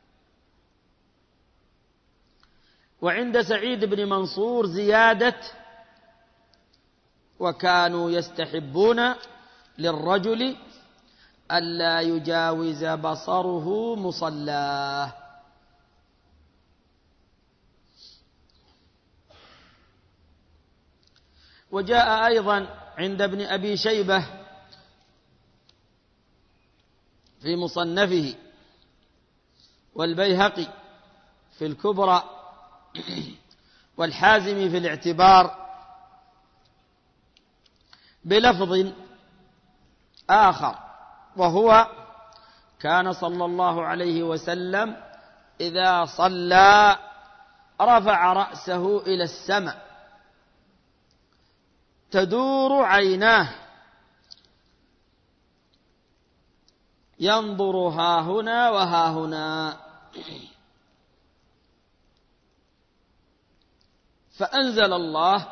وعند سعيد بن منصور زيادة: وكانوا يستحبون للرجل ألا يجاوز بصره مصلاه. وجاء أيضا عند ابن أبي شيبة في مصنفه والبيهقي في الكبرى والحازمي في الاعتبار بلفظ آخر، وهو: كان صلى الله عليه وسلم إذا صلى رفع رأسه إلى السماء تدور عيناه ينظر ها هنا وها هنا. فأنزل الله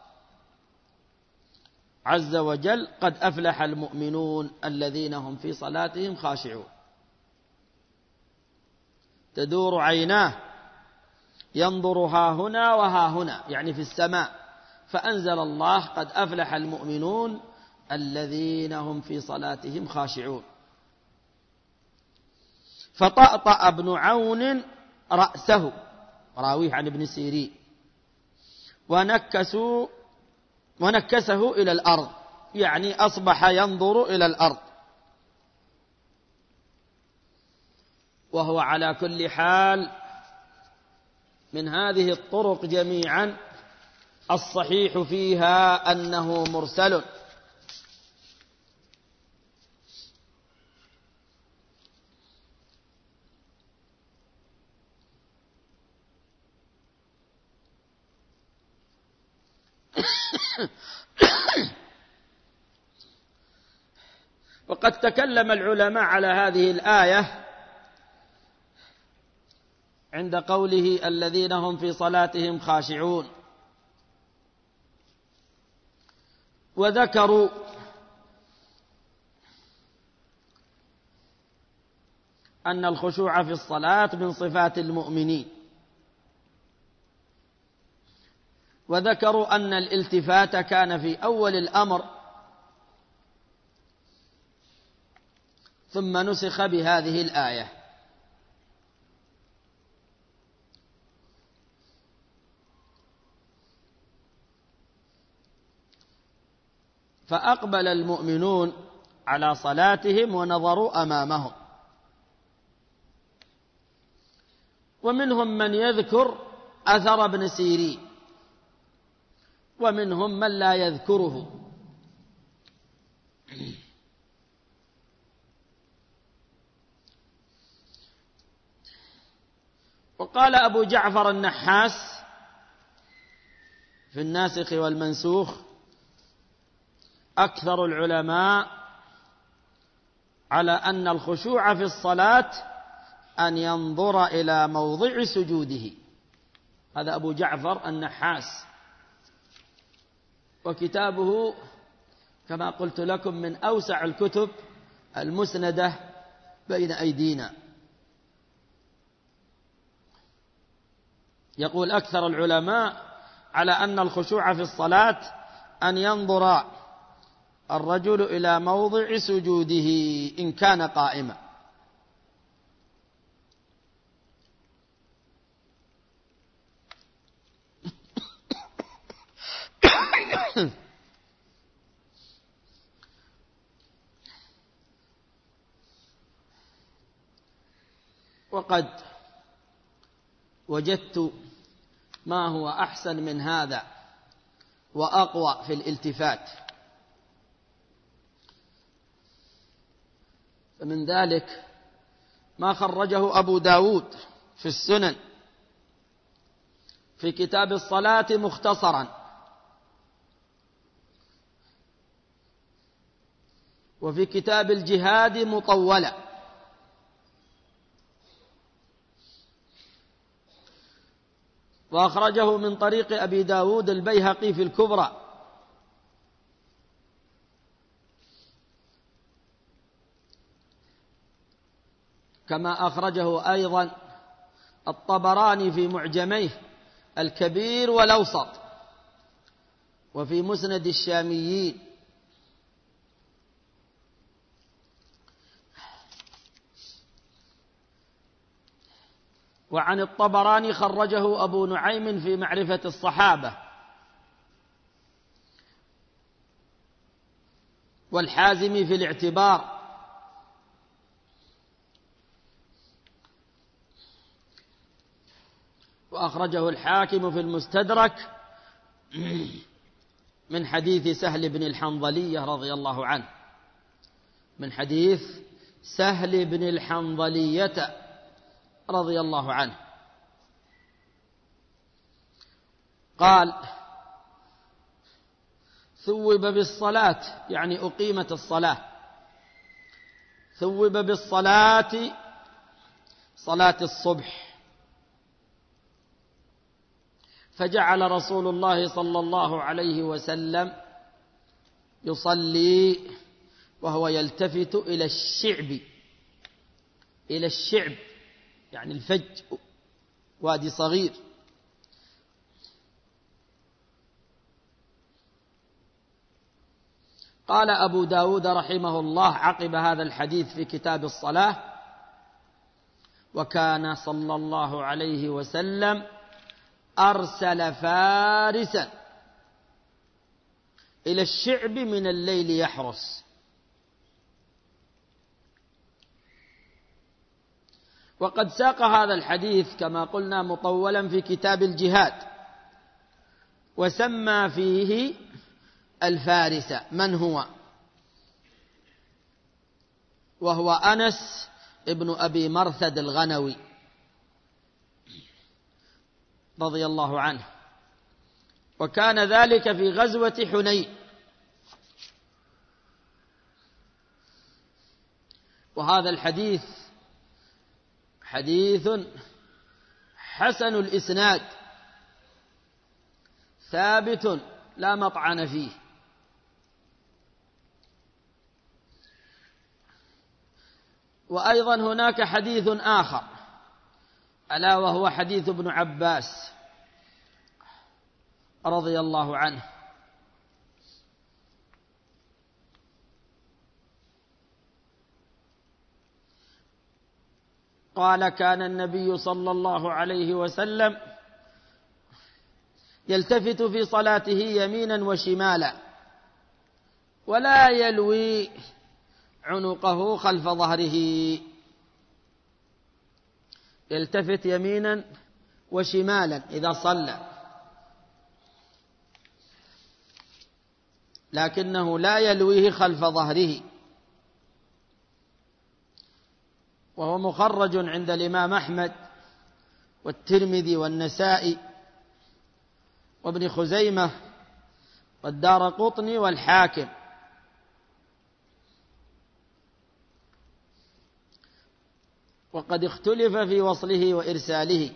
عز وجل: قد أفلح المؤمنون الذين هم في صلاتهم خاشعون. تدور عيناه ينظر ها هنا وها هنا، يعني في السماء. فأنزل الله: قد أفلح المؤمنون الذين هم في صلاتهم خاشعون. فطأطأ ابن عون رأسه، راويه عن ابن سيرين، ونكسه إلى الأرض، يعني أصبح ينظر إلى الأرض. وهو على كل حال من هذه الطرق جميعا الصحيح فيها أنه مرسل. وقد تكلم العلماء على هذه الآية عند قوله: الذين هم في صلاتهم خاشعون، وذكروا أن الخشوع في الصلاة من صفات المؤمنين، وذكروا أن الالتفات كان في أول الأمر ثم نسخ بهذه الآية. فأقبل المؤمنون على صلاتهم ونظروا أمامهم، ومنهم من يذكر أثر ابن سيرين، ومنهم من لا يذكره. وقال أبو جعفر النحاس في الناسخ والمنسوخ: أكثر العلماء على أن الخشوع في الصلاة أن ينظر إلى موضع سجوده. هذا أبو جعفر النحاس، وكتابه كما قلت لكم من أوسع الكتب المسندة بين أيدينا. يقول: أكثر العلماء على أن الخشوع في الصلاة أن ينظر الرجل إلى موضع سجوده إن كان قائما. وقد وجدت ما هو أحسن من هذا وأقوى في الالتفات. فمن ذلك ما خرجه أبو داود في السنن في كتاب الصلاة مختصرا، وفي كتاب الجهاد مطولا، وأخرجه من طريق أبي داود البيهقي في الكبرى، كما أخرجه أيضا الطبراني في معجميه الكبير والأوسط، وفي مسند الشاميين، وعن الطبراني خرجه أبو نعيم في معرفة الصحابة، والحازمي في الاعتبار، وأخرجه الحاكم في المستدرك من حديث سهل بن الحنظلية رضي الله عنه، من حديث سهل بن الحنظلية رضي الله عنه قال: ثوب بالصلاة، يعني أقيمت الصلاة، ثوب بالصلاة صلاة الصبح، فجعل رسول الله صلى الله عليه وسلم يصلي وهو يلتفت إلى الشعب، إلى الشعب يعني الفج، وادي صغير. قال أبو داود رحمه الله عقب هذا الحديث في كتاب الصلاة: وكان صلى الله عليه وسلم أرسل فارسا إلى الشعب من الليل يحرس. وقد ساق هذا الحديث كما قلنا مطولا في كتاب الجهاد، وسمى فيه الفارس من هو، وهو أنس ابن أبي مرثد الغنوي رضي الله عنه، وكان ذلك في غزوة حنين. وهذا الحديث حديث حسن الإسناد ثابت لا مطعن فيه. وأيضا هناك حديث آخر ألا وهو حديث ابن عباس رضي الله عنه، قال: كان النبي صلى الله عليه وسلم يلتفت في صلاته يمينا وشمالا ولا يلوي عنقه خلف ظهره. يلتفت يمينا وشمالا إذا صلى، لكنه لا يلويه خلف ظهره. وهو مخرج عند الإمام أحمد والترمذي والنسائي وابن خزيمة والدارقطني والحاكم. وقد اختلف في وصله وإرساله،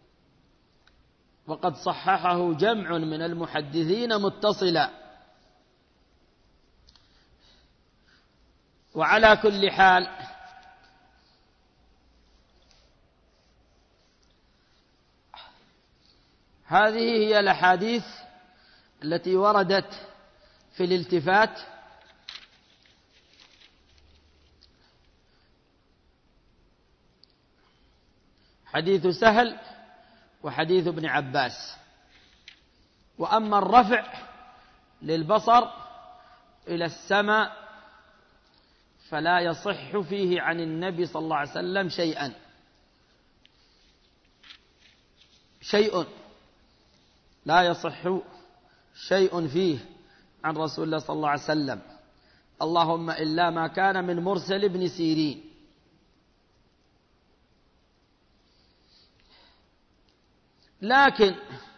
وقد صححه جمع من المحدثين متصلا. وعلى كل حال هذه هي الأحاديث التي وردت في الالتفات حديث سهل وحديث ابن عباس. وأما الرفع للبصر إلى السماء فلا يصح فيه عن النبي صلى الله عليه وسلم شيء لا يصح شيء فيه عن رسول الله صلى الله عليه وسلم، اللهم إلا ما كان من مرسل ابن سيرين. لكن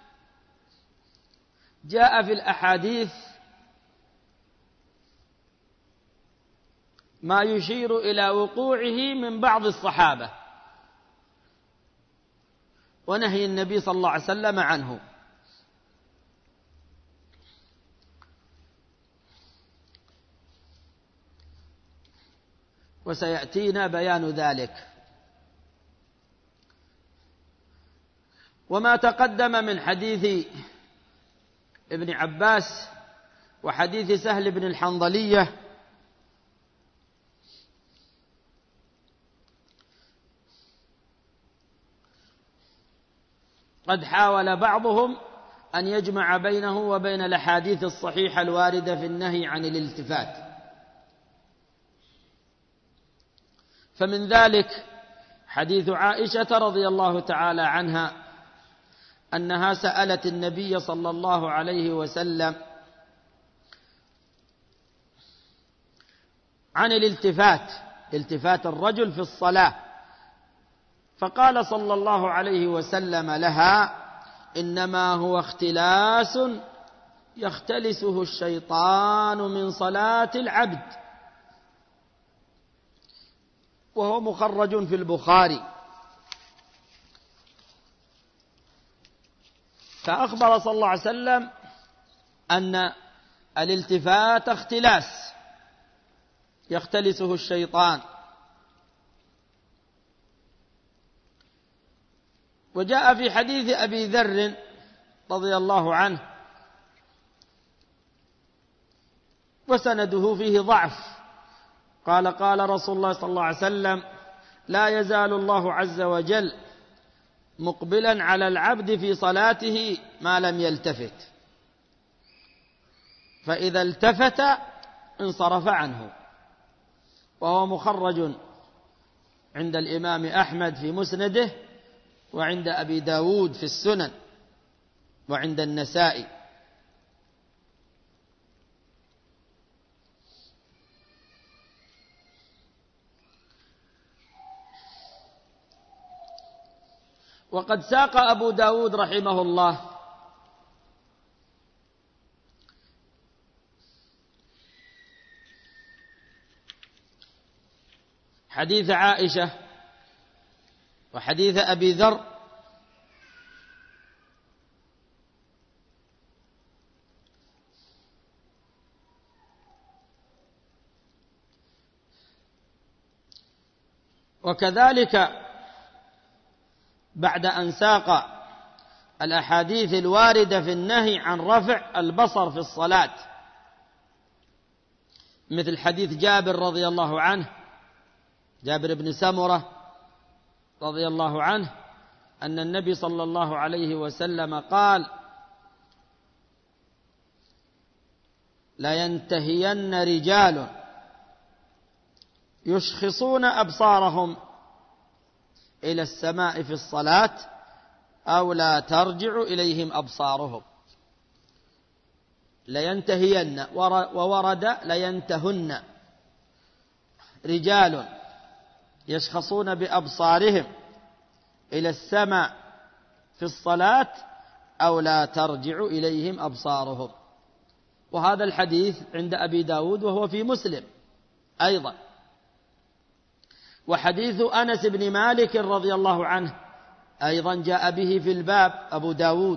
جاء في الأحاديث ما يشير إلى وقوعه من بعض الصحابة ونهي النبي صلى الله عليه وسلم عنه. وسيأتينا بيان ذلك. وما تقدم من حديث ابن عباس وحديث سهل بن الحنظلية قد حاول بعضهم أن يجمع بينه وبين الأحاديث الصحيحة الواردة في النهي عن الالتفات، فمن ذلك حديث عائشة رضي الله تعالى عنها أنها سألت النبي صلى الله عليه وسلم عن التفات الرجل في الصلاة، فقال صلى الله عليه وسلم لها: إنما هو اختلاس يختلسه الشيطان من صلاة العبد، وهو مخرج في البخاري. فأخبر صلى الله عليه وسلم أن الالتفات اختلاس يختلسه الشيطان. وجاء في حديث أبي ذر رضي الله عنه وسنده فيه ضعف، قال: قال رسول الله صلى الله عليه وسلم: لا يزال الله عز وجل مقبلا على العبد في صلاته ما لم يلتفت، فإذا التفت انصرف عنه. وهو مخرج عند الإمام أحمد في مسنده، وعند أبي داود في السنن، وعند النسائي. وقد ساق أبو داود رحمه الله حديث عائشة وحديث أبي ذر وكذلك بعد أن ساق الأحاديث الواردة في النهي عن رفع البصر في الصلاة، مثل حديث جابر رضي الله عنه، جابر بن سمرة رضي الله عنه، أن النبي صلى الله عليه وسلم قال: لا ينتهين رجال يشخصون أبصارهم إلى السماء في الصلاة أو لا ترجع إليهم أبصارهم. لينتهين، وورد لينتهن، رجال يشخصون بأبصارهم إلى السماء في الصلاة أو لا ترجع إليهم أبصارهم. وهذا الحديث عند أبي داود وهو في مسلم أيضا. وحديث أنس بن مالك رضي الله عنه أيضا جاء به في الباب أبو داود،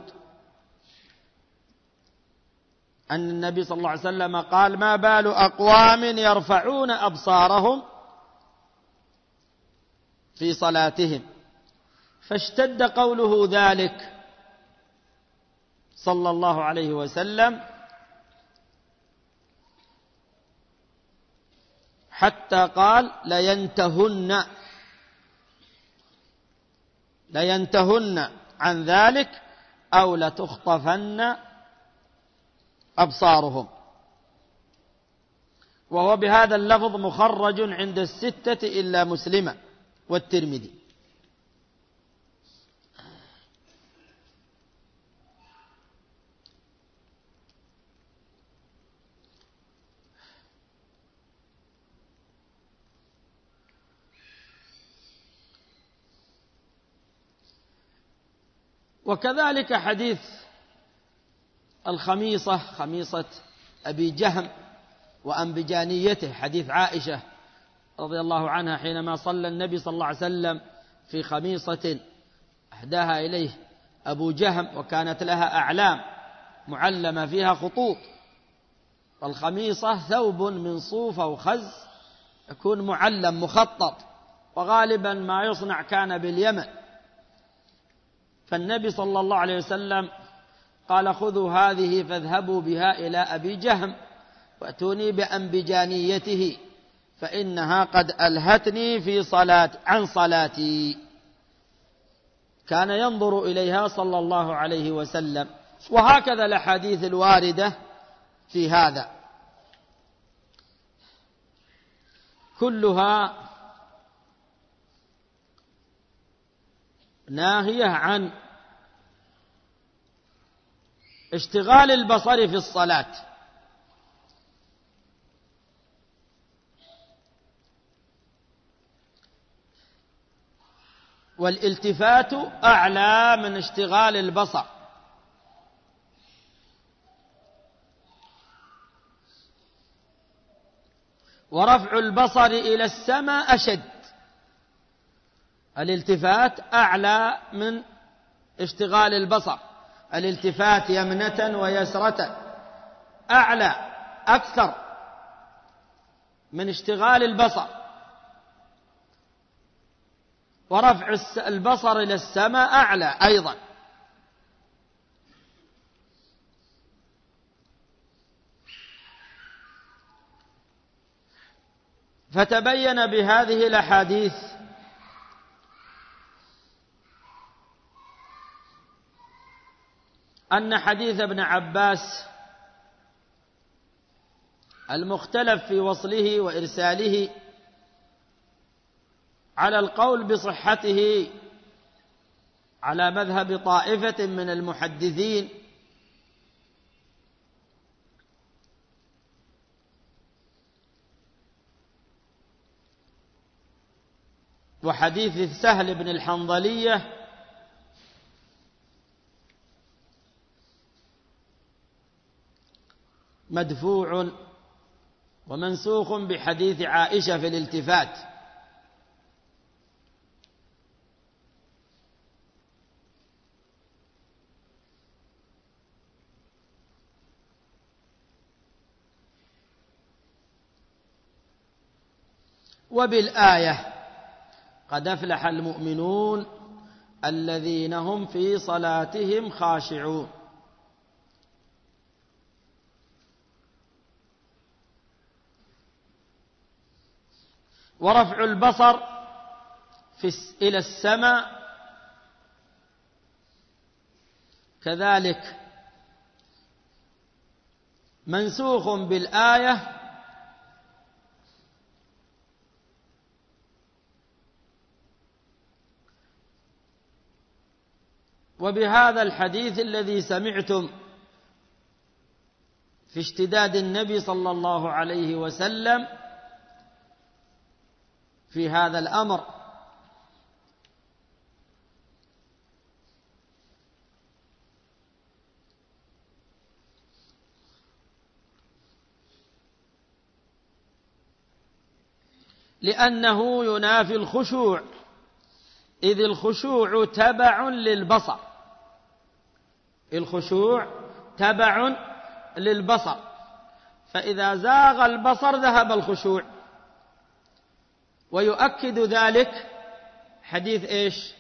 أن النبي صلى الله عليه وسلم قال: ما بال أقوام يرفعون أبصارهم في صلاتهم، فاشتد قوله ذلك صلى الله عليه وسلم حتى قال: لينتهن عن ذلك أو لتخطفن أبصارهم. وهو بهذا اللفظ مخرج عند الستة إلا مسلمة والترمذي. وكذلك حديث الخميصة، خميصة أبي جهم وأنبجانيته، حديث عائشة رضي الله عنها حينما صلى النبي صلى الله عليه وسلم في خميصة أهداها إليه أبو جهم، وكانت لها أعلام معلمة فيها خطوط. والخميصة ثوب من صوف أو خز يكون معلم مخطط، وغالبا ما يصنع كان باليمن. فالنبي صلى الله عليه وسلم قال: خذوا هذه فاذهبوا بها إلى أبي جهم وأتوني بأنبجانيته فإنها قد ألهتني عن صلاتي. كان ينظر إليها صلى الله عليه وسلم. وهكذا الأحاديث الواردة في هذا كلها ناهية عن اشتغال البصر في الصلاة. والالتفات أعلى من اشتغال البصر. ورفع البصر إلى السماء أشد. الالتفات أعلى من اشتغال البصر. الالتفات يمنة ويسرة أعلى أكثر من اشتغال البصر. ورفع البصر إلى السماء أعلى أيضا. فتبين بهذه الأحاديث أن حديث ابن عباس المختلف في وصله وإرساله على القول بصحته على مذهب طائفة من المحدثين وحديث سهل بن الحنظلية مدفوع ومنسوخ بحديث عائشة في الالتفات. وبالآية قد أفلح المؤمنون الذين هم في صلاتهم خاشعون. ورفع البصر إلى السماء كذلك منسوخ بالآية وبهذا الحديث الذي سمعتم في اشتداد النبي صلى الله عليه وسلم في هذا الأمر. لأنه ينافي الخشوع، إذ الخشوع تبع للبصر. الخشوع تبع للبصر، فإذا زاغ البصر ذهب الخشوع. ويؤكد ذلك حديث إيش؟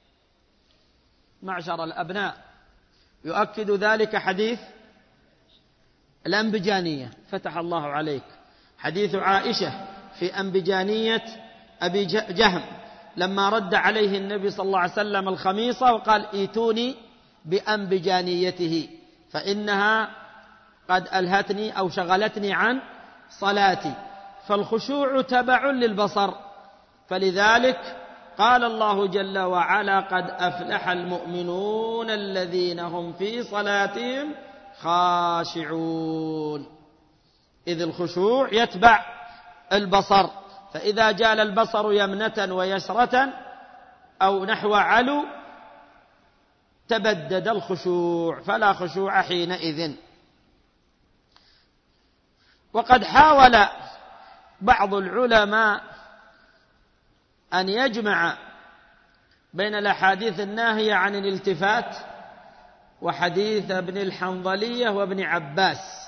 معشر الأبناء، يؤكد ذلك حديث الأنبجانية. فتح الله عليك. حديث عائشة في أنبجانية أبي جهم لما رد عليه النبي صلى الله عليه وسلم الخميصة وقال ائتوني بأنبجانيته فإنها قد ألهتني أو شغلتني عن صلاتي. فالخشوع تبع للبصر، فلذلك قال الله جل وعلا قد أفلح المؤمنون الذين هم في صلاتهم خاشعون، إذ الخشوع يتبع البصر. فإذا جال البصر يمنة ويسرة أو نحو علو تبدد الخشوع، فلا خشوع حينئذ. وقد حاول بعض العلماء أن يجمع بين الأحاديث الناهية عن الالتفات وحديث ابن الحنظلية وابن عباس.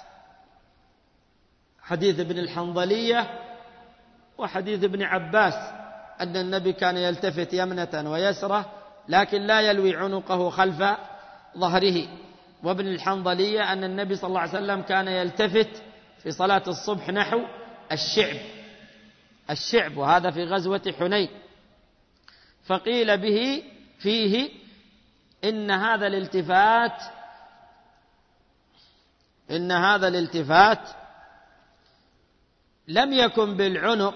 حديث ابن الحنظلية وحديث ابن عباس أن النبي كان يلتفت يمنة ويسرة لكن لا يلوي عنقه خلف ظهره. وابن الحنظلية أن النبي صلى الله عليه وسلم كان يلتفت في صلاة الصبح نحو الشعب، وهذا في غزوة حنين. فقيل به فيه إن هذا الالتفات لم يكن بالعنق،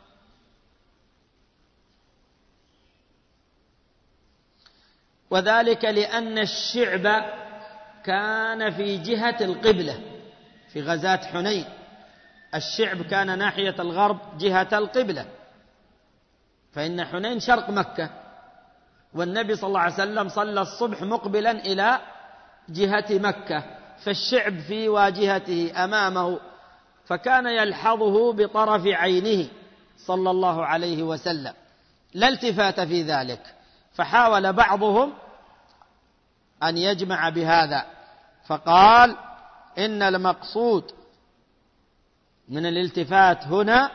وذلك لأن الشعب كان في جهة القبلة في غزاة حنين. الشعب كان ناحية الغرب جهة القبلة، فإن حنين شرق مكة، والنبي صلى الله عليه وسلم صلى الصبح مقبلا إلى جهة مكة، فالشعب في واجهته أمامه، فكان يلحظه بطرف عينه صلى الله عليه وسلم، لا التفات في ذلك. فحاول بعضهم أن يجمع بهذا، فقال إن المقصود من الالتفات هنا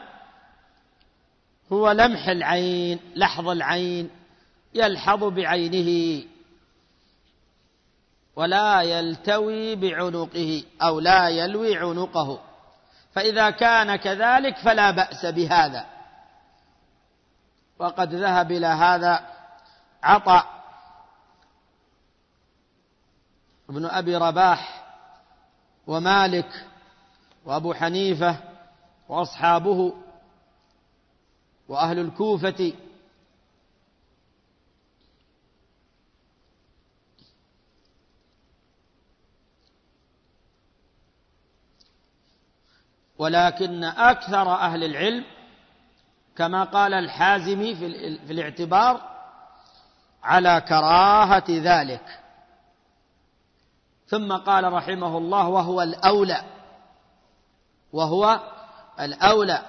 هو لمح العين، لحظ العين، يلحظ بعينه ولا يلتوي بعنقه أو لا يلوي عنقه، فإذا كان كذلك فلا بأس بهذا. وقد ذهب إلى هذا عطاء ابن أبي رباح ومالك وأبو حنيفة وأصحابه وأهل الكوفة. ولكن أكثر أهل العلم كما قال الحازمي في الاعتبار على كراهة ذلك. ثم قال رحمه الله وهو الأولى،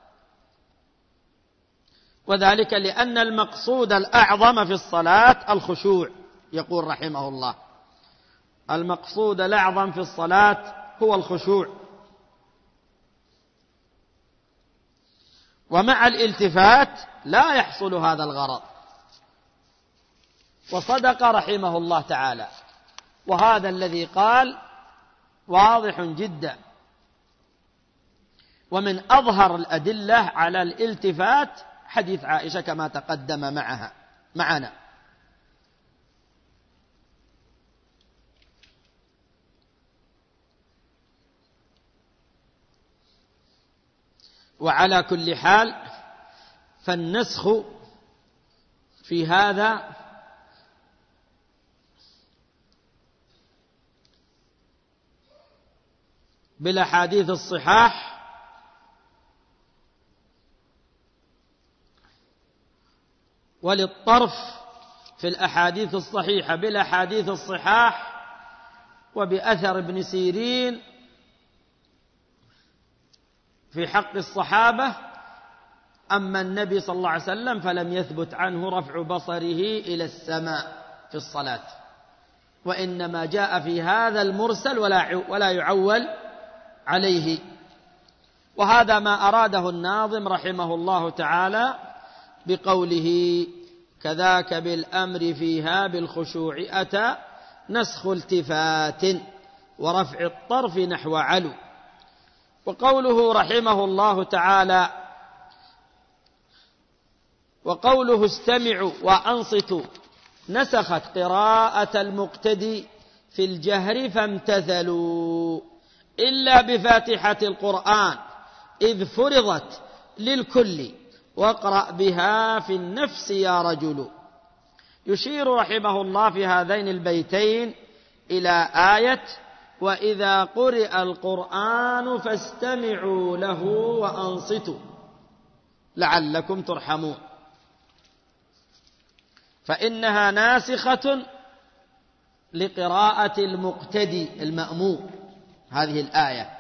وذلك لأن المقصود الأعظم في الصلاة الخشوع. يقول رحمه الله المقصود الأعظم في الصلاة هو الخشوع، ومع الالتفات لا يحصل هذا الغرض. وصدق رحمه الله تعالى، وهذا الذي قال واضح جدا. ومن أظهر الأدلة على الالتفات حديث عائشة كما تقدم معنا. وعلى كل حال فالنسخ في هذا بالأحاديث الصحاح وللطرف في الأحاديث الصحيحة بالأحاديث الصحاح وبأثر ابن سيرين في حق الصحابة. أما النبي صلى الله عليه وسلم فلم يثبت عنه رفع بصره إلى السماء في الصلاة، وإنما جاء في هذا المرسل ولا يعول عليه. وهذا ما أراده الناظم رحمه الله تعالى بقوله كذاك بالأمر فيها بالخشوع أتى نسخ التفات ورفع الطرف نحو علو. وقوله رحمه الله تعالى وقوله استمعوا وأنصتوا نسخت قراءة المقتدي في الجهر فامتثلوا إلا بفاتحة القرآن إذ فرضت للكل واقرأ بها في النفس يا رجل. يشير رحمه الله في هذين البيتين إلى آية وإذا قرئ القرآن فاستمعوا له وأنصتوا لعلكم ترحمون، فإنها ناسخة لقراءة المقتدي المأموم هذه الآية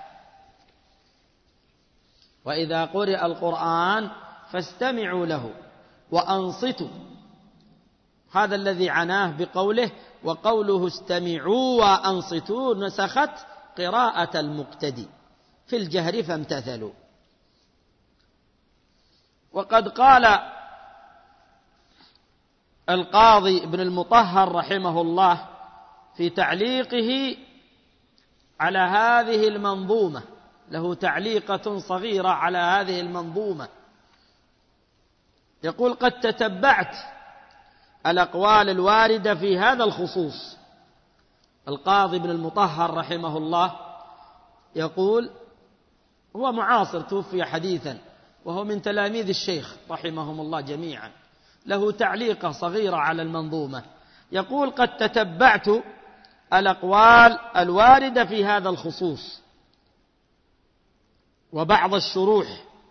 وإذا قرئ القرآن فاستمعوا له وأنصتوا، هذا الذي عناه بقوله وقوله استمعوا وأنصتوا نسخت قراءة المقتدي في الجهر فامتثلوا. وقد قال القاضي ابن المطهر رحمه الله في تعليقه على هذه المنظومة، له تعليقة صغيرة على هذه المنظومة، يقول قد تتبعت الأقوال الواردة في هذا الخصوص. القاضي ابن المطهر رحمه الله يقول، هو معاصر توفي حديثا وهو من تلاميذ الشيخ رحمهم الله جميعا، له تعليقة صغيرة على المنظومة، يقول: قد تتبعت الأقوال الواردة في هذا الخصوص وبعض الشروح،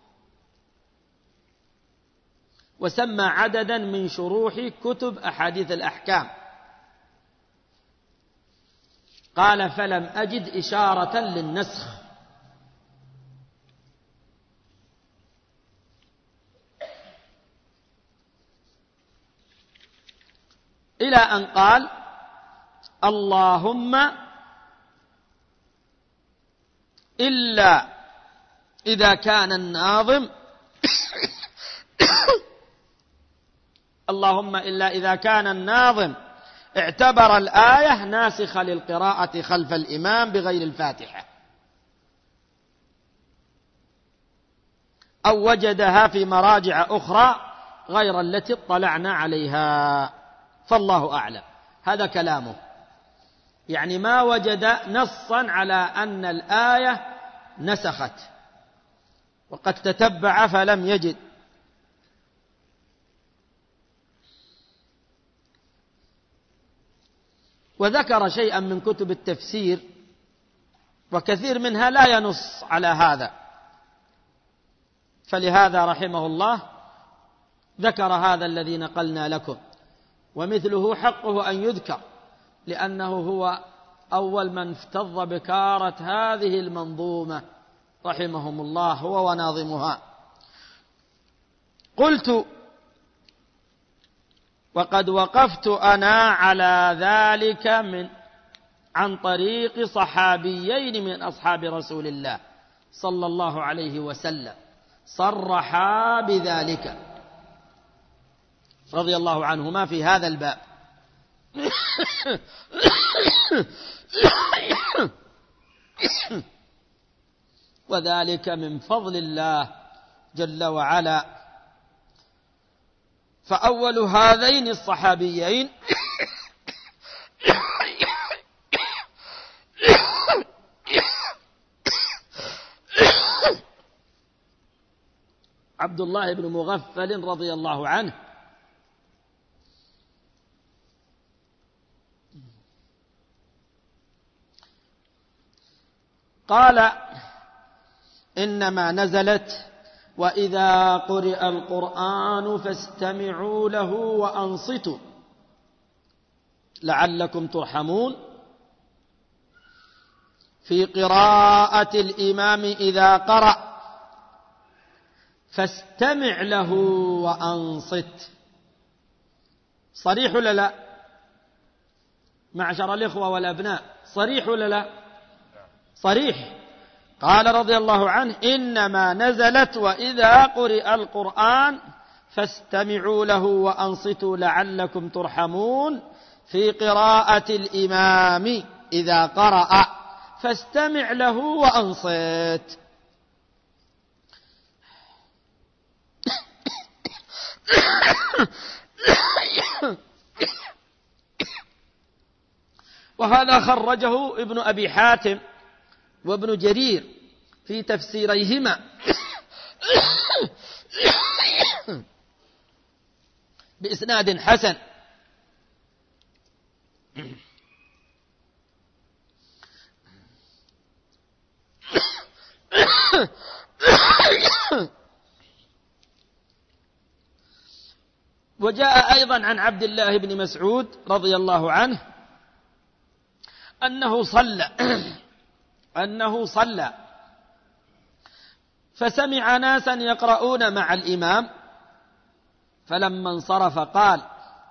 وسمى عددا من شروح كتب أحاديث الأحكام. قال: فلم أجد إشارة للنسخ. إلى أن قال: اللهم إلا إذا كان الناظم اللهم إلا إذا كان الناظم اعتبر الآية ناسخة للقراءة خلف الإمام بغير الفاتحة، أو وجدها في مراجع أخرى غير التي اطلعنا عليها، فالله أعلم. هذا كلامه، يعني ما وجد نصا على أن الآية نسخت، وقد تتبع فلم يجد. وذكر شيئا من كتب التفسير، وكثير منها لا ينص على هذا، فلهذا رحمه الله ذكر هذا الذي نقلنا لكم، ومثله حقه أن يذكر، لأنه هو أول من افتض بكارة هذه المنظومة رحمهم الله، هو وناظمها. قلت: وقد وقفت أنا على ذلك عن طريق صحابيين من أصحاب رسول الله صلى الله عليه وسلم صرحا بذلك رضي الله عنهما في هذا الباب. وذلك من فضل الله جل وعلا. فأول هذين الصحابيين عبد الله بن مغفل رضي الله عنه، قال: إنما نزلت وإذا قرئ القرآن فاستمعوا له وأنصتوا لعلكم ترحمون، في قراءة الإمام إذا قرأ فاستمع له وأنصت. صريح ولا لا معشر الإخوة والأبناء؟ صريح ولا لا؟ صريح. قال رضي الله عنه: إنما نزلت وإذا قرئ القرآن فاستمعوا له وأنصتوا لعلكم ترحمون، في قراءة الإمام إذا قرأ فاستمع له وأنصت. وهذا خرجه ابن أبي حاتم وابن جرير في تفسيريهما بإسناد حسن. وجاء أيضا عن عبد الله بن مسعود رضي الله عنه أنه صلى فسمع ناسا يقرؤون مع الإمام، فلما انصرف قال: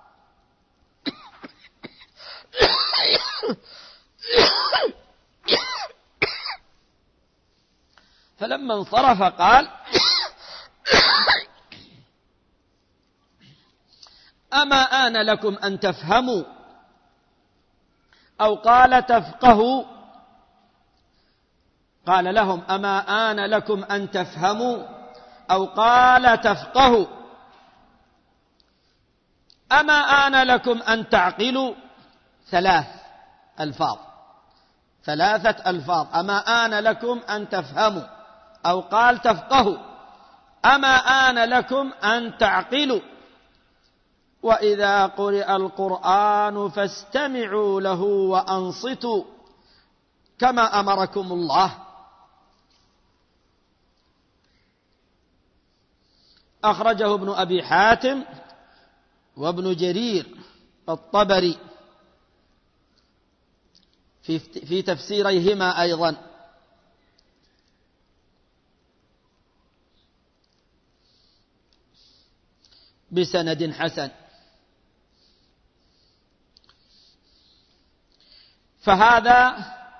أما آن لكم أن تفهموا، أو قال تفقهوا. قال لهم: أما آن لكم أن تفهموا، أو قال تفقهوا. أما آن لكم أن تعقلوا، ثلاثة ألفاظ، أما آن لكم أن تفهموا، أو قال تفقهوا، أما آن لكم أن تعقلوا، وإذا قرئ القرآن فاستمعوا له وأنصتوا كما أمركم الله. أخرجه ابن أبي حاتم وابن جرير الطبري في تفسيريهما أيضا. بسند حسن. فهذا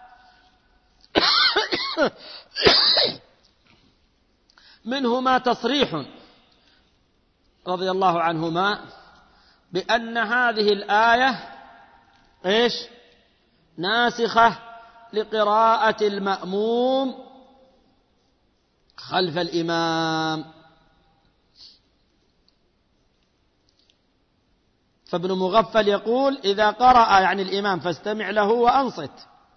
منهما تصريح رضي الله عنهما بأن هذه الآية إيش؟ ناسخة لقراءة المأموم خلف الإمام. فابن مغفل يقول إذا قرأ يعني الإمام فاستمع له وأنصت.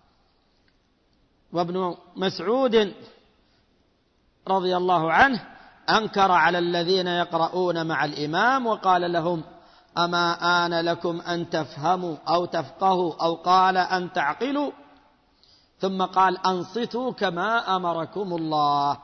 وابن مسعود رضي الله عنه أنكر على الذين يقرؤون مع الإمام وقال لهم أما آن لكم أن تفهموا أو تفقهوا، أو قال أن تعقلوا، ثم قال أنصتوا كما أمركم الله.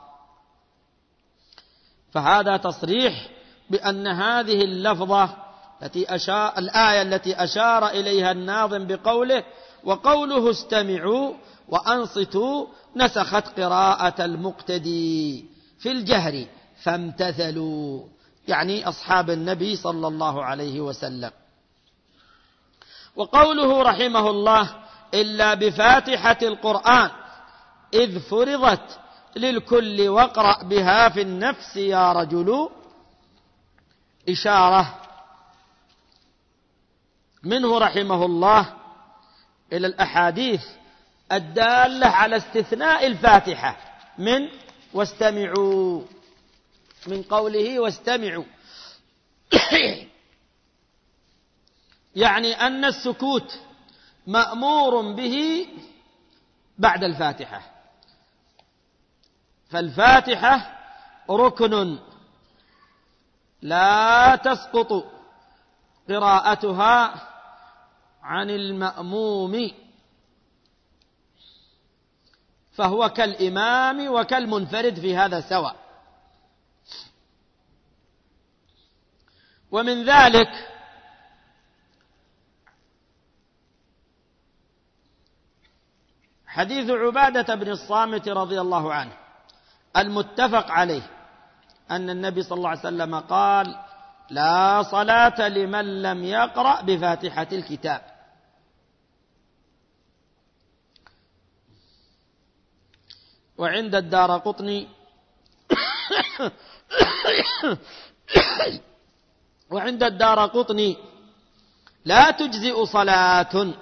فهذا تصريح بأن هذه اللفظة الآية التي أشار إليها الناظم بقوله وقوله استمعوا وأنصتوا نسخت قراءة المقتدي في الجهر فامتثلوا، يعني أصحاب النبي صلى الله عليه وسلم. وقوله رحمه الله إلا بفاتحة القرآن إذ فرضت للكل واقرأ بها في النفس يا رجل، إشارة منه رحمه الله إلى الأحاديث الدالة على استثناء الفاتحة من واستمعوا، من قوله واستمعوا يعني أن السكوت مأمور به بعد الفاتحة. فالفاتحة ركن لا تسقط قراءتها عن المأموم، فهو كالإمام وكالمنفرد في هذا سواء. ومن ذلك حديث عبادة بن الصامت رضي الله عنه المتفق عليه أن النبي صلى الله عليه وسلم قال لا صلاة لمن لم يقرأ بفاتحة الكتاب. وعند الدارقطني وعند الدارقطني لا تجزئ صلاة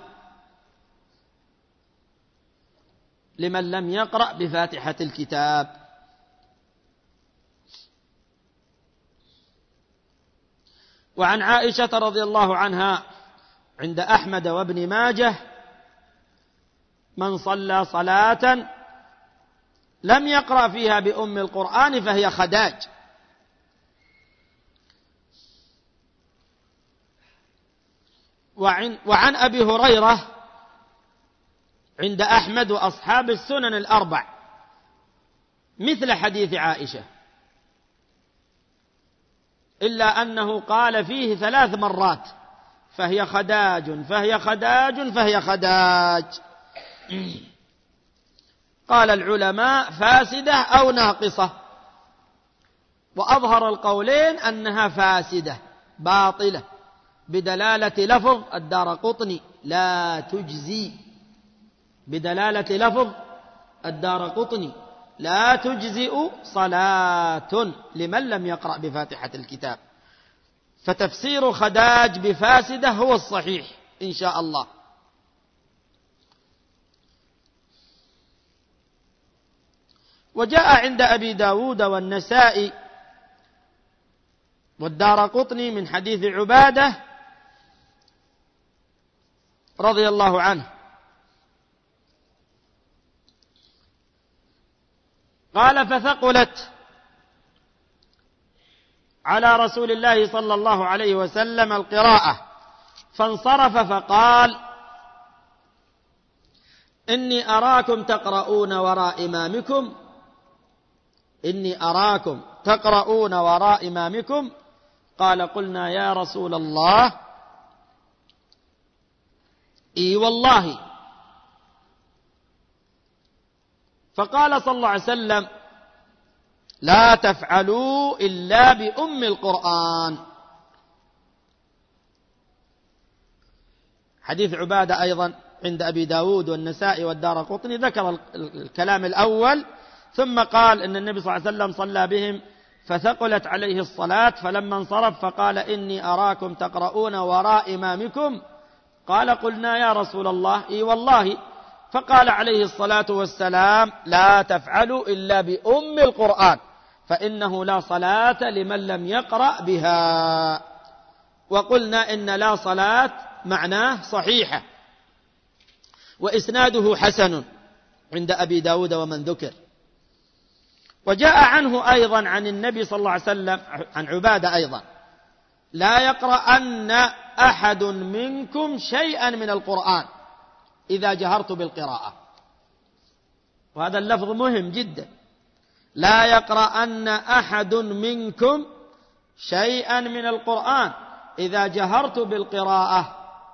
لمن لم يقرأ بفاتحة الكتاب. وعن عائشة رضي الله عنها عند أحمد وابن ماجه من صلى صلاة لم يقرأ فيها بأم القرآن فهي خداج. وعن أبي هريرة عند أحمد وأصحاب السنن الأربع مثل حديث عائشة، إلا أنه قال فيه 3 مرات فهي خداج فهي خداج فهي خداج. قال العلماء فاسدة أو ناقصة، وأظهر القولين أنها فاسدة باطلة بدلالة لفظ الدارقطني لا تجزي، بدلالة لفظ الدارقطني لا تجزئ صلاة لمن لم يقرأ بفاتحة الكتاب. فتفسير خداج بفاسدة هو الصحيح إن شاء الله. وجاء عند أبي داود والنسائي والدارقطني من حديث عبادة رضي الله عنه قال: فثقلت على رسول الله صلى الله عليه وسلم القراءة، فانصرف فقال: إني أراكم تقرؤون وراء إمامكم، إني أراكم تقرؤون وراء إمامكم. قال: قلنا يا رسول الله إي والله. فقال صلى الله عليه وسلم: لا تفعلوا إلا بأم القرآن. حديث عبادة أيضا عند أبي داود والنسائي والدارقطني ذكر الكلام الأول، ثم قال إن النبي صلى الله عليه وسلم صلى بهم فثقلت عليه الصلاة، فلما انصرف فقال: إني أراكم تقرؤون وراء إمامكم. قال: قلنا يا رسول الله إي والله. فقال عليه الصلاة والسلام: لا تفعلوا إلا بأم القرآن، فإنه لا صلاة لمن لم يقرأ بها. وقلنا إن لا صلاة معناه صحيحة، وإسناده حسن عند أبي داود ومن ذكر. وجاء عنه أيضا عن النبي صلى الله عليه وسلم عن عبادة أيضا: لا يقرأن أحد منكم شيئا من القرآن إذا جهرت بالقراءة. وهذا اللفظ مهم جدا: لا يقرأن أحد منكم شيئا من القرآن إذا جهرت بالقراءة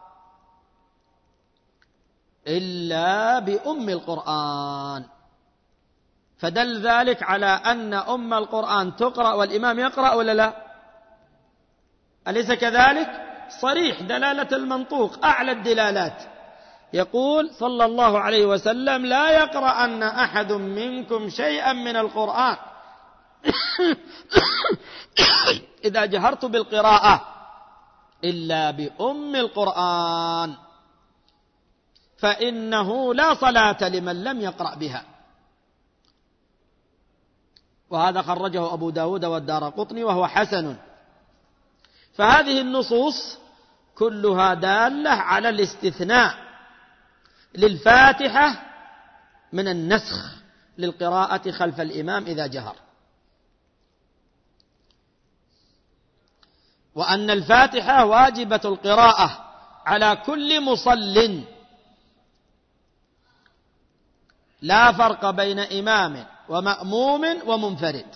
إلا بأم القرآن. فدل ذلك على أن أم القرآن تقرأ والإمام يقرأ ولا لا؟ أليس كذلك؟ صريح دلالة المنطوق أعلى الدلالات. يقول صلى الله عليه وسلم: لا يقرأن أحد منكم شيئا من القرآن إذا جهرت بالقراءة إلا بأم القرآن، فإنه لا صلاة لمن لم يقرأ بها. وهذا خرجه أبو داود والدارقطني وهو حسن. فهذه النصوص كلها دالة على الاستثناء للفاتحة من النسخ للقراءة خلف الإمام إذا جهر، وأن الفاتحة واجبة القراءة على كل مصل، لا فرق بين إمام ومأموم ومنفرد.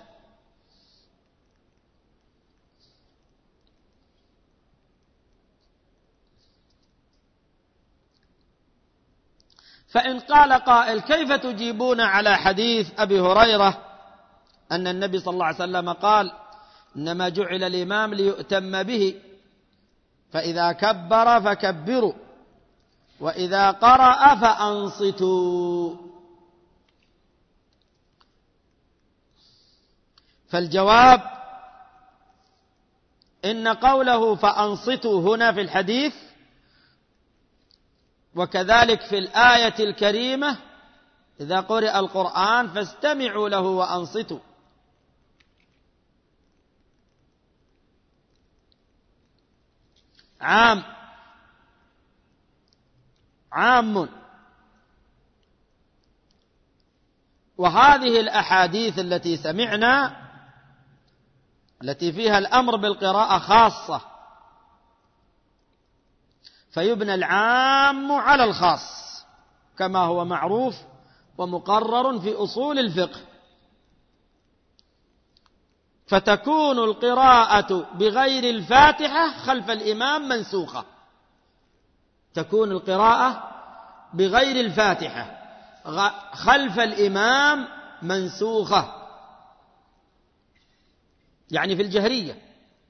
فإن قال قائل: كيف تجيبون على حديث أبي هريرة أن النبي صلى الله عليه وسلم قال: إنما جعل الإمام ليؤتم به، فإذا كبر فكبروا، وإذا قرأ فأنصتوا؟ فالجواب: إن قوله فأنصتوا هنا في الحديث وكذلك في الآية الكريمة: إذا قرئ القرآن فاستمعوا له وأنصتوا، عام. وهذه الأحاديث التي سمعنا التي فيها الأمر بالقراءة خاصة، فيبنى العام على الخاص كما هو معروف ومقرر في أصول الفقه. فتكون القراءة بغير الفاتحة خلف الإمام منسوخة، تكون القراءة بغير الفاتحة خلف الإمام منسوخة، يعني في الجهرية.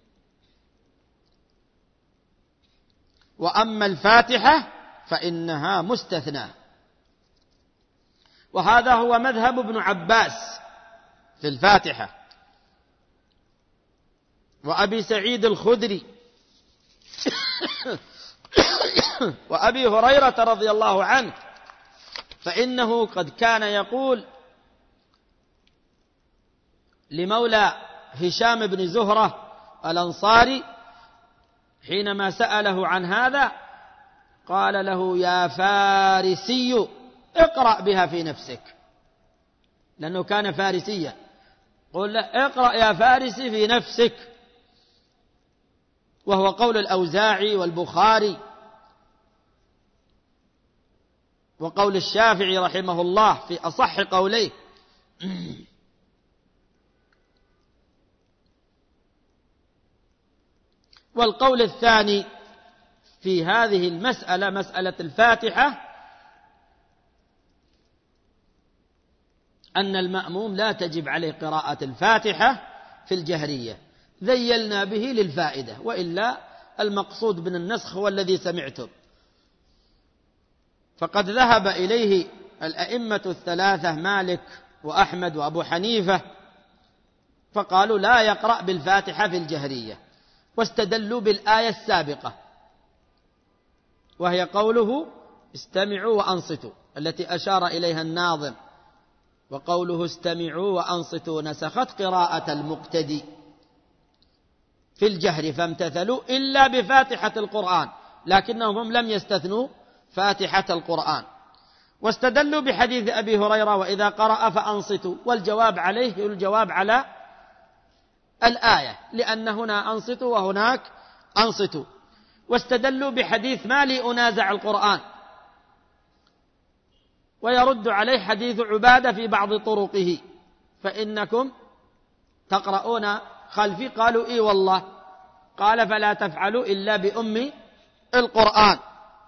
وأما الفاتحة فإنها مستثنى. وهذا هو مذهب ابن عباس في الفاتحة، وأبي سعيد الخدري وأبي هريرة رضي الله عنه، فإنه قد كان يقول لمولى هشام بن زهرة الأنصاري حينما سأله عن هذا، قال له يا فارسي اقرأ بها في نفسك، لأنه كان فارسيا. قل له اقرأ يا فارسي في نفسك، وهو قول الأوزاعي والبخاري وقول الشافعي رحمه الله في أصح قوليه. والقول الثاني في هذه المسألة، مسألة الفاتحة، أن المأموم لا تجب عليه قراءة الفاتحة في الجهرية، ذيلنا به للفائدة، وإلا المقصود من النسخ هو الذي سمعتم. فقد ذهب إليه الأئمة الثلاثة مالك وأحمد وأبو حنيفة، فقالوا لا يقرأ بالفاتحة في الجهرية، واستدلوا بالآية السابقة وهي قوله استمعوا وأنصتوا التي أشار إليها الناظم، وقوله استمعوا وأنصتوا نسخت قراءة المقتدي في الجهر فامتثلوا إلا بفاتحة القرآن، لكنهم لم يستثنوا فاتحة القرآن. واستدلوا بحديث أبي هريرة وإذا قرأ فأنصتوا، والجواب عليه الجواب على الآية، لأن هنا أنصتوا وهناك أنصتوا. واستدلوا بحديث ما لي أنازع القرآن، ويرد عليه حديث عبادة في بعض طرقه فإنكم تقرؤون خلفي، قالوا إي والله، قال فلا تفعلوا إلا بأم القرآن.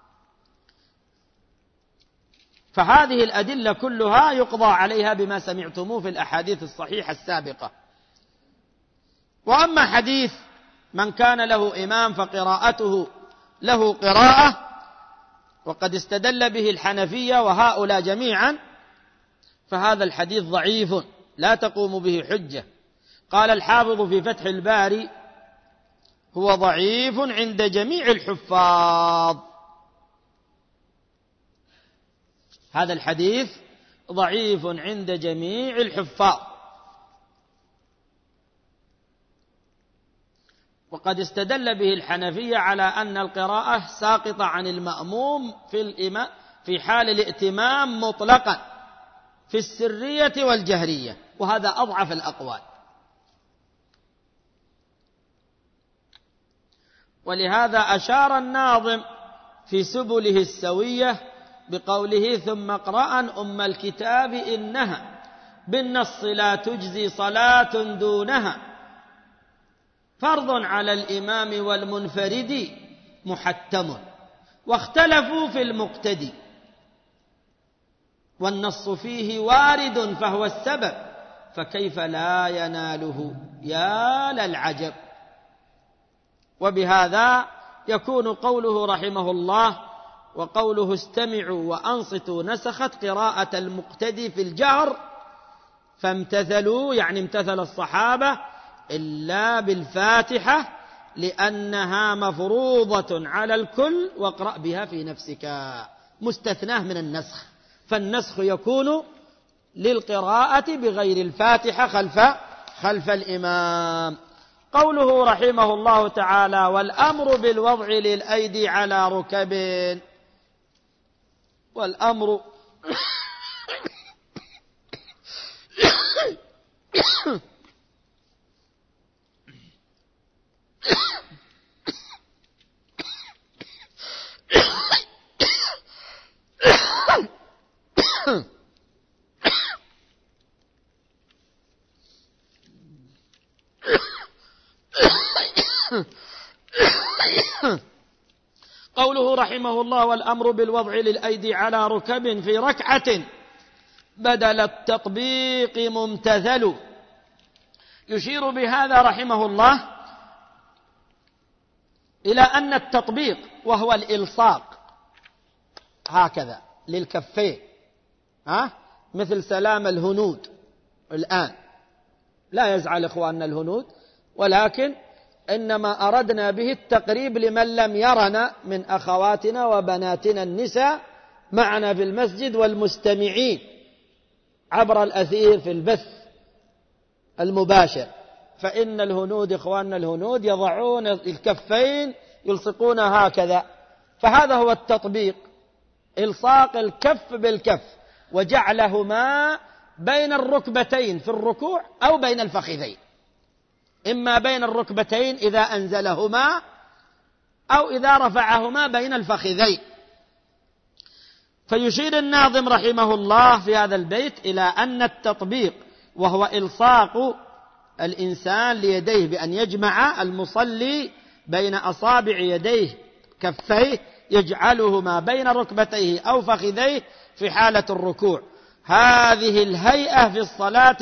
فهذه الأدلة كلها يقضى عليها بما سمعتموه في الأحاديث الصحيحة السابقة. وأما حديث من كان له إمام فقراءته له قراءة، وقد استدل به الحنفية وهؤلاء جميعا، فهذا الحديث ضعيف لا تقوم به حجة. قال الحافظ في فتح الباري هو ضعيف عند جميع الحفاظ. هذا الحديث ضعيف عند جميع الحفاظ. وقد استدل به الحنفية على أن القراءة ساقطة عن المأموم في حال الائتمام مطلقا في السرية والجهرية، وهذا أضعف الأقوال. ولهذا أشار الناظم في سبله السوية بقوله ثم اقرأ أم الكتاب إنها بالنص لا تجزي صلاة دونها، فرض على الإمام والمنفرد محتم، واختلفوا في المقتدي والنص فيه وارد فهو السبب، فكيف لا يناله يا للعجب. وبهذا يكون قوله رحمه الله وقوله استمعوا وأنصتوا نسخت قراءة المقتدي في الجهر، فامتثلوا يعني امتثل الصحابة إلا بالفاتحة لأنها مفروضة على الكل، واقرأ بها في نفسك، مستثناه من النسخ. فالنسخ يكون للقراءة بغير الفاتحة خلف الإمام. قوله رحمه الله تعالى والأمر بالوضع للأيدي على ركب، والأمر قوله رحمه الله والأمر بالوضع للأيدي على ركب في ركعة بدل التطبيق ممتثل. يشير بهذا رحمه الله إلى أن التطبيق وهو الإلصاق هكذا للكفين، مثل سلام الهنود الآن، لا يزعل إخواننا الهنود، ولكن إنما أردنا به التقريب لمن لم يرنا من أخواتنا وبناتنا النساء معنا في المسجد والمستمعين عبر الأثير في البث المباشر. فإن الهنود إخواننا الهنود يضعون الكفين يلصقون هكذا فهذا هو التطبيق، إلصاق الكف بالكف وجعلهما بين الركبتين في الركوع أو بين الفخذين، إما بين الركبتين إذا أنزلهما أو إذا رفعهما بين الفخذين. فيشير الناظم رحمه الله في هذا البيت إلى أن التطبيق وهو إلصاق الإنسان ليديه بأن يجمع المصلي بين أصابع يديه كفيه يجعلهما بين ركبتيه أو فخذيه في حالة الركوع. هذه الهيئة في الصلاة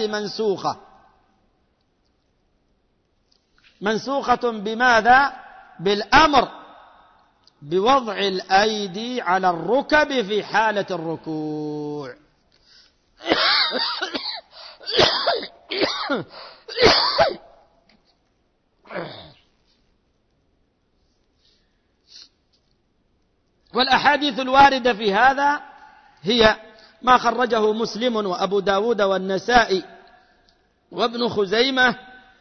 منسوخة بماذا؟ بالأمر بوضع الأيدي على الركب في حالة الركوع. والأحاديث الواردة في هذا هي ما خرجه مسلم وأبو داود والنسائي وابن خزيمة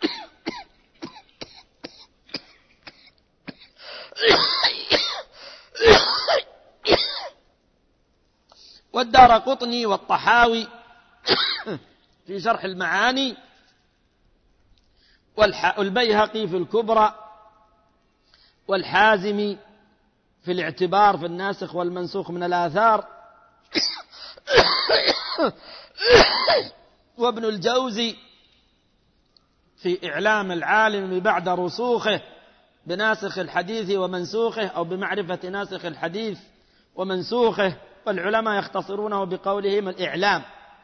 والدارقطني والطحاوي في شرح المعاني والبيهقي في الكبرى والحازمي في الاعتبار في الناسخ والمنسوخ من الآثار وابن الجوزي في إعلام العالم بعد رسوخه بناسخ الحديث ومنسوخه أو بمعرفة ناسخ الحديث ومنسوخه، والعلماء يختصرونه بقولهم الإعلام،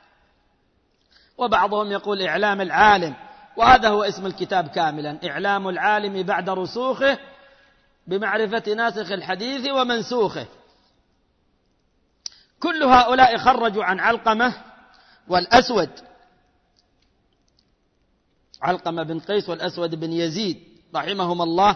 وبعضهم يقول إعلام العالم، وهذا هو اسم الكتاب كاملا، إعلام العالم بعد رسوخه بمعرفة ناسخ الحديث ومنسوخه. كل هؤلاء خرجوا عن علقمة والأسود، علقمة بن قيس والأسود بن يزيد رحمهم الله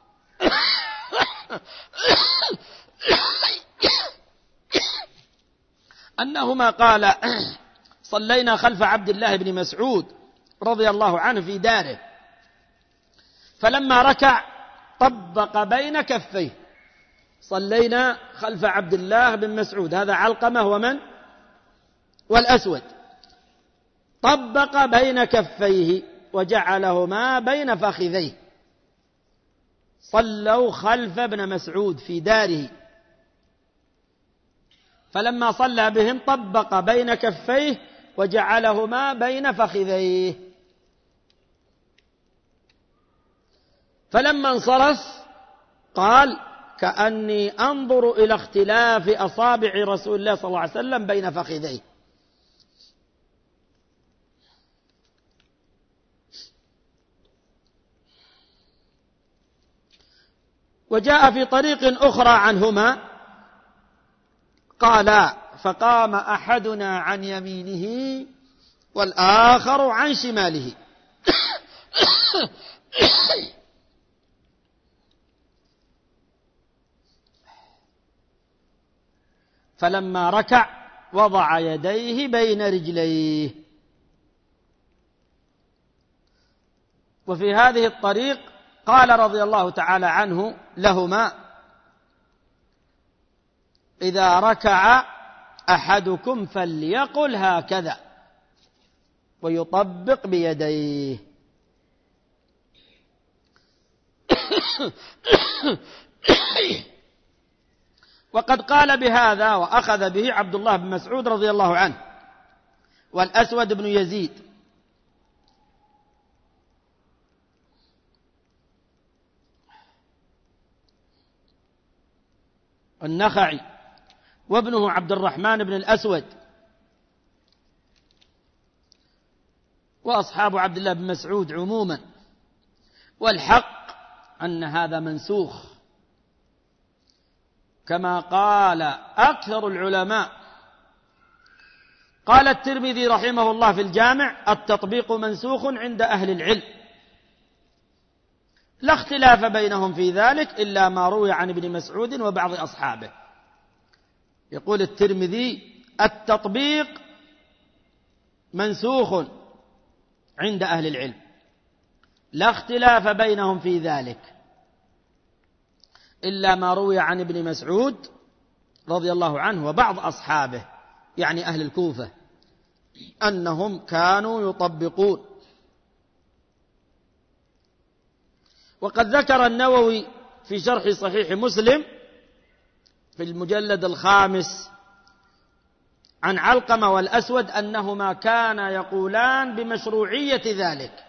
أنهما قال صلينا خلف عبد الله بن مسعود رضي الله عنه في داره، فلما ركع طبق بين كفيه. صلينا خلف عبد الله بن مسعود، هذا علقمة ومن؟ والأسود. طبق بين كفيه وجعلهما بين فخذيه. صلوا خلف ابن مسعود في داره، فلما صلى بهم طبق بين كفيه وجعلهما بين فخذيه. فلما انصرف قال كأني أنظر إلى اختلاف أصابع رسول الله صلى الله عليه وسلم بين فخذيه. وجاء في طريق أخرى عنهما قال فقام أحدنا عن يمينه والآخر عن شماله فلما ركع وضع يديه بين رجليه. وفي هذه الطريق قال رضي الله تعالى عنه لهما إذا ركع أحدكم فليقل هكذا ويطبق بيديه. وقد قال بهذا وأخذ به عبد الله بن مسعود رضي الله عنه والأسود بن يزيد. النخعي وابنه عبد الرحمن بن الأسود وأصحاب عبد الله بن مسعود عموما. والحق أن هذا منسوخ كما قال أكثر العلماء. قال الترمذي رحمه الله في الجامع التطبيق منسوخ عند أهل العلم، لا اختلاف بينهم في ذلك إلا ما روي عن ابن مسعود وبعض أصحابه. يقول الترمذي التطبيق منسوخ عند أهل العلم، لا اختلاف بينهم في ذلك إلا ما روي عن ابن مسعود رضي الله عنه وبعض أصحابه يعني أهل الكوفة أنهم كانوا يطبقون. وقد ذكر النووي في شرح صحيح مسلم في المجلد 5 عن علقمة والأسود أنهما كانا يقولان بمشروعية ذلك.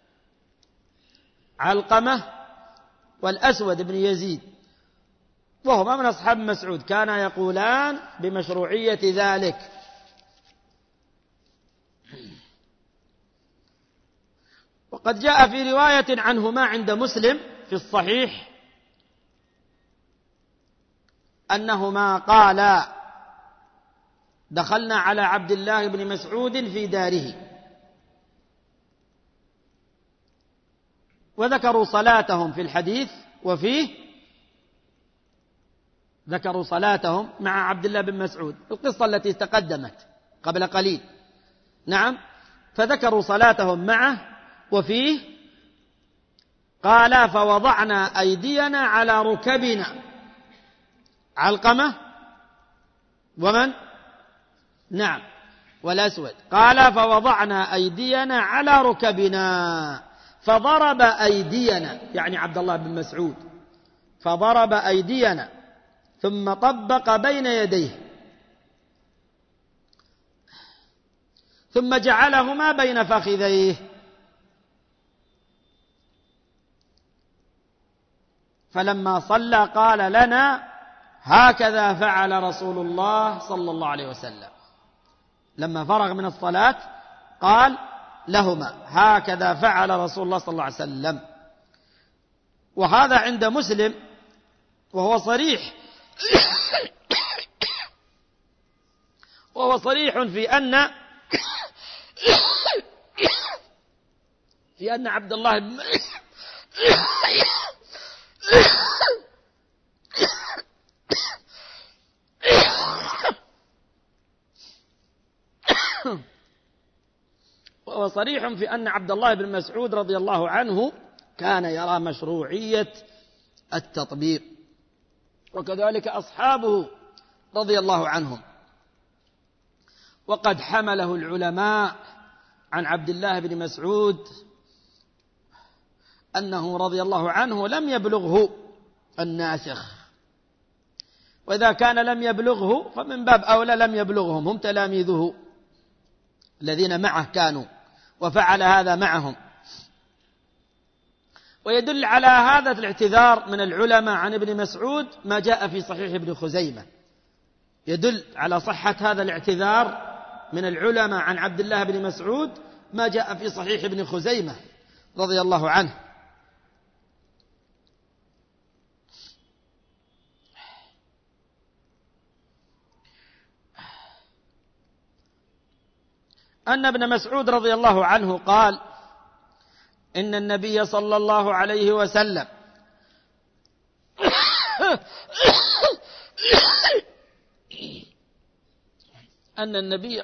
علقمة والأسود بن يزيد وهما من أصحاب مسعود كانا يقولان بمشروعية ذلك. وقد جاء في رواية عنهما عند مسلم في الصحيح أنهما قالا: دخلنا على عبد الله بن مسعود في داره وذكروا صلاتهم في الحديث، وفيه ذكروا صلاتهم مع عبد الله بن مسعود، القصة التي تقدمت قبل قليل. نعم، فذكروا صلاتهم معه، وفيه قال: فوضعنا أيدينا على ركبنا. علقمة ومن؟ نعم، والأسود. قال: فوضعنا أيدينا على ركبنا فضرب أيدينا، يعني عبد الله بن مسعود، فضرب أيدينا ثم طبق بين يديه ثم جعلهما بين فخذيه. فلما صلى قال لنا: هكذا فعل رسول الله صلى الله عليه وسلم. لما فرغ من الصلاة قال لهما: هكذا فعل رسول الله صلى الله عليه وسلم. وهذا عند مسلم، وهو صريح في أن عبد الله بن وهو صريح في أن عبد الله بن مسعود رضي الله عنه كان يرى مشروعية التطبيق، وكذلك أصحابه رضي الله عنهم. وقد حمله العلماء عن عبد الله بن مسعود أنه رضي الله عنه لم يبلغه الناسخ، وإذا كان لم يبلغه فمن باب أولى لم يبلغهم، هم تلاميذه الذين معه كانوا، وفعل هذا معهم. ويدل على هذا الاعتذار من العلماء عن ابن مسعود ما جاء في صحيح ابن خزيمة، يدل على صحة هذا الاعتذار من العلماء عن عبد الله بن مسعود ما جاء في صحيح ابن خزيمة رضي الله عنه. أن ابن مسعود رضي الله عنه قال: إن النبي صلى الله عليه وسلم أن النبي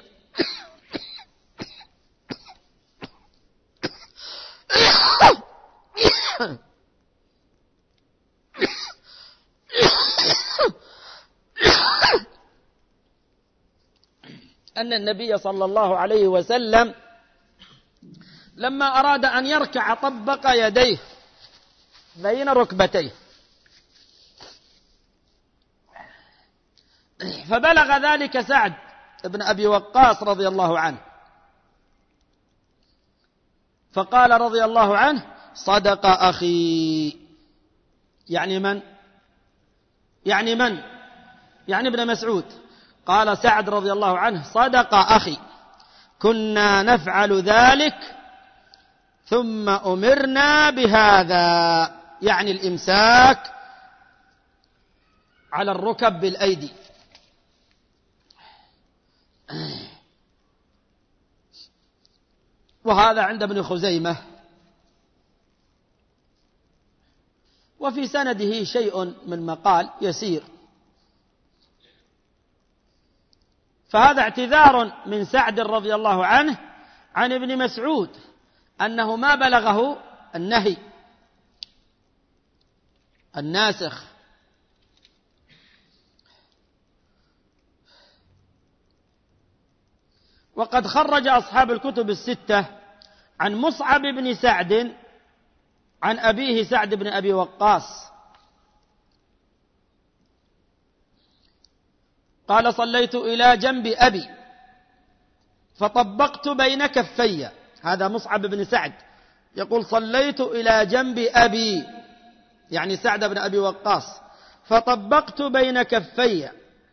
صلى الله عليه وسلم لما أراد أن يركع طبق يديه بين ركبتيه، فبلغ ذلك سعد بن أبي وقاص رضي الله عنه، فقال رضي الله عنه: صدق أخي. يعني من؟ يعني ابن مسعود. قال سعد رضي الله عنه: صدق أخي، كنا نفعل ذلك ثم أمرنا بهذا، يعني الإمساك على الركب بالأيدي. وهذا عند ابن خزيمة. وفي سنده شيء من مقال يسير، فهذا اعتذار من سعد رضي الله عنه عن ابن مسعود أنه ما بلغه النهي الناسخ وقد خرج أصحاب الكتب الستة عن مصعب بن سعد عن أبيه سعد بن أبي وقاص قال صليت إلى جنب أبي فطبقت بين كفي. هذا مصعب بن سعد يقول صليت إلى جنب أبي يعني سعد بن أبي وقاص فطبقت بين كفي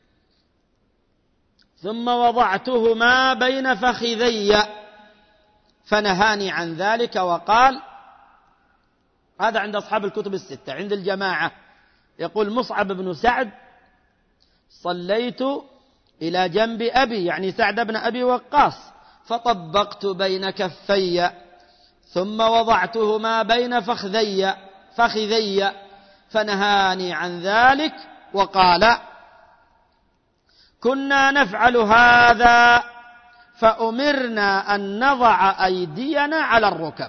ثم وضعتهما بين فخذي فنهاني عن ذلك وقال. هذا عند أصحاب الكتب الستة. عند الجماعة يقول مصعب بن سعد صليت إلى جنب أبي يعني سعد بن أبي وقاص فطبقت بين كفي ثم وضعتهما بين فخذي فنهاني عن ذلك وقال كنا نفعل هذا فأمرنا أن نضع أيدينا على الركب.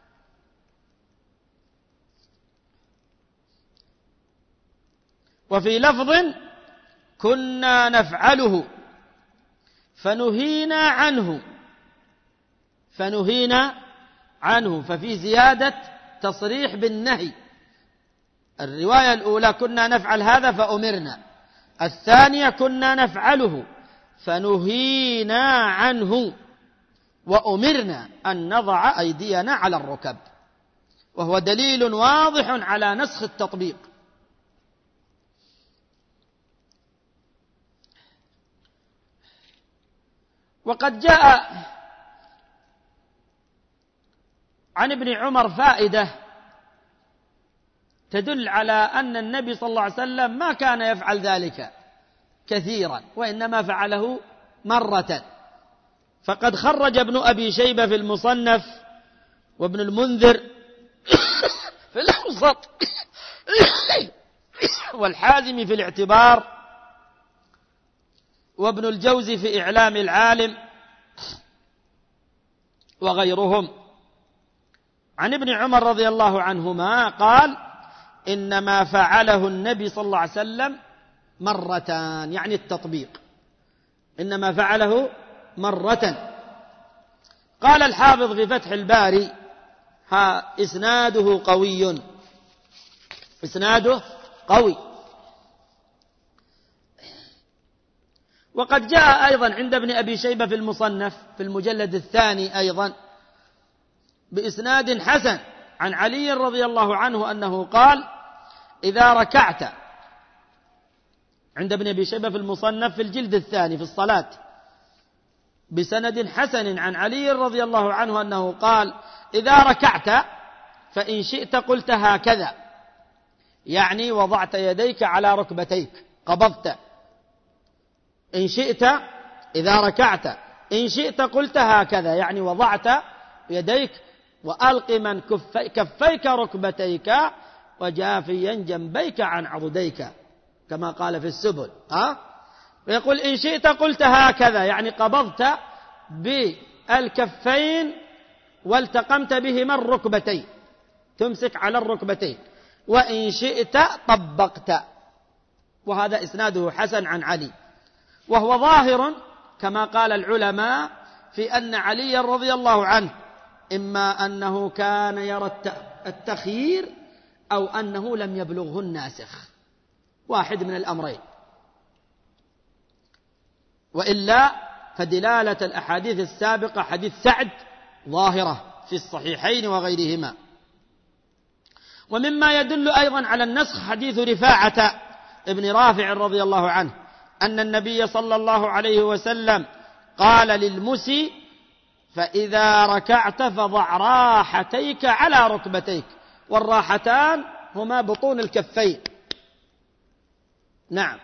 وفي لفظ كنا نفعله فنهينا عنه ففي زيادة تصريح بالنهي. الرواية الأولى كنا نفعل هذا فأمرنا، الثانية كنا نفعله فنهينا عنه وأمرنا أن نضع أيدينا على الركب، وهو دليل واضح على نسخ التطبيق. وقد جاء عن ابن عمر فائدة تدل على أن النبي صلى الله عليه وسلم ما كان يفعل ذلك كثيرا وإنما فعله مرة. فقد خرج ابن أبي شيبة في المصنف وابن المنذر في الأوسط والحازم في الاعتبار وابن الجوزي في إعلام العالم وغيرهم عن ابن عمر رضي الله عنهما قال إنما فعله النبي صلى الله عليه وسلم مرتان، يعني التطبيق إنما فعله مرة. قال الحافظ في فتح الباري إسناده قوي. وقد جاء أيضا عند ابن أبي شيبة في المصنف في المجلد الثاني أيضا بإسناد حسن عن علي رضي الله عنه أنه قال إذا ركعت، عند ابن أبي شيبة في المصنف في الجلد الثاني في الصلاة بسند حسن عن علي رضي الله عنه أنه قال إذا ركعت فإن شئت قلت هكذا، يعني وضعت يديك على ركبتيك قبضت. إن شئت إذا ركعت إن شئت قلت هكذا، يعني وضعت يديك وألق من كفيك ركبتيك وجافيا جنبيك عن عضديك كما قال في السبل. ويقول إن شئت قلت هكذا، يعني قبضت بالكفين والتقمت بهما الركبتين، تمسك على الركبتين. وإن شئت طبقت. وهذا إسناده حسن عن علي، وهو ظاهر كما قال العلماء في أن علي رضي الله عنه إما أنه كان يرى التخيير أو أنه لم يبلغه الناسخ، واحد من الأمرين، وإلا فدلالة الأحاديث السابقة حديث سعد ظاهرة في الصحيحين وغيرهما. ومما يدل أيضا على النسخ حديث رفاعة ابن رافع رضي الله عنه أن النبي صلى الله عليه وسلم قال للمسي فإذا ركعت فضع راحتيك على ركبتيك، والراحتان هما بطون الكفين. نعم.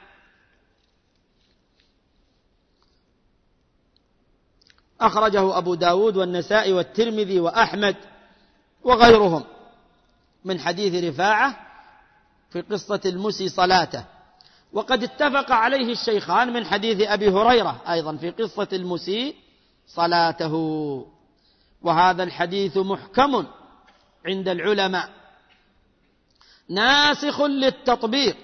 أخرجه أبو داود والنسائي والترمذي وأحمد وغيرهم من حديث رفاعة في قصة المسي صلاته. وقد اتفق عليه الشيخان من حديث أبي هريرة أيضا في قصة المسيء صلاته. وهذا الحديث محكم عند العلماء ناسخ للتطبيق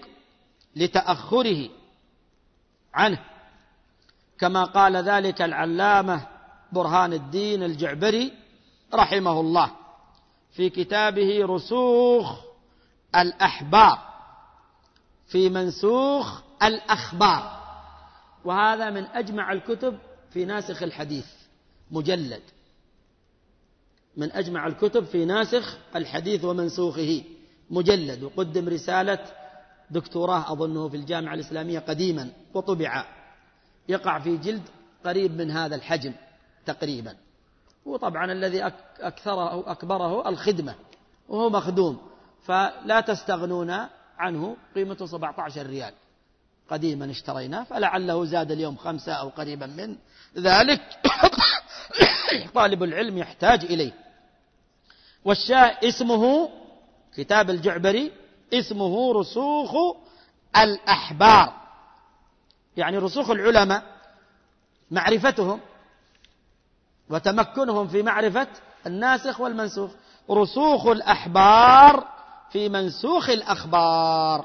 لتأخره عنه، كما قال ذلك العلامة برهان الدين الجعبري رحمه الله في كتابه رسوخ الأحبار في منسوخ الأخبار، وهذا من أجمع الكتب في ناسخ الحديث، مجلد من أجمع الكتب في ناسخ الحديث ومنسوخه، مجلد، وقدم رسالة دكتوراه أظنه في الجامعة الإسلامية قديما وطبع، يقع في جلد قريب من هذا الحجم تقريبا. وطبعا الذي أكثره أكبره الخدمة، وهو مخدوم، فلا تستغنون عنه، قيمته 17 ريال، قديما اشتريناه، فلعله زاد اليوم 5 أو قريبا من ذلك. طالب العلم يحتاج إليه. والشاء اسمه كتاب الجعبري اسمه رسوخ الأحبار، يعني رسوخ العلماء، معرفتهم وتمكنهم في معرفة الناسخ والمنسوخ. رسوخ الأحبار في منسوخ الأخبار.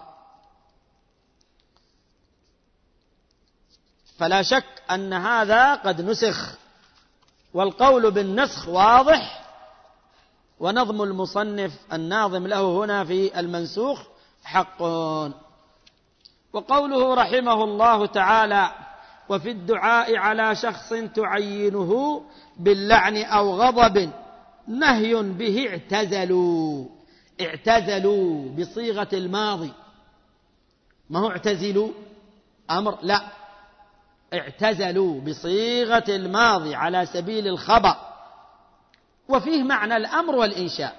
فلا شك أن هذا قد نسخ، والقول بالنسخ واضح، ونظم المصنف الناظم له هنا في المنسوخ حق. وقوله رحمه الله تعالى: وفي الدعاء على شخص تعينه باللعن أو غضب نهي به اعتزلوا. اعتزلوا بصيغة الماضي، ما هو اعتزلوا أمر، لا، اعتزلوا بصيغة الماضي على سبيل الخبر، وفيه معنى الأمر والإنشاء،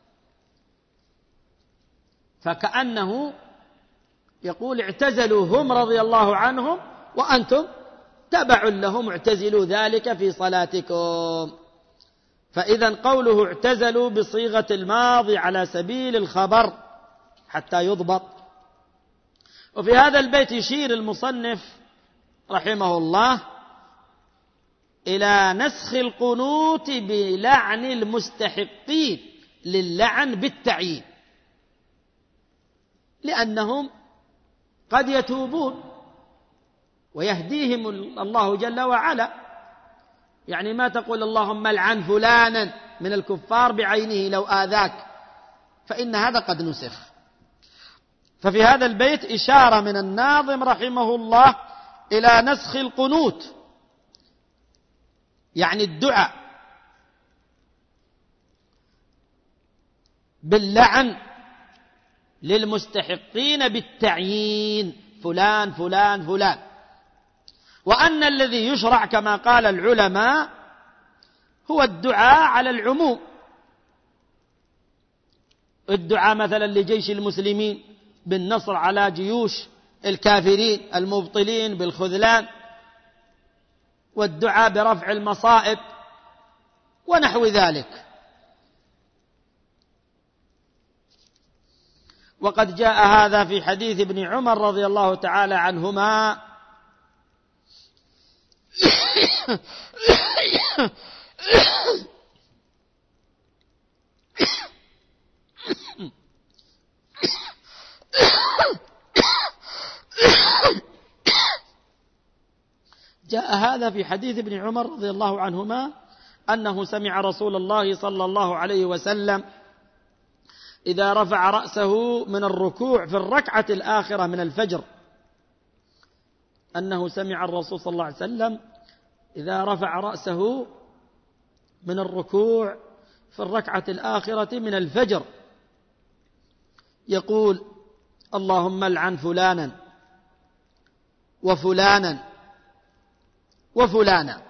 فكأنه يقول اعتزلوا هم رضي الله عنهم وأنتم تبع لهم، اعتزلوا ذلك في صلاتكم. فإذا قوله اعتزلوا بصيغة الماضي على سبيل الخبر حتى يضبط. وفي هذا البيت يشير المصنف رحمه الله إلى نسخ القنوت بلعن المستحقين للعن بالتعيين، لأنهم قد يتوبون ويهديهم الله جل وعلا. يعني ما تقول اللهم العن فلانا من الكفار بعينه لو آذاك، فإن هذا قد نسخ. ففي هذا البيت إشارة من الناظم رحمه الله إلى نسخ القنوت، يعني الدعاء باللعن للمستحقين بالتعيين، فلان فلان فلان، وأن الذي يشرع كما قال العلماء هو الدعاء على العموم. الدعاء مثلا لجيش المسلمين بالنصر على جيوش الكافرين المبطلين بالخذلان، والدعاء برفع المصائب ونحو ذلك. وقد جاء هذا في حديث ابن عمر رضي الله تعالى عنهما جاء هذا في حديث ابن عمر رضي الله عنهما أنه سمع رسول الله صلى الله عليه وسلم إذا رفع رأسه من الركوع في الركعة الآخرة من الفجر، أنه سمع الرسول صلى الله عليه وسلم إذا رفع رأسه من الركوع في الركعة الآخرة من الفجر يقول: اللهم العن فلانا وفلانا وفلانا،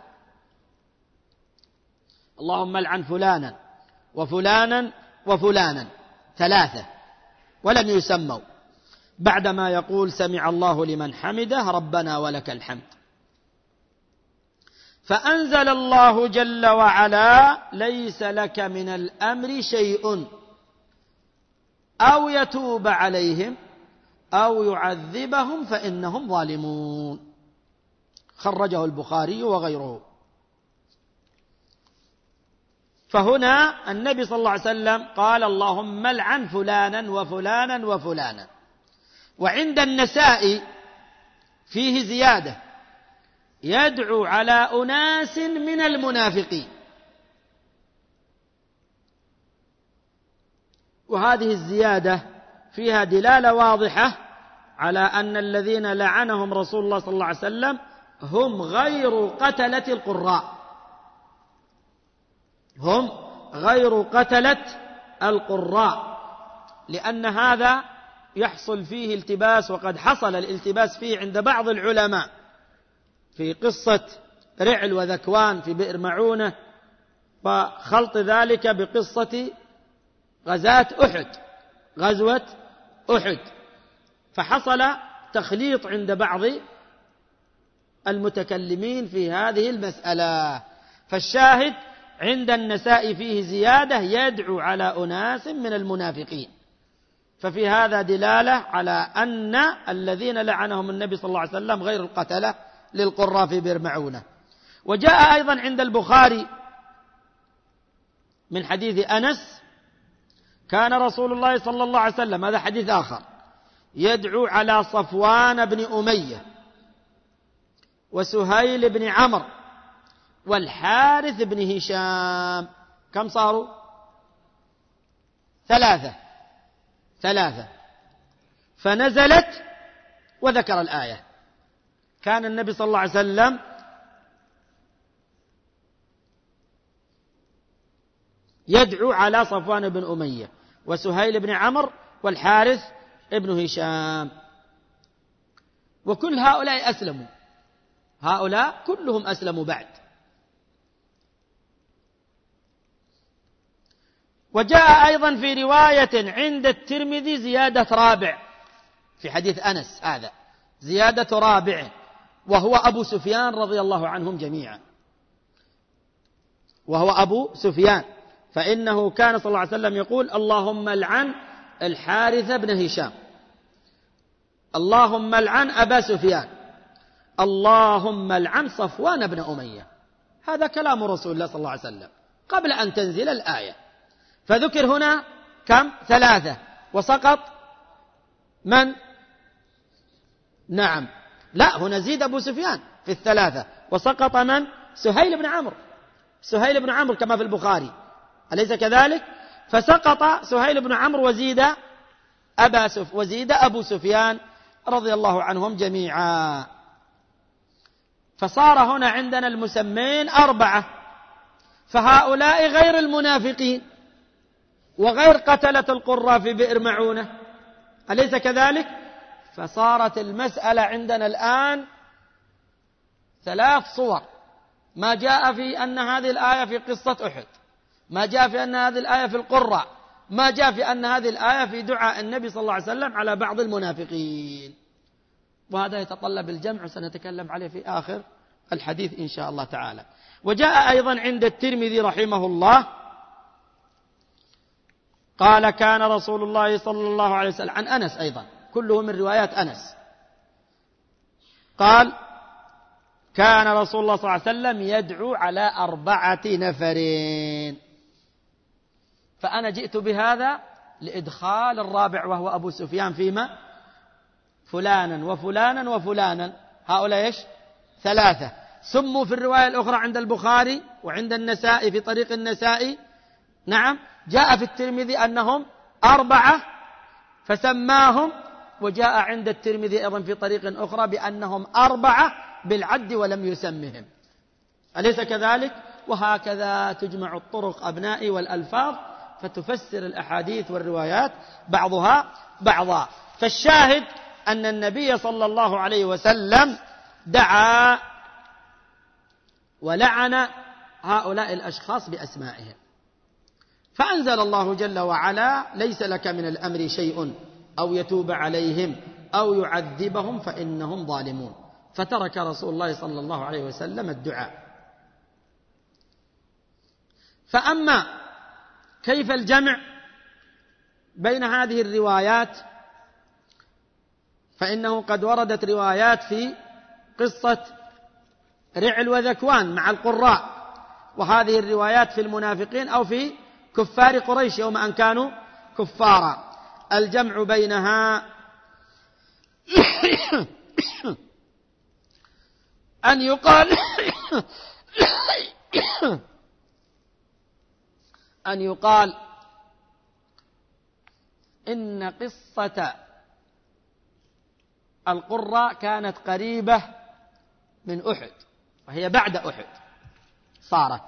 اللهم العن فلانا وفلانا وفلانا، 3 ولم يسموا، بعدما يقول سمع الله لمن حمده ربنا ولك الحمد. فأنزل الله جل وعلا: ليس لك من الأمر شيء أو يتوب عليهم أو يعذبهم فإنهم ظالمون. خرجه البخاري وغيره. فهنا النبي صلى الله عليه وسلم قال: اللهم العن فلانا وفلانا وفلانا. وعند النسائي فيه زيادة: يدعو على أناس من المنافقين. وهذه الزيادة فيها دلالة واضحة على أن الذين لعنهم رسول الله صلى الله عليه وسلم هم غير قتلة القراء، هم غير قتلة القراء، لأن هذا يحصل فيه التباس، وقد حصل الالتباس فيه عند بعض العلماء في قصة رعل وذكوان في بئر معونة، وخلط ذلك بقصة غزوة أحد، فحصل تخليط عند بعض المتكلمين في هذه المسألة. فالشاهد عند النساء فيه زيادة يدعو على أناس من المنافقين، ففي هذا دلالة على أن الذين لعنهم النبي صلى الله عليه وسلم غير القتلة للقراء في بئر معونة. وجاء أيضا عند البخاري من حديث أنس: كان رسول الله صلى الله عليه وسلم، هذا حديث آخر، يدعو على صفوان بن أمية وسهيل بن عمرو والحارث بن هشام. كم صاروا؟ ثلاثة. فنزلت وذكر الآية. كان النبي صلى الله عليه وسلم يدعو على صفوان بن أمية وسهيل بن عمرو والحارث ابن هشام، وكل هؤلاء أسلموا، هؤلاء كلهم أسلموا بعد. وجاء أيضا في رواية عند الترمذي زيادة رابع في حديث أنس، هذا زيادة رابع، وهو أبو سفيان رضي الله عنهم جميعا، وهو أبو سفيان، فإنه كان صلى الله عليه وسلم يقول: اللهم العن الحارث بن هشام، اللهم العن أبا سفيان، اللهم العن صفوان بن أمية. هذا كلام رسول الله صلى الله عليه وسلم قبل أن تنزل الآية. فذكر هنا كم؟ 3، وسقط من؟ نعم، لا، هنا زيد أبو سفيان في 3، وسقط من؟ سهيل بن عمرو كما في البخاري، أليس كذلك؟ فسقط سهيل بن عمرو وزيد أبو سفيان رضي الله عنهم جميعا. فصار هنا عندنا المسمين 4، فهؤلاء غير المنافقين وغير قتلة القراء في بئر معونة، أليس كذلك؟ فصارت المسألة عندنا الآن 3 صور: ما جاء في أن هذه الآية في قصة أحد، ما جاء في أن هذه الآية في القراء، ما جاء في أن هذه الآية في دعاء النبي صلى الله عليه وسلم على بعض المنافقين. وهذا يتطلب الجمع، وسنتكلم عليه في آخر الحديث إن شاء الله تعالى. وجاء أيضا عند الترمذي رحمه الله قال: كان رسول الله صلى الله عليه وسلم، عن أنس أيضا، كله من روايات أنس، قال: كان رسول الله صلى الله عليه وسلم يدعو على 4 نفر. فأنا جئت بهذا لإدخال الرابع وهو أبو سفيان فيما فلانا وفلانا وفلانا، هؤلاء إيش؟ 3 سموا في الرواية الأخرى عند البخاري وعند النسائي في طريق النسائي، نعم، جاء في الترمذي أنهم 4 فسماهم، وجاء عند الترمذي أيضا في طريق أخرى بأنهم 4 بالعد ولم يسمهم، أليس كذلك؟ وهكذا تجمع الطرق أبنائي والألفاظ فتفسر الأحاديث والروايات بعضها بعضا. فالشاهد أن النبي صلى الله عليه وسلم دعا ولعن هؤلاء الأشخاص بأسمائهم، فأنزل الله جل وعلا: ليس لك من الأمر شيء أو يتوب عليهم أو يعذبهم فإنهم ظالمون. فترك رسول الله صلى الله عليه وسلم الدعاء. فأما كيف الجمع بين هذه الروايات، فإنه قد وردت روايات في قصة رعل وذكوان مع القراء، وهذه الروايات في المنافقين أو في كفار قريش يوم أن كانوا كفارا. الجمع بينها أن يقال إن قصة القرة كانت قريبة من أحد، وهي بعد أحد صارت،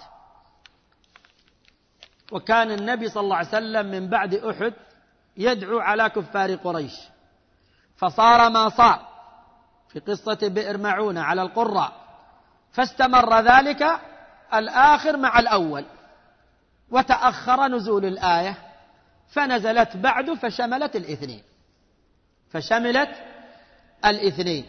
وكان النبي صلى الله عليه وسلم من بعد أحد يدعو على كفار قريش، فصار ما صار في قصة بئر معونة على القرة، فاستمر ذلك الآخر مع الأول، وتأخر نزول الآية فنزلت بعد فشملت الاثنين.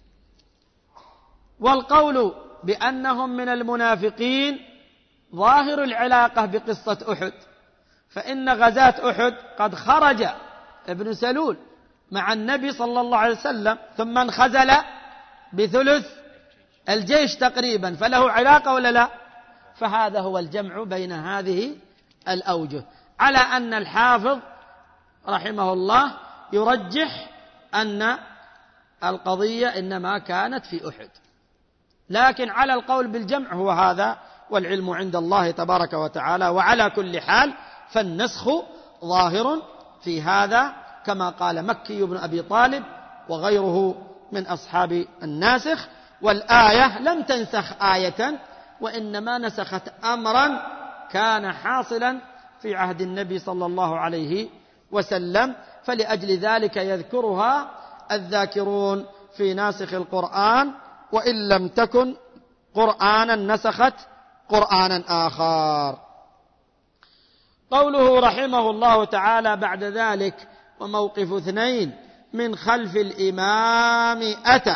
والقول بأنهم من المنافقين ظاهر العلاقة بقصة أحد، فإن غزاة أحد قد خرج ابن سلول مع النبي صلى الله عليه وسلم ثم انخزل بثلث الجيش تقريبا، فله علاقة ولا لا؟ فهذا هو الجمع بين هذه الأوجه، على أن الحافظ رحمه الله يرجح أن القضية إنما كانت في أحد، لكن على القول بالجمع هو هذا، والعلم عند الله تبارك وتعالى. وعلى كل حال فالنسخ ظاهر في هذا، كما قال مكي بن أبي طالب وغيره من أصحاب الناسخ. والآية لم تنسخ آية، وإنما نسخت أمرا كان حاصلا في عهد النبي صلى الله عليه وسلم، فلأجل ذلك يذكرها الذاكرون في ناسخ القرآن، وإن لم تكن قرآنا نسخت قرآنا آخر. قوله رحمه الله تعالى بعد ذلك: وموقف اثنين من خلف الإمام أتى،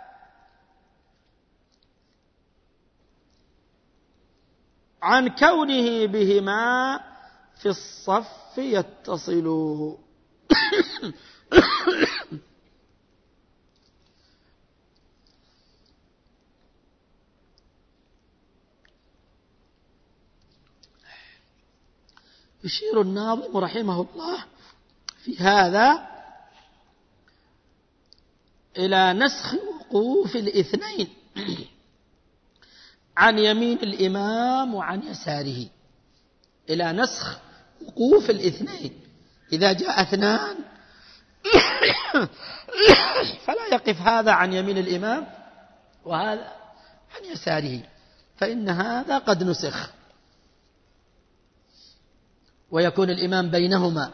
عن كونه بهما في الصف يتصل. يشير الناظم رحمه الله في هذا إلى نسخ وقوف الاثنين عن يمين الإمام وعن يساره، إلى نسخ وقوف الاثنين، إذا جاء اثنان فلا يقف هذا عن يمين الإمام وهذا عن يساره، فإن هذا قد نسخ، ويكون الإمام بينهما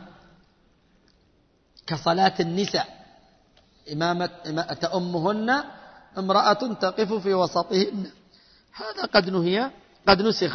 كصلاة النساء، تأمهن امرأة تقف في وسطهن، هذا قد نهي قد نسخ.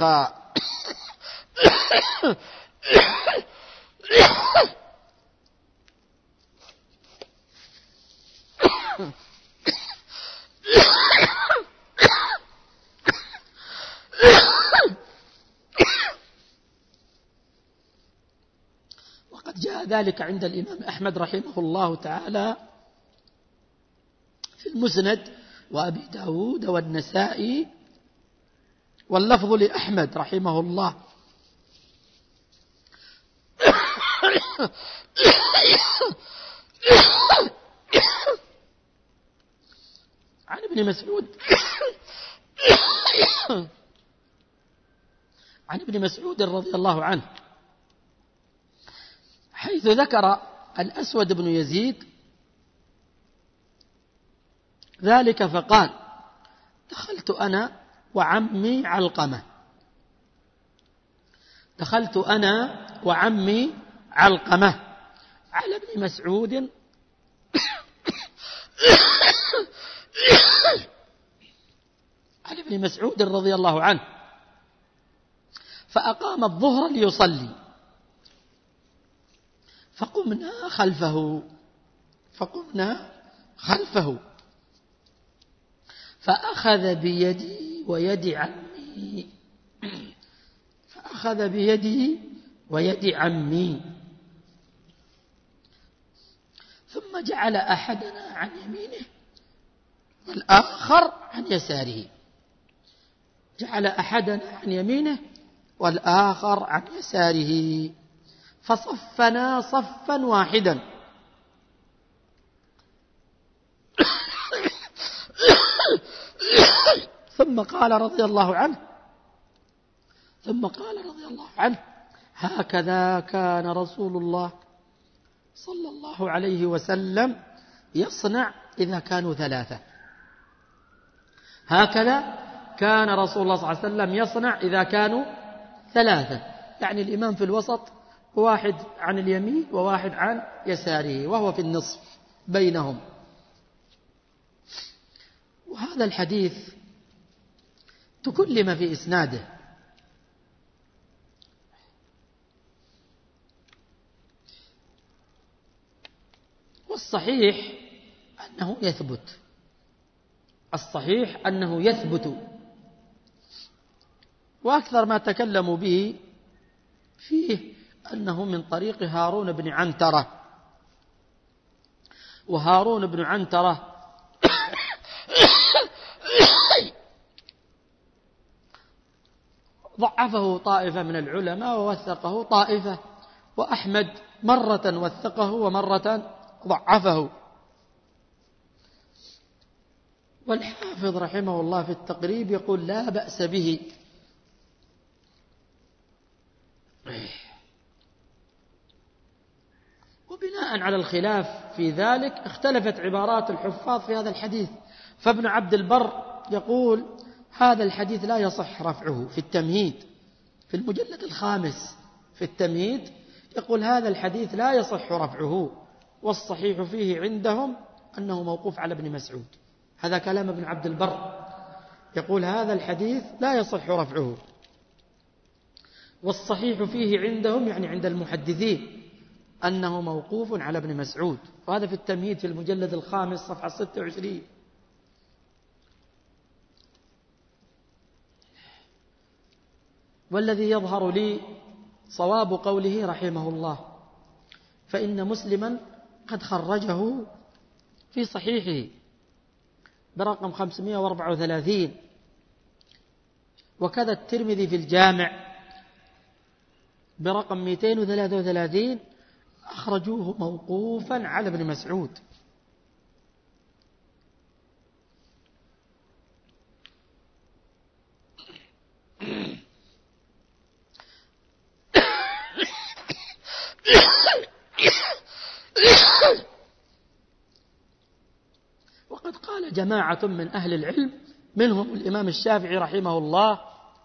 وقد جاء ذلك عند الإمام أحمد رحمه الله تعالى في المسند وأبي داود والنسائي، واللفظ لأحمد رحمه الله عن ابن مسعود رضي الله عنه، حيث ذكر الأسود بن يزيد ذلك فقال: دخلت أنا وعمي علقمة على ابن مسعود رضي الله عنه، فأقام الظهر ليصلي، فقمنا خلفه فأخذ بيدي ويد عمي ثم جعل أحدنا عن يمينه والآخر عن يساره، فصفنا صفا واحدا ثم قال رضي الله عنه هكذا كان رسول الله صلى الله عليه وسلم يصنع إذا كانوا ثلاثة. هكذا كان رسول الله صلى الله عليه وسلم يصنع إذا كانوا ثلاثة، يعني الإمام في الوسط، واحد عن اليمين وواحد عن يساره، وهو في النصف بينهم. وهذا الحديث تكلم في إسناده، والصحيح أنه يثبت، وأكثر ما تكلموا به فيه أنه من طريق هارون بن عنترة، وهارون بن عنترة ضعفه طائفة من العلماء ووثقه طائفة، وأحمد مرة وثقه ومرة ضعفه. والحافظ رحمه الله في التقريب يقول لا بأس به. وبناء على الخلاف في ذلك اختلفت عبارات الحفاظ في هذا الحديث، فابن عبد البر يقول هذا الحديث لا يصح رفعه في التمهيد، في المجلد الخامس في التمهيد يقول هذا الحديث لا يصح رفعه، والصحيح فيه عندهم أنه موقوف على ابن مسعود. هذا كلام ابن عبد البر، يقول هذا الحديث لا يصح رفعه، والصحيح فيه عندهم يعني عند المحدثين أنه موقوف على ابن مسعود. وهذا في التمهيد في المجلد الخامس صفحة 26. والذي يظهر لي صواب قوله رحمه الله، فإن مسلما قد خرجه في صحيحه برقم 534، وكذا الترمذي في الجامع برقم 233 أخرجوه موقوفا على ابن مسعود. وقد قال جماعة من أهل العلم منهم الإمام الشافعي رحمه الله،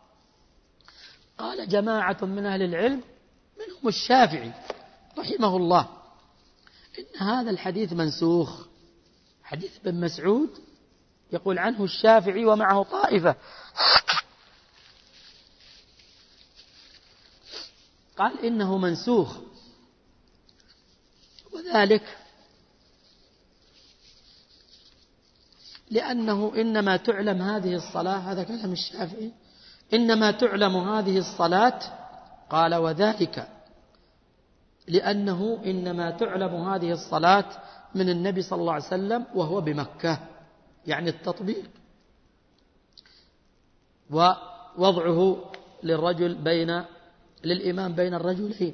قال جماعة من أهل العلم منهم الشافعي رحمه الله إن هذا الحديث منسوخ، حديث ابن مسعود يقول عنه الشافعي ومعه طائفة، قال إنه منسوخ، وذلك لأنه إنما تعلم هذه الصلاة، هذا كلام الشافعي، إنما تعلم هذه الصلاة، قال وذلك لأنه إنما تعلم هذه الصلاة من النبي صلى الله عليه وسلم وهو بمكة، يعني التطبيق ووضعه للإمام بين الرجلين.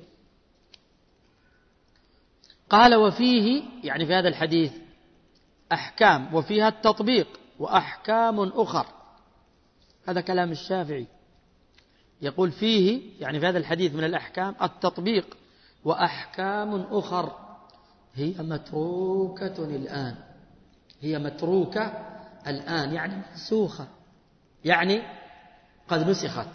قال وفيه يعني في هذا الحديث أحكام وفيها التطبيق وأحكام أخر، هذا كلام الشافعي، يقول فيه يعني في هذا الحديث من الأحكام التطبيق وأحكام أخر هي متروكة الآن، هي متروكة الآن يعني منسوخة، يعني قد نسخت.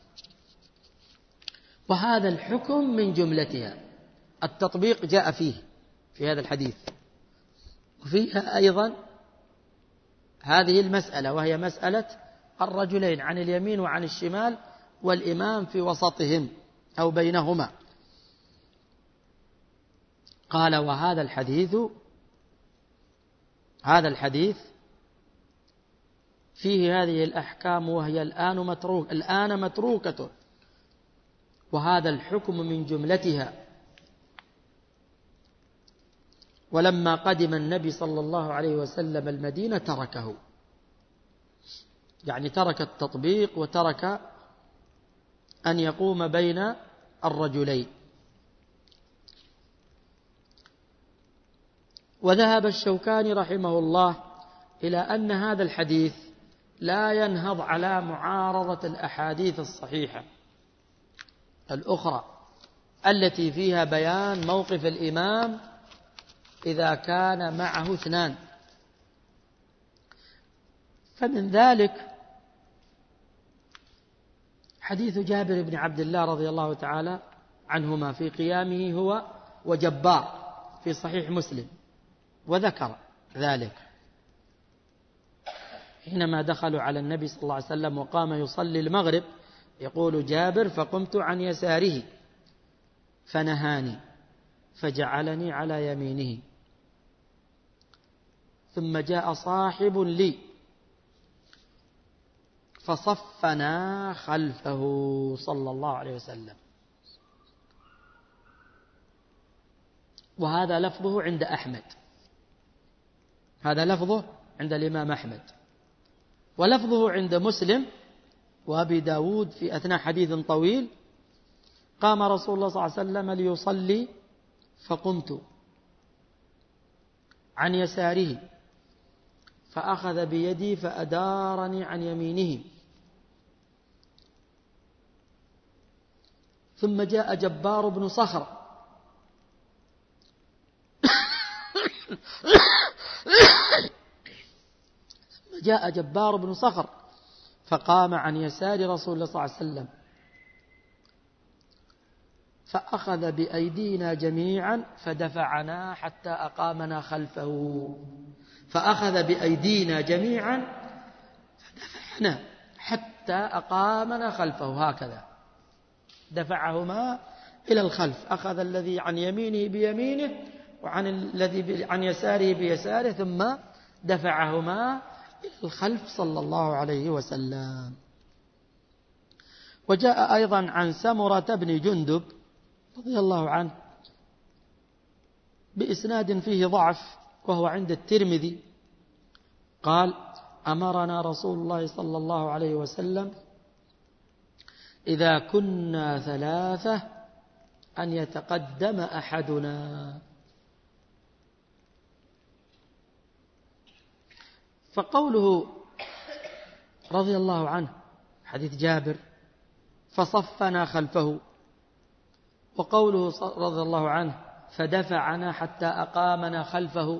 وهذا الحكم من جملتها، التطبيق جاء فيه في هذا الحديث، وفيها أيضا هذه المسألة وهي مسألة الرجلين عن اليمين وعن الشمال والإمام في وسطهم أو بينهما. قال وهذا الحديث فيه هذه الأحكام وهي الآن متروكة، وهذا الحكم من جملتها. ولما قدم النبي صلى الله عليه وسلم المدينة تركه، يعني ترك التطبيق وترك أن يقوم بين الرجلين. وذهب الشوكاني رحمه الله إلى أن هذا الحديث لا ينهض على معارضة الأحاديث الصحيحة الأخرى التي فيها بيان موقف الإمام إذا كان معه اثنان. فمن ذلك حديث جابر بن عبد الله رضي الله تعالى عنهما في قيامه هو وجبار في صحيح مسلم، وذكر ذلك حينما دخلوا على النبي صلى الله عليه وسلم وقام يصلي المغرب، يقول جابر: فقمت عن يساره فنهاني فجعلني على يمينه، ثم جاء صاحب لي فصفنا خلفه صلى الله عليه وسلم. وهذا لفظه عند أحمد، هذا لفظه عند الإمام أحمد، ولفظه عند مسلم وأبي داود في أثناء حديث طويل: قام رسول الله صلى الله عليه وسلم ليصلي فقمت عن يساره فأخذ بيدي فأدارني عن يمينه، ثم جاء جبار بن صخر جاء جبار بن صخر فقام عن يسار رسول الله صلى الله عليه وسلم فأخذ بأيدينا جميعا فدفعنا حتى أقامنا خلفه، فأخذ بأيدينا جميعا فدفعنا حتى أقامنا خلفه، هكذا دفعهما إلى الخلف، أخذ الذي عن يمينه بيمينه وعن الذي عن يساره بيساره، ثم دفعهما إلى الخلف صلى الله عليه وسلم. وجاء أيضا عن سمرة بن جندب رضي الله عنه بإسناد فيه ضعف وهو عند الترمذي قال: أمرنا رسول الله صلى الله عليه وسلم إذا كنا ثلاثة أن يتقدم أحدنا. فقوله رضي الله عنه حديث جابر فصفنا خلفه، وقوله رضي الله عنه فدفعنا حتى أقامنا خلفه،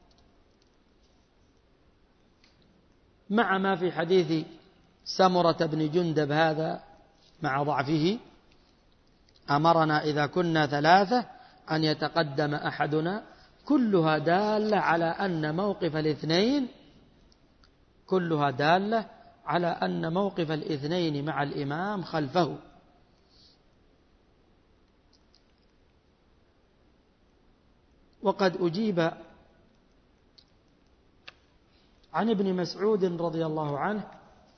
مع ما في حديث سمرة بن جندب هذا مع ضعفه: أمرنا إذا كنا ثلاثة أن يتقدم أحدنا، كلها دالة على أن موقف الاثنين مع الإمام خلفه. وقد أجيب عن ابن مسعود رضي الله عنه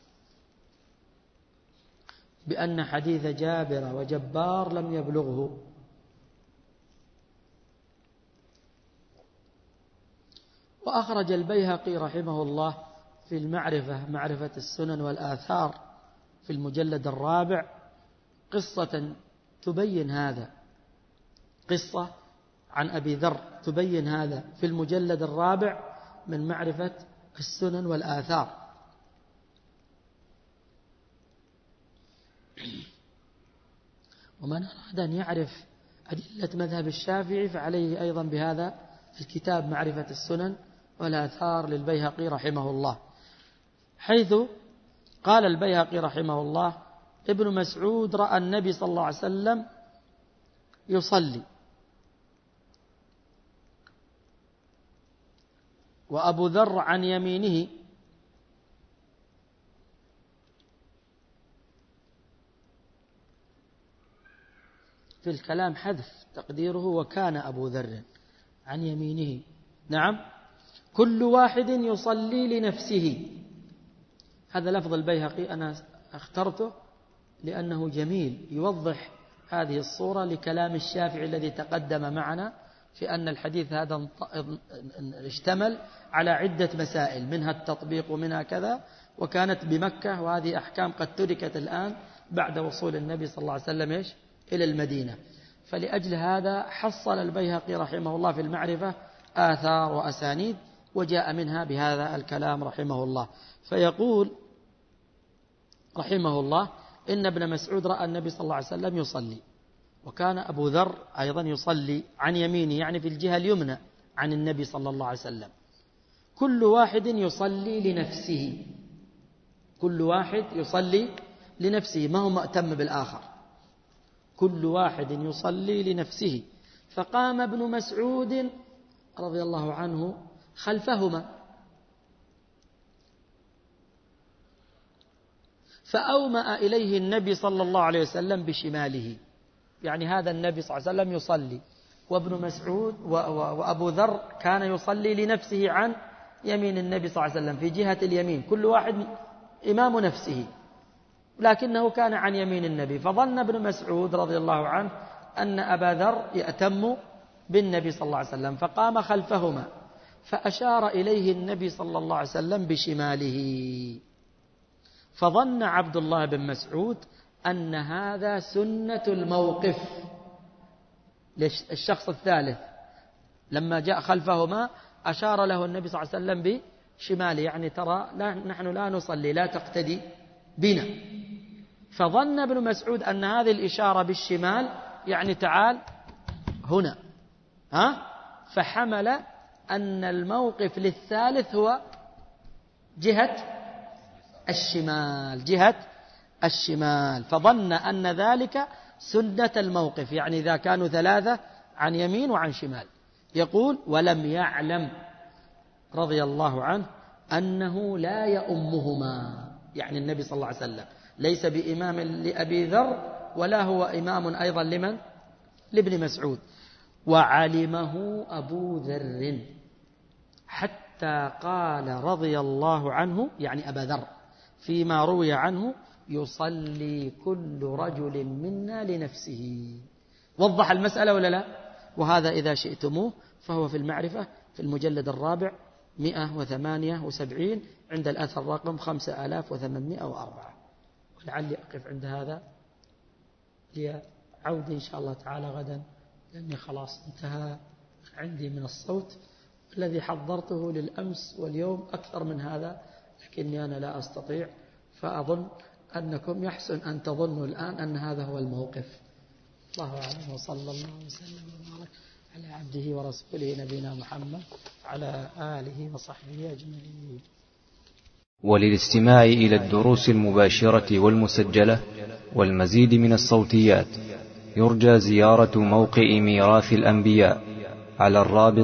بأن حديث جابر وجبار لم يبلغه، وأخرج البيهقي رحمه الله في المعرفة، معرفة السنن والآثار، في المجلد 4 قصة تبين هذا، قصة عن أبي ذر تبين هذا في المجلد 4 من معرفة السنن والآثار. ومن أراد أن يعرف أدلة مذهب الشافعي فعليه أيضا بهذا الكتاب معرفة السنن والآثار للبيهقي رحمه الله، حيث قال البيهقي رحمه الله: ابن مسعود رأى النبي صلى الله عليه وسلم يصلي، وأبو ذر عن يمينه، في الكلام حذف تقديره وكان أبو ذر عن يمينه. نعم، كل واحد يصلي لنفسه. هذا لفظ البيهقي أنا اخترته لأنه جميل، يوضح هذه الصورة لكلام الشافعي الذي تقدم معنا في أن الحديث هذا اشتمل على عدة مسائل، منها التطبيق ومنها كذا، وكانت بمكة، وهذه أحكام قد تركت الآن بعد وصول النبي صلى الله عليه وسلم إلى المدينة. فلأجل هذا حصل البيهقي رحمه الله في المعرفة آثار وأسانيد وجاء منها بهذا الكلام رحمه الله. فيقول رحمه الله إن ابن مسعود رأى النبي صلى الله عليه وسلم يصلي، وكان أبو ذر أيضا يصلي عن يمينه، يعني في الجهة اليمنى عن النبي صلى الله عليه وسلم. كل واحد يصلي لنفسه، كل واحد يصلي لنفسه، ما هو مأتم بالآخر، كل واحد يصلي لنفسه. فقام ابن مسعود رضي الله عنه خلفهما، فأومأ إليه النبي صلى الله عليه وسلم بشماله، يعني هذا النبي صلى الله عليه وسلم يصلي، وابن مسعود وأبو ذر كان يصلي لنفسه عن يمين النبي صلى الله عليه وسلم في جهة اليمين، كل واحد إمام نفسه، لكنه كان عن يمين النبي. فظن ابن مسعود رضي الله عنه أن أبا ذر يأتم بالنبي صلى الله عليه وسلم، فقام خلفهما فأشار إليه النبي صلى الله عليه وسلم بشماله، فظن عبد الله بن مسعود أن هذا سنة الموقف للشخص الثالث، لما جاء خلفهما أشار له النبي صلى الله عليه وسلم بشماله، يعني ترى نحن لا نصلي، لا تقتدي بنا. فظن ابن مسعود أن هذه الإشارة بالشمال يعني تعال هنا، فحمل أن الموقف للثالث هو جهة الشمال، جهة الشمال، فظن أن ذلك سنة الموقف، يعني إذا كانوا ثلاثة عن يمين وعن شمال. يقول ولم يعلم رضي الله عنه أنه لا يؤمهما، يعني النبي صلى الله عليه وسلم ليس بإمام لأبي ذر ولا هو إمام أيضا لمن؟ لابن مسعود. وعلمه أبو ذر حتى قال رضي الله عنه، يعني أبا ذر، فيما روي عنه يصلي كل رجل منا لنفسه. وضح المسألة ولا لا؟ وهذا إذا شئتموه فهو في المعرفة في المجلد الرابع 178 عند الأثر رقم 5804. ولعلي أقف عند هذا لعود إن شاء الله تعالى غدا، لأني خلاص انتهى عندي من الصوت الذي حضرته للأمس واليوم أكثر من هذا، لكني أنا لا أستطيع. فأظن أنكم يحسن أن تظنوا الآن أن هذا هو الموقف. الله أعلم، وصلى الله وسلم وبارك على عبده ورسوله نبينا محمد على آله وصحبه أجمعين. وللاستماع إلى الدروس المباشرة والمسجلة والمزيد من الصوتيات يرجى زيارة موقع ميراث الأنبياء على الرابط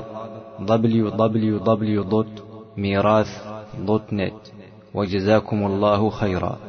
www.mirath.net. وجزاكم الله خيرا.